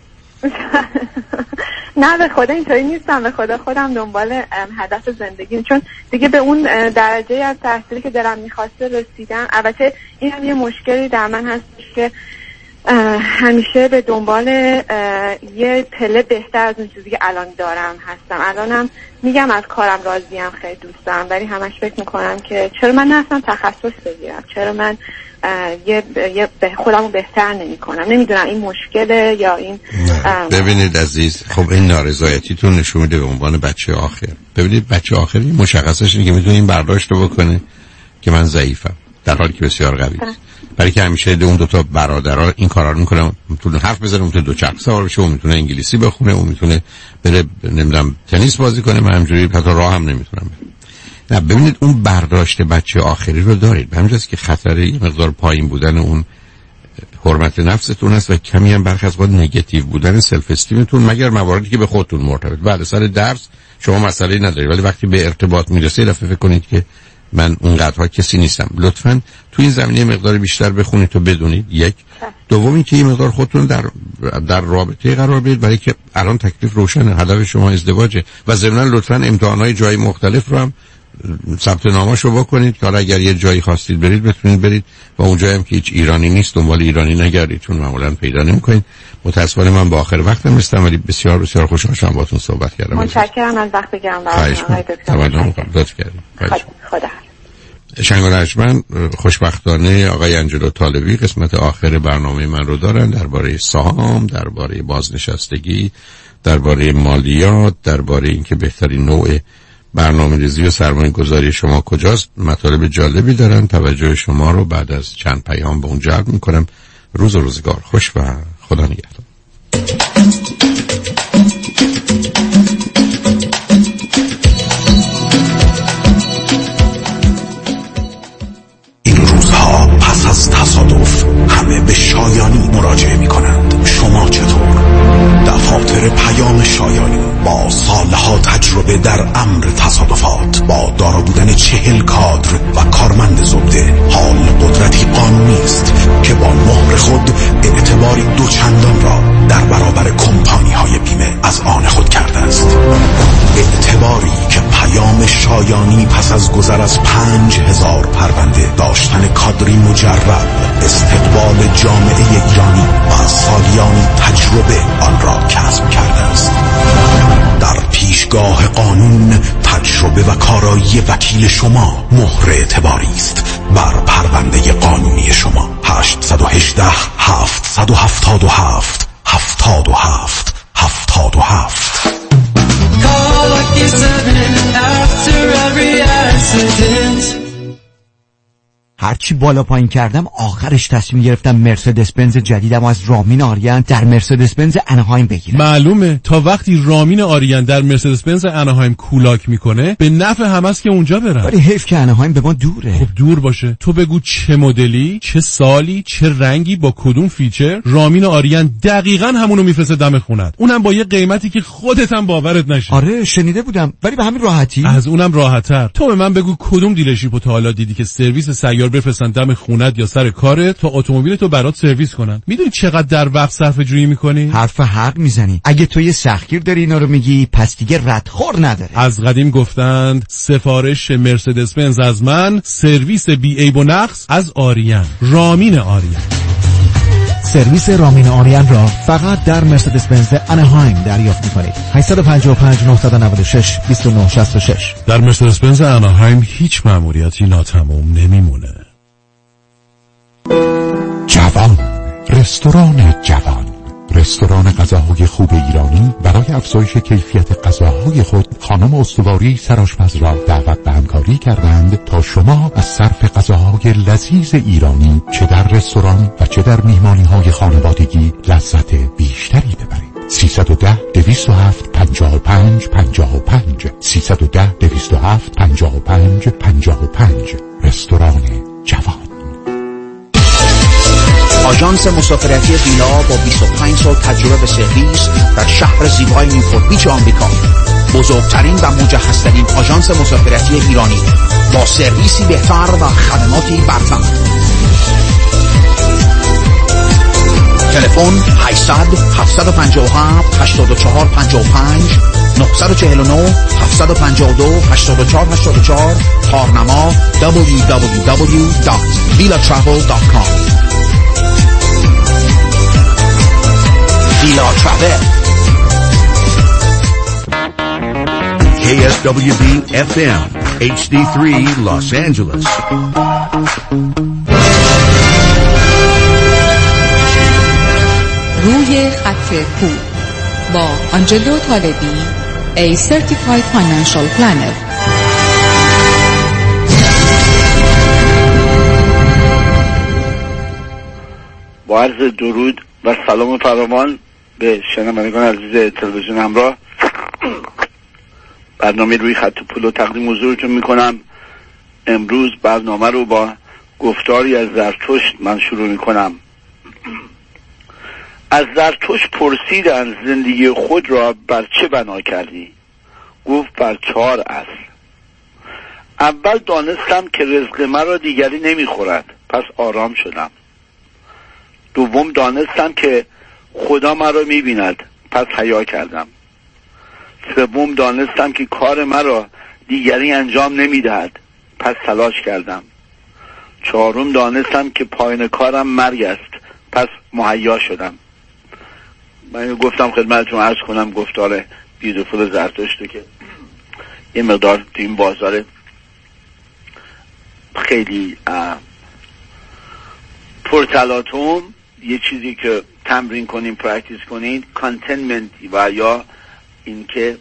S12: نه به خدا اینطوری نیستم، به خدا خودم دنبال هدف زندگیم، چون دیگه به اون درجه از تحصیلی که دلم میخواسته رسیدم. البته این هم یه مشکلی در من هست که همیشه به دنبال یه پله بهتر از اون چیزی که الان دارم هستم. الانم میگم از کارم راضیم، خیلی دوست دارم، ولی همش فکر میکنم که چرا من نرفتم تخصص بگیرم، چرا من خودمو بهتر نمیکنم. نمیدونم این مشکله یا این
S5: ببینید عزیز، خب این نارضایتیتون نشون میده به عنوان بچه آخر. ببینید بچه آخری مشخصش اینه که میتونه این برداشت رو بکنه که من ضعیفم، در حالی که بسیار قوی است. برای که همیشه اون دو تا برادرها این کارا رو میکنن، میتونه حرف بزنه، اون میتونه دوچرخه سوار بشه، اون میتونه انگلیسی بخونه، اون میتونه بره نمیدونم تنیس بازی کنه، من همینجوری حتی راه هم نمیتونم برم. نه ببینید اون برداشت بچه آخری رو دارید، به همین جاست که خطر این مقدار پایین بودن اون حرمت نفستون است و کمی هم برخی از وقت نگاتیو بودن سلف استیمتون، مگر مواردی که به خودتون مرتبط. بعد سر درس شما مسئله نداری، ولی وقتی به ارتباط میرسه دفعه فکر کنید که من اونقدرها کسی نیستم. لطفاً تو این زمینه مقدار بیشتر بخونید تا بدونید. یک دومی که این مقدار خودتون در رابطه قرار بدید، برای که الان تکلیف روشنه، هدف شما ازدواجه و ضمناً لطفاً امتحانات جای مختلف رو هم ثبت نامه‌شو بکنید که اگر یه جایی خواستید برید بتونید برید و اون جایی هم که هیچ ایرانی نیست دنبال ایرانی نگردید، چون معمولاً پیدا نمی‌کنید. متأسفانه من با آخر وقتم رسیدم، ولی بسیار بسیار خوشحال شدم باهاتون صحبت کردم.
S12: متشکرم از وقتی که من خدا
S5: شنگ و نجمن خوشبختانه آقای انجلو طالبی قسمت آخر برنامه من رو دارن، درباره سهام، درباره بازنشستگی، درباره مالیات، درباره اینکه بهترین نوع برنامه‌ریزی و سرمایه‌گذاری شما کجاست. مطالب جالبی دارن. توجه شما رو بعد از چند پیام به اون جلب می‌کنم. روز و روزگار خوش و خدا نگهدار.
S21: این روزها پس از تصادف همه به شایانی مراجعه می‌کنند. شما چطور؟ دفاتر پیام شایانی با سالها تجربه در امر تصادفات، با دارا بودن 40 کادر و کارمند زبده، حال قدرتی قانونی است که با مهر خود اعتباری دوچندان را در برابر کمپانی های بیمه از آن خود کرده است. اعتباری که پیام شایانی پس از گذر از 5000 پرونده، داشتن کادری مجرب، استقبال جامعه ایرانی و سالیانی تجربه آن را کسب کرده است. در پیشگاه قانون تجربه و کارایی وکیل شما مهر اعتباری است بر پرونده قانونی شما. 818 777 77 77.
S7: هرچی بالا پایین کردم آخرش تصمیم گرفتم مرسدس بنز جدیدم از رامین آریان در مرسدس بنز اناهایم بگیرم.
S13: معلومه تا وقتی رامین آریان در مرسدس بنز اناهایم کولاک میکنه به نفع همست که اونجا برم.
S7: ولی حیف که اناهایم به ما دوره.
S13: خب دور باشه، تو بگو چه مدلی، چه سالی، چه رنگی، با کدوم فیچر، رامین آریان دقیقاً همونو میفرسته دم خونت، اونم با یه قیمتی که خودت هم باورت نشه.
S7: آره شنیده بودم، ولی به همین راحتی.
S13: از اونم راحت‌تر. تو به من بگو کدوم دیلرشیپو تا حالا دیدی که سرویس سیار بفرستن دم خونت یا سر کارت تا اتومبیلتو برات سرویس کنن؟ میدونی چقدر در وقت صرفه جویی میکنی؟
S7: حرف حق میزنی. اگه تو یه سختگیر داری اینا رو میگی پس دیگه ردخور نداره.
S13: از قدیم گفتند سفارش مرسدس بنز از من، سرویس بی عیب و نقص از آریان. رامین آریان.
S25: سرویس رامین آریان را فقط در مرسدس بنز اناهایم دریافت می‌کنید. 855 996 2966.
S13: در مرسدس بنز اناهایم هیچ مأموریتی ناتمام نمیمونه.
S21: جوان، رستوران جوان، رستوران غذاهای خوب ایرانی برای افزایش کیفیت غذاهای خود خانم استواری سرآشپز را دعوت به همکاری کردند تا شما از صرف غذاهای لذیذ ایرانی چه در رستوران و چه در میهمانی‌های خانوادگی لذت بیشتری ببرید. 310-207-55-55 310-207-55-55 رستوران جوان.
S11: آژانس مسافرتی ویلا با 25 سال تجربه به سرویس در شهر زیبای نیوپورت بیچ آمریکا، بزرگترین و مجهزترین آژانس مسافرتی ایرانی با سرویسی بهتر و خدماتی برتر. تلفن 800-757-8455 949-752-8484 کارنما www.vilatravel.com. Vila Travel.
S23: KSWB FM HD3 Los Angeles.
S18: روی خط پول با آنجلو طالبی، A Certified Financial Planner.
S3: با عرض درود و سلام فراوان به شنوندگان عزیز تلویزیون همراه، برنامه روی خط پول رو تقدیم حضورتون میکنم. امروز برنامه رو با گفتاری از زرتشت من شروع میکنم. از زرتشت پرسیدند زندگی خود را بر چه بنا کردی؟ گفت بر 4 اصل. اول دانستم که رزق مرا دیگری نمیخورد، پس آرام شدم. دوم دانستم که خدا مرا میبیند، پس حیا کردم. سوم دانستم که کار مرا دیگری انجام نمیدهد، پس تلاش کردم. چهارم دانستم که پایان کارم مرگ است، پس مهیا شدم. من گفتم خدمتتون عرض کنم گفتار بیوتیفول زرتشت که یه مقدار تو این بازار خیلی پرتلاتوم یه چیزی که تمرین کنین، پرکتیس کنین، کانتنمنت و یا این که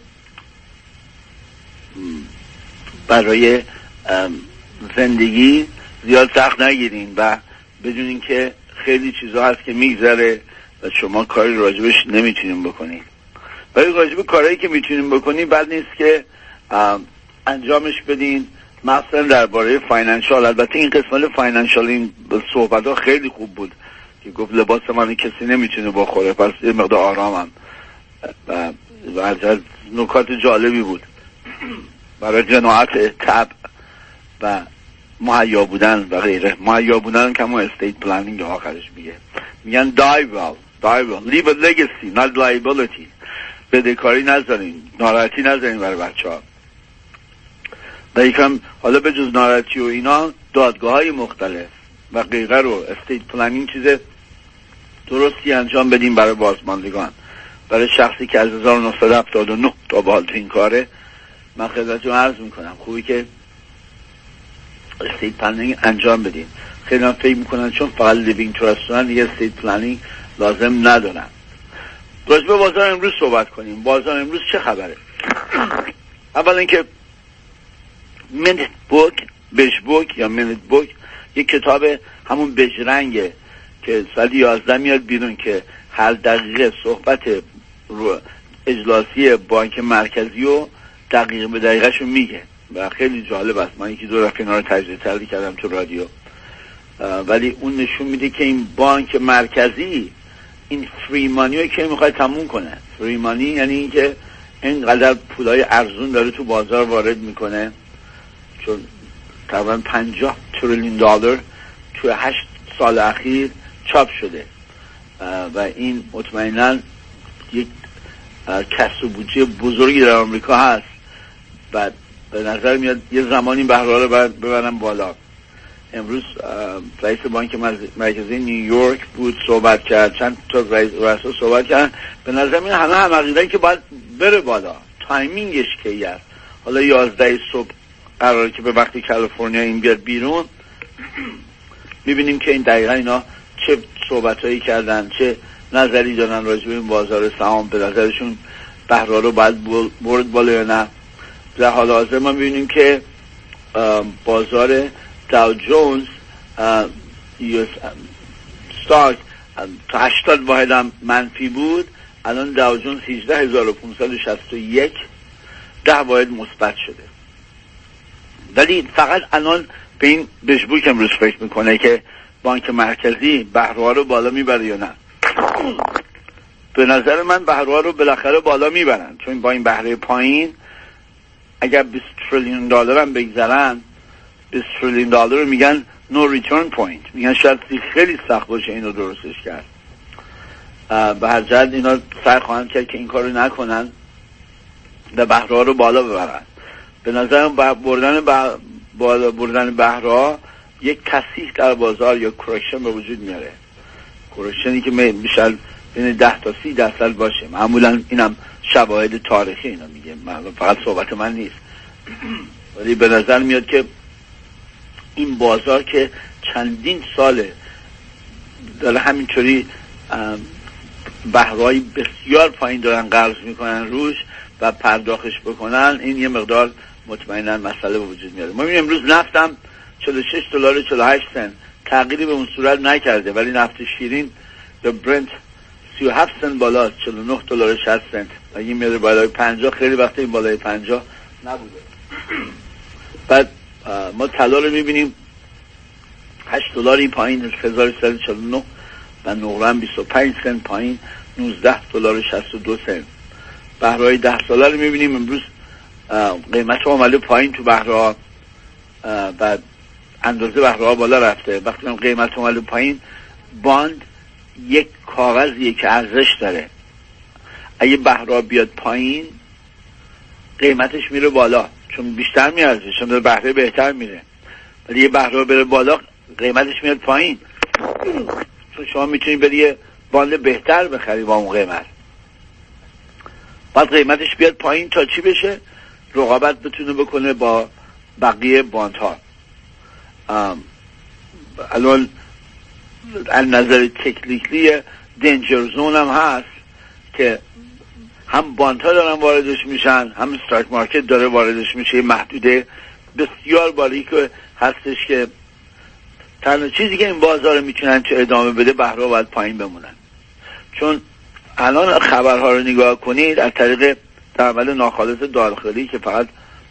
S3: برای زندگی زیاد سخت نگیرین و بدونین که خیلی چیزا هست که میگذره و شما کاری راجبش نمیتونین بکنین. ولی راجب کارهایی که میتونین بکنین بد نیست که انجامش بدین، مثلا درباره فاینانشال. البته این قسمت فاینانشال این صحبت ها خیلی خوب بود که گفت لباس من کسی نمیتونه بخوره، پس یه مقدار آرامم و از نکات جالبی بود برای جناعت تب و مهیا بودن و غیره. مهیا بودن که همون استیت پلانینگ آخرش میگن die well, leave a legacy not liability. بدهکاری نذارین، ناراحتی نذارین برای بچه ها. و یکم حالا به جز ناراحتی و اینا دادگاه های مختلف و غیره رو استیت پلانینگ چیز درستی انجام بدیم برای بازماندگان. برای شخصی که از 1979 تا به حال تو این کاره، من خدمتتون عرض میکنم خوبی که استیت پلانینگ انجام بدیم. خیلی هم فکر میکنن چون فقط لیوینگ ترست دیگه استیت پلانینگ لازم ندارن. راجع به بازار امروز صحبت کنیم. بازار امروز چه خبره؟ اول اینکه منت بوک، بژ بوک یا منت بوک، یک کتاب همون بژ رنگه که ساعت 11 میاد بیرون که هر دقیقه صحبت رو اجلاسی بانک مرکزی و دقیقه به دقیقه‌شو میگه و خیلی جالب است. من یکی دو دفعه اینا رو تجزیه تحلیل کردم تو رادیو، ولی اون نشون میده که این بانک مرکزی این فری مانی رو که میخواد تموم کنه. فری مانی یعنی این که اینقدر پولای ارزون داره تو بازار وارد میکنه، چون تقریبا 50 تریلیون دلار تو 8 سال اخیر چاپ شده و این مطمئنا یک کسب و بودجه بزرگی در آمریکا هست و به نظر میاد یه زمانی بهره رو ببرن بالا. امروز رئیس بانک مرکزی نیویورک بود، صحبت کرد، چند تا رئیس صحبت کردن. به نظر میاد همه هم عقیده‌ای که باید بره بالا. تایمینگش کی است؟ حالا 11 صبح قراره که به وقتی کالیفرنیا این بیاد بیرون، میبینیم که این دقیقا اینا چه صحبتایی کردن، چه نظری دارن راجع به این بازار سهام، به نظرشون بهرها رو باید برد بالا یا نه. در حال حاضر ما می‌بینیم که بازار داو جونز استاک تا 80 واحد هم منفی بود، الان داو جونز 18561 10 واحد مثبت شده. ولی فقط الان به این بشبوک امروز فکر میکنه که بانک مرکزی بهرها رو بالا میبره یا نه. به نظر من بهرها رو بالاخره بالا میبرن، چون با این بهره پایین اگر 20 تریلیون دلار هم بگذارن، 20 تریلیون دلار رو میگن نو ریترن پوینت، میگن شاید خیلی سخت باشه اینو درستش کرد. به هر جهت اینا سعی خواهند کرد که این کارو نکنن و بهرها رو بالا ببرن. به نظرم بردن بهرها یک تصحیح در بازار یا کرکشن به وجود میاره، کرکشنی که میشه بین 10 تا 30% باشه. معمولا اینم شواهد تاریخی اینا میگه، فقط صحبت من نیست. ولی به نظر میاد که این بازار که چندین ساله داره همینطوری بهرهای بسیار پایین دارن قرض میکنن روش و پرداختش بکنن، این یه مقدار مطمئنا مسئله به وجود میاره. ما میبینیم امروز نفتم 46 دلار و 48 سنت تغییری به اون صورت نکرده، ولی نفت شیرین یا برنت 37 سنت بالا، 49 دلار و 60 سنت. اگه میاد بالای 50، خیلی وقت این بالای 50 نبوده. بعد ما طلا رو میبینیم 8 دلاری پایین 1149 و نقره 25 سنت پایین 19 دلار و 62 سنت. بهرهای 10 ساله رو میبینیم امروز قیمت اومده پایین تو بهرها و اندازه بهرها بالا رفته. وقتی هم قیمت اومده پایین، باند یک کاغذیه که ارزش داره. اگه بهرها بیاد پایین قیمتش میره بالا، چون بیشتر میارزه، چون بهره بهتر میره. ولی یه بهره بره بالا قیمتش میاد پایین، چون شما میتونید بری یه باند بهتر بخری با اون قیمت. بعد قیمتش بیاد پایین تا چی بشه؟ رقابت بتونه بکنه با بقیه باندها. الان از نظر تکنیکلی دنجر زون هم هست که هم باندها دارن واردش میشن، هم استاک مارکت داره واردش میشه. محدوده بسیار باریک هستش که تنها چیزی که این بازار میتونن چه ادامه بده بهرها باید پایین بمونن. چون الان خبرها رو نگاه کنید از طریق تحول ناخالص داخلی که فقط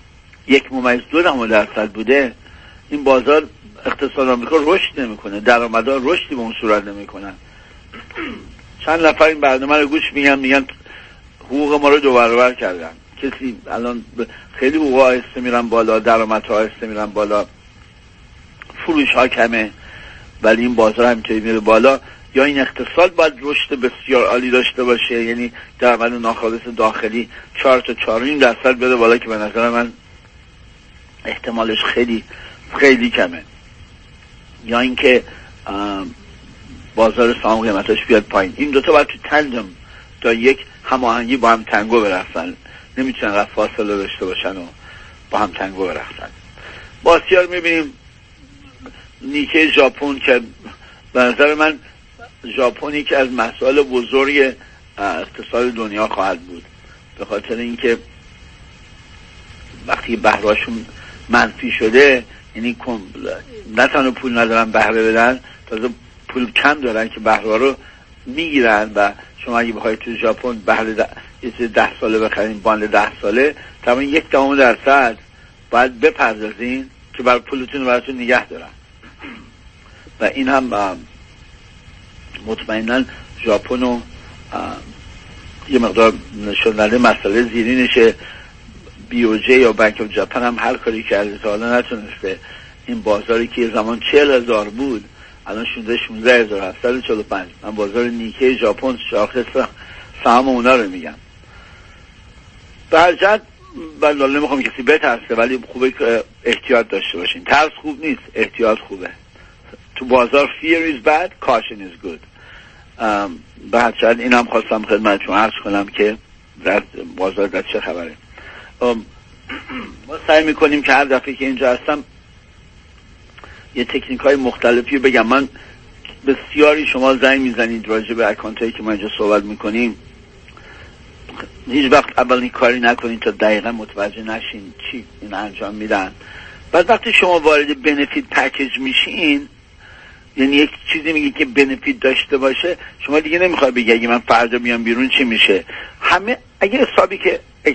S3: 1.2% بوده، این بازار اقتصاد آمریکا رشد نمیکنه، درآمدها رشدی به اون صورت نمیکنن. چند نفر این برنامه رو گوش میگن حقوق ما رو 2 برابر کردن. کسی الان خیلی حقوق آهسته میرن بالا، درآمدها آهسته میرن بالا، فروش ها کمه، ولی این بازار همینطوری میره بالا. یا این اقتصاد باید رشد بسیار عالی داشته باشه، یعنی درآمد ناخالص داخلی 4 تا 4.5% بده بالا، که به نظر من احتمالش خیلی خیلی کمه. یا اینکه بازار سهام قیمتش بیاد پایین. این دوتا باید تو تندم تا یک هماهنگی با هم تنگو برقصن، نمیتونن قد فاصله داشته باشن و با هم تنگو برقصن. با آسیا رو میبینیم نیکه ژاپن که به نظر من ژاپنی که از مسائل بزرگ اقتصاد دنیا خواهد بود، به خاطر اینکه وقتی بهرهاشون منفی شده، یعنی نه تنها پول ندارن بهره بدن، تازه پول کم دارن که بهره رو میگیرن. و شما اگه بخواید تو ژاپن بهره یه چیز 10 ساله بخرین، باند 10 ساله تمام 1% باید بپردازین که برای پولتون براتون نگه دارن. و این هم مطمئنا ژاپن و یه مقدار نشون داده مسئله زیرینشه. BOJ یا بانک آف ژاپن هم هر کاری کرده تا حالا نتونسته این بازاری که یه زمان 40,000 بود الان 16,745. من بازار نیکه ژاپن شاخص سهام اونا رو میگم. برجت بله نمیخوام کسی بترسه، ولی خوبه که احتیاط داشته باشین. ترس خوب نیست، احتیاط خوبه. تو بازار fear is bad, caution is good. بعد این هم خواستم خدمتتون عرض کنم که در بازار در چه خبره. ما سعی میکنیم که هر دفعه که اینجا هستم یه تکنیک های مختلفی بگم. من بسیاری شما زنگ میزنید راجع به اکانتایی که ما اینجا صحبت میکنیم، هیچ وقت اولین کاری نکنید تا دقیقا متوجه نشین چی این انجام میدن. بعد وقتی شما وارد بنفیت پکیج میشین، یعنی یک چیزی میگی که بنفیت داشته باشه، شما دیگه نمیخواد بگی اگه من فردا بیام بیرون چی میشه. همه اگه حسابی که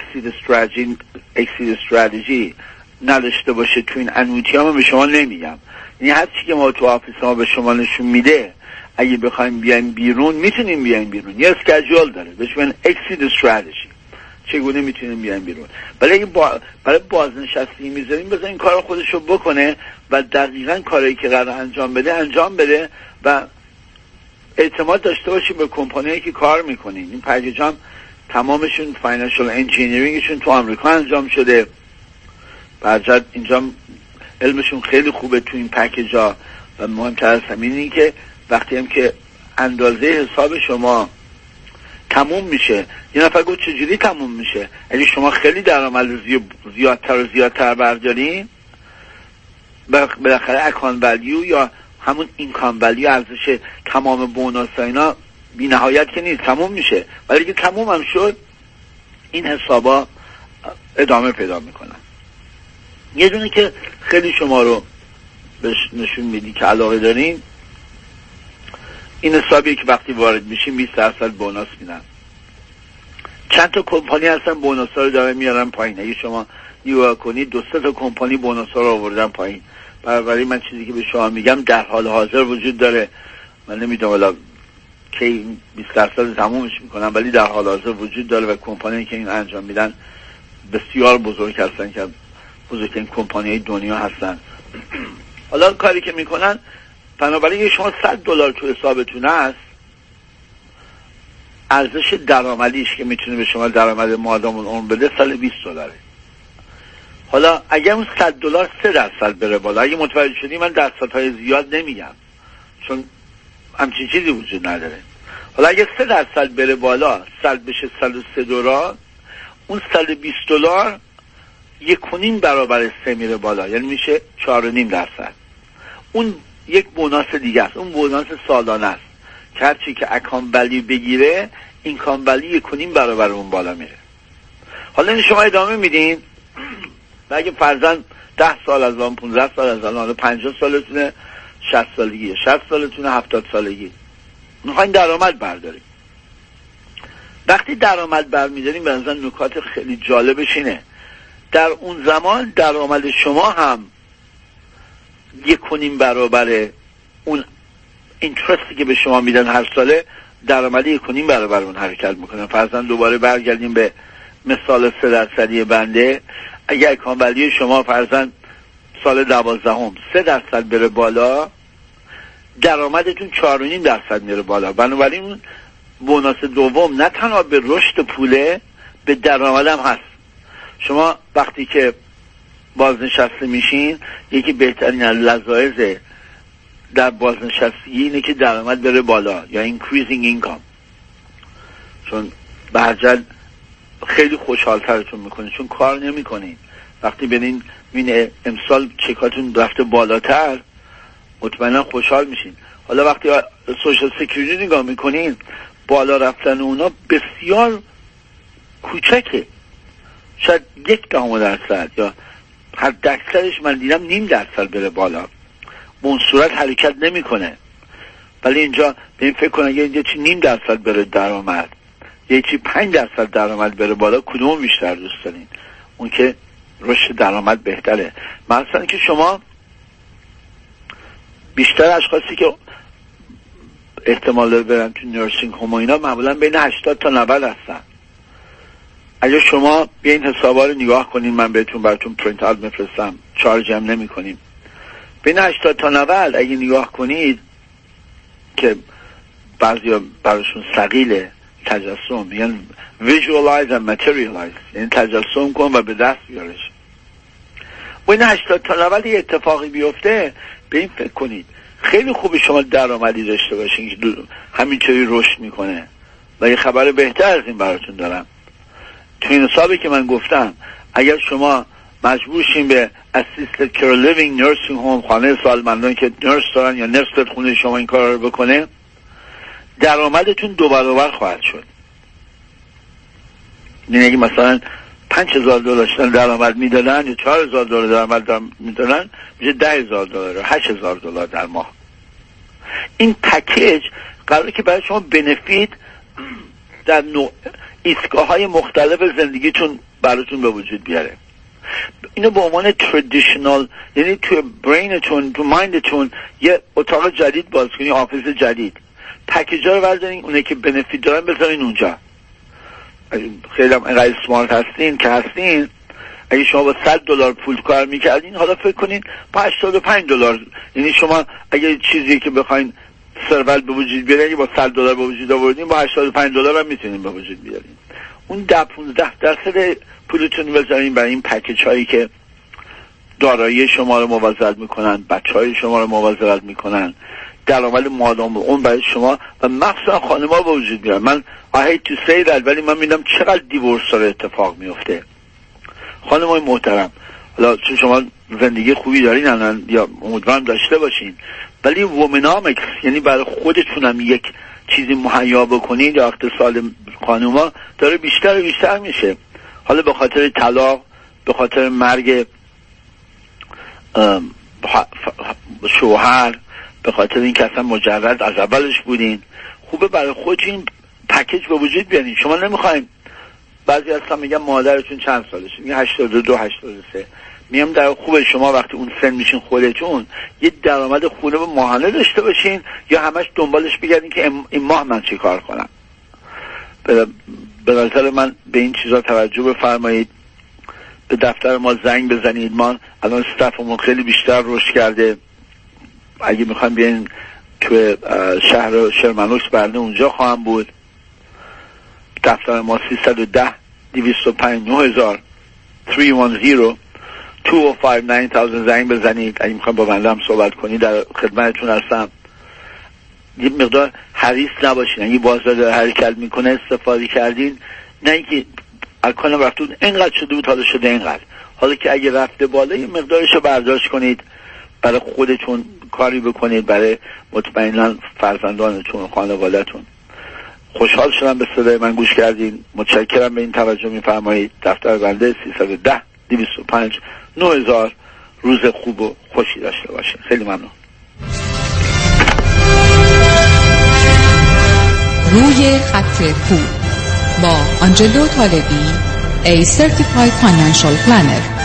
S3: اکسید استراتژی نداشته باشه تو این انویتی ها، من به شما نمیگم. یعنی هر چی که ما تو آفیس ما به شما نشون میده، اگه بخوایم بیایم بیرون میتونیم بیایم بیرون. یه اسکیجول داره بهش میگن اکسید استراتژی، چگونه میتونیم بیایم بیرون. ولی اگه برای بازنشستی میذاریم، بذار این کار خودشو بکنه و دقیقاً کاری که قرار انجام بده و اعتماد داشته باشیم به کمپانیایی که کار میکنین. این پکیج هم تمامشون فاینانشال انجینیرینگشون تو آمریکا انجام شده. برجت اینجا علمشون خیلی خوبه تو این پکیجا و مهمتر از همین این که وقتی هم که اندازه حساب شما تموم میشه، یه نفر گفت چجوری تموم میشه؟ اگه شما خیلی درآمد زیادتر بردارین، بالاخره اکان ولیو یا همون اینکام ولیو، ارزش تمام بونوس ها اینا بی نهایت که نیست، تموم میشه. ولی اگه تموم هم شد، این حسابا ادامه پیدا میکنن. یه دونه که خیلی شما رو بهش نشون میدی که علاقه دارین، این حسابیه که وقتی وارد میشین 20% بونوس میدن. چند تا کمپانی هستن بونوس ها رو دارن میارن پایین. اگه شما نگاه کنید 2-3 تا کمپانی بونوس ها رو آوردن پایین. بنابراین من چیزی که به شما میگم در حال حاضر وجود داره. من نمیدونم حالا کی 20% تمومش میکنم، ولی در حال حاضر وجود داره و کمپانی که این انجام میدن بسیار بزرگ هستن که بزرگترین کمپانی دنیا هستن. حالا کاری که میکنن، بنابراین اگه شما $100 تو حسابتون هست، ارزش درآمدیش که میتونه به شما درآمد مادام العمر بده سال $20. حالا اگه اون $100 3% بره بالا، اگه متوجه شدی من درصدهای زیاد نمیگم چون همچین چیزی وجود نداره. حالا اگه 3% بره بالا، سال بشه $103، اون $120 1.5 برابر 3 میره بالا، یعنی میشه 4.5%. اون یک بوناس دیگه است، اون بوناس سالانه است که هرچی که اکان ولی بگیره، این کان ولی 1.5 برابر اون بالا میره. حالا این شما ادامه میدین و اگه فرضاً 10 سال از آن، 15 سال از آن، 50 سالتونه، 60 سالگی، 60 سالتونه، 70 سالگی میخواین درآمد برداریم. وقتی درآمد برمیداریم به نظر نکات خیلی جالبش اینه، در اون زمان درآمد شما هم 1.5 برابر اون اینترستی که به شما میدن هر ساله، درآمد 1.5 برابر اون حرکت میکنن. فرضاً دوباره برگردیم به مثال 3% بنده. اگر اکان ولی شما فرضاً سال 12 3% بره بالا، درآمدتون 4.5% میره بالا. بنابراین اون بوناس دوم نه تنها به رشد پوله، به درآمد هم هست. شما وقتی که بازنشسته میشین، یکی بهترین لذایز در بازنشستگی اینه که درآمد بره بالا یا increasing income، چون به هر جهت خیلی خوشحالترتون میکنه چون کار نمیکنین. وقتی ببینین امسال چکاتون رفته بالاتر، مطمئنا خوشحال میشین. حالا وقتی سوشال سکیوریتی نگاه میکنین، بالا رفتن اونا بسیار کوچکه، شاید 0.1% یا هر دکترش من دیدم 0.5% بره بالا، به اون صورت حرکت نمیکنه. ولی اینجا به این فکر کنن یه چی 0.5% بره درآمد، یه چی 5% درآمد بره بالا، کدوم بیشتر دوست دارین؟ اون که رشد درآمد بهتره. مثلا که شما بیشتر اشخاصی که احتمال داره برن تو نرسینگ هوم و اینا معمولا بین 80 تا 90 هستن. اگه شما بیاین حسابا رو نگاه کنین، من براتون پرینت اوت میفرستم، چارج هم نمی کنیم. بین 80 تا 90 اگه نگاه کنید که بعضیا براشون ثقیله تجسم، یعنی visualize and materialize، یعنی تجسم کن و به دست بیارش. بین 80 تا 90 یه اتفاقی بیفته، به این فکر کنید خیلی خوبه شما درآمدی داشته باشین که همینطوری رشد میکنه. و یه خبر بهتر از این براتون دارم. تو این حسابی که من گفتم، اگر شما مجبور شیم به اسیستد کیر لیوینگ نرسینگ هوم، خانه سالمندان که نرس دارن یا نرس در خونه شما این کار رو بکنه، درآمدتون 2 برابر خواهد شد. یعنی اگه مثلا $5,000 درآمد میدادن یا $4,000 درآمد میدادن، میشه $10,000 $8,000 در ماه. این پکیج قراره که برای شما بنفیت در ایستگاه های مختلف زندگیتون براتون به وجود بیاره. اینو به عنوان تردیشنال، یعنی تو برینتون، تو مایندتون یه اتاق جدید باز کنین، آفیس جدید، پکیجا رو بردارین، اونه که بنفیت دارن بذارین اونجا. خیلی هم اینقدر سمارت هستین که هستین، اگه شما با $100 پول کار میکردین، حالا فکر کنین با $85، یعنی شما اگه چیزی که بخواین ثروت به وجود بیارین با $100 به وجود آوردین، با $85 هم میتونین به وجود بیارین. اون 10-15% پولتون بذارین برای این پکیج هایی که دارایی شما رو موظف میکنن، بچه های شما رو موظف میکنن، درآمد مادام اون برای شما و مخصوصا خانم‌ها به وجود میارن. من I hate to say that، ولی من میدم چقدر دیورس داره اتفاق میفته. خانم‌های محترم، حالا چون شما زندگی خوبی دارین الان یا امیدوارم داشته باشین، ولی وومنامیکس، یعنی برای خودتونم یک چیزی مهیا بکنید، یا اقتصاد خانوما داره بیشتر و بیشتر میشه. حالا به خاطر طلاق، به خاطر مرگ شوهر، به خاطر این که اصلا مجرد از اولش بودین، خوبه برای خودتون پکیج به وجود بیارین. شما نمیخواین، بعضی اصلا میگن مادرتون چند سالشه، میگه 82 83، میگم در خوبه شما وقتی اون سن میشین خودتون یه درآمد خوبه ماهانه داشته باشین، یا همش دنبالش بگردین که این ماه من چی کار کنم. به نظر من به این چیزا توجه بفرمایید، به دفتر ما زنگ بزنید. ما الان استافمون خیلی بیشتر رشد کرده، اگه میخوایم بیاین تو شهر شرمنوکس برنه اونجا خواهم بود. دفتر ما 310-205-9000 310-205-9000 زنگ بزنید. اگه میخوایم با بنده هم صحبت کنید در خدمتتون هستم. یه مقدار حریص نباشین، اگه بازار داره حرکت میکنه استفاده کردین، نه اینکه الکالم رفتون اینقدر شده بود حالا شده اینقدر، حالا که اگه رفته بالا یه مقدارشو برداشت کنید، برای خودتون کاری بکنید، برای مطمئنا فرزندانتون و خانواده‌تون. خوشحال شدم به صدای من گوش کردین، متشکرم به این توجه میفرمایید. دفتر بنده 310-205-9000. روز خوب و خوشی داشته باشین. خیلی ممنون.
S2: روی خط پول با آنجلو طالبی، A Certified Financial Planner.